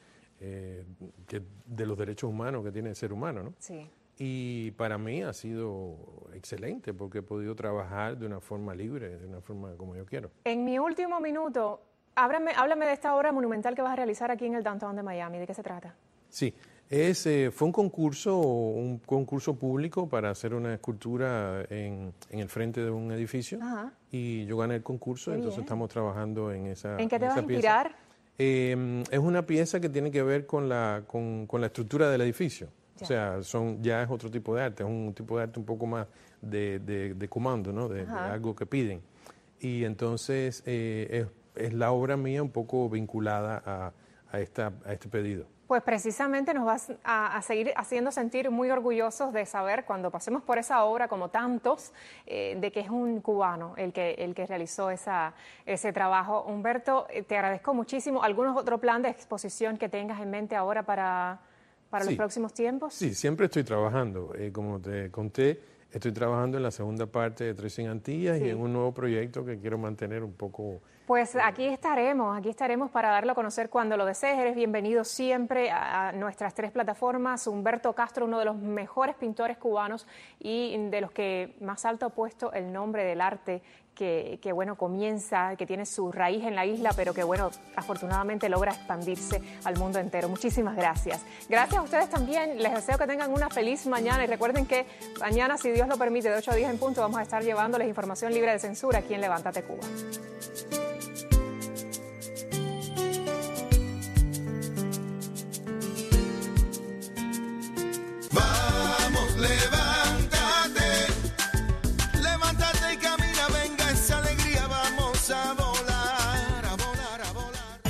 de los derechos humanos que tiene el ser humano, ¿no? Sí. Y para mí ha sido excelente porque he podido trabajar de una forma libre, de una forma como yo quiero. En mi último minuto, háblame de esta obra monumental que vas a realizar aquí en el Downtown de Miami. ¿De qué se trata? Sí, fue un concurso público para hacer una escultura en el frente de un edificio. Ajá. Y yo gané el concurso, entonces estamos trabajando en esa pieza. ¿En qué te vas a inspirar? Es una pieza que tiene que ver con la estructura del edificio. Ya. O sea, ya es otro tipo de arte, es un tipo de arte un poco más de comando, ¿no? De algo que piden. Y entonces es la obra mía un poco vinculada a este pedido. Pues precisamente nos vas a seguir haciendo sentir muy orgullosos de saber, cuando pasemos por esa obra, como tantos, de que es un cubano el que realizó ese trabajo. Humberto, te agradezco muchísimo. ¿Algún otro plan de exposición que tengas en mente ahora para los próximos tiempos? Sí, siempre estoy trabajando. Como te conté, estoy trabajando en la segunda parte de Tres Sin Antillas y en un nuevo proyecto que quiero mantener un poco... Pues aquí estaremos para darlo a conocer cuando lo desees. Eres bienvenido siempre a nuestras 3 plataformas. Humberto Castro, uno de los mejores pintores cubanos y de los que más alto ha puesto el nombre del arte que comienza, que tiene su raíz en la isla, pero que afortunadamente logra expandirse al mundo entero. Muchísimas gracias. Gracias a ustedes también. Les deseo que tengan una feliz mañana y recuerden que mañana, si Dios lo permite, de 8 a 10 en punto, vamos a estar llevándoles información libre de censura aquí en Levántate Cuba. Vamos, levántate y camina, venga esa alegría, vamos a volar, a volar, a volar.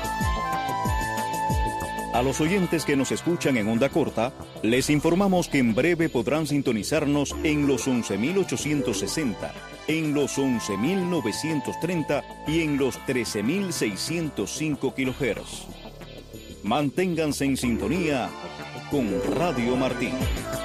A los oyentes que nos escuchan en onda corta, les informamos que en breve podrán sintonizarnos en los 11.860, en los 11.930 y en los 13.605 kHz. Manténganse en sintonía con Radio Martín.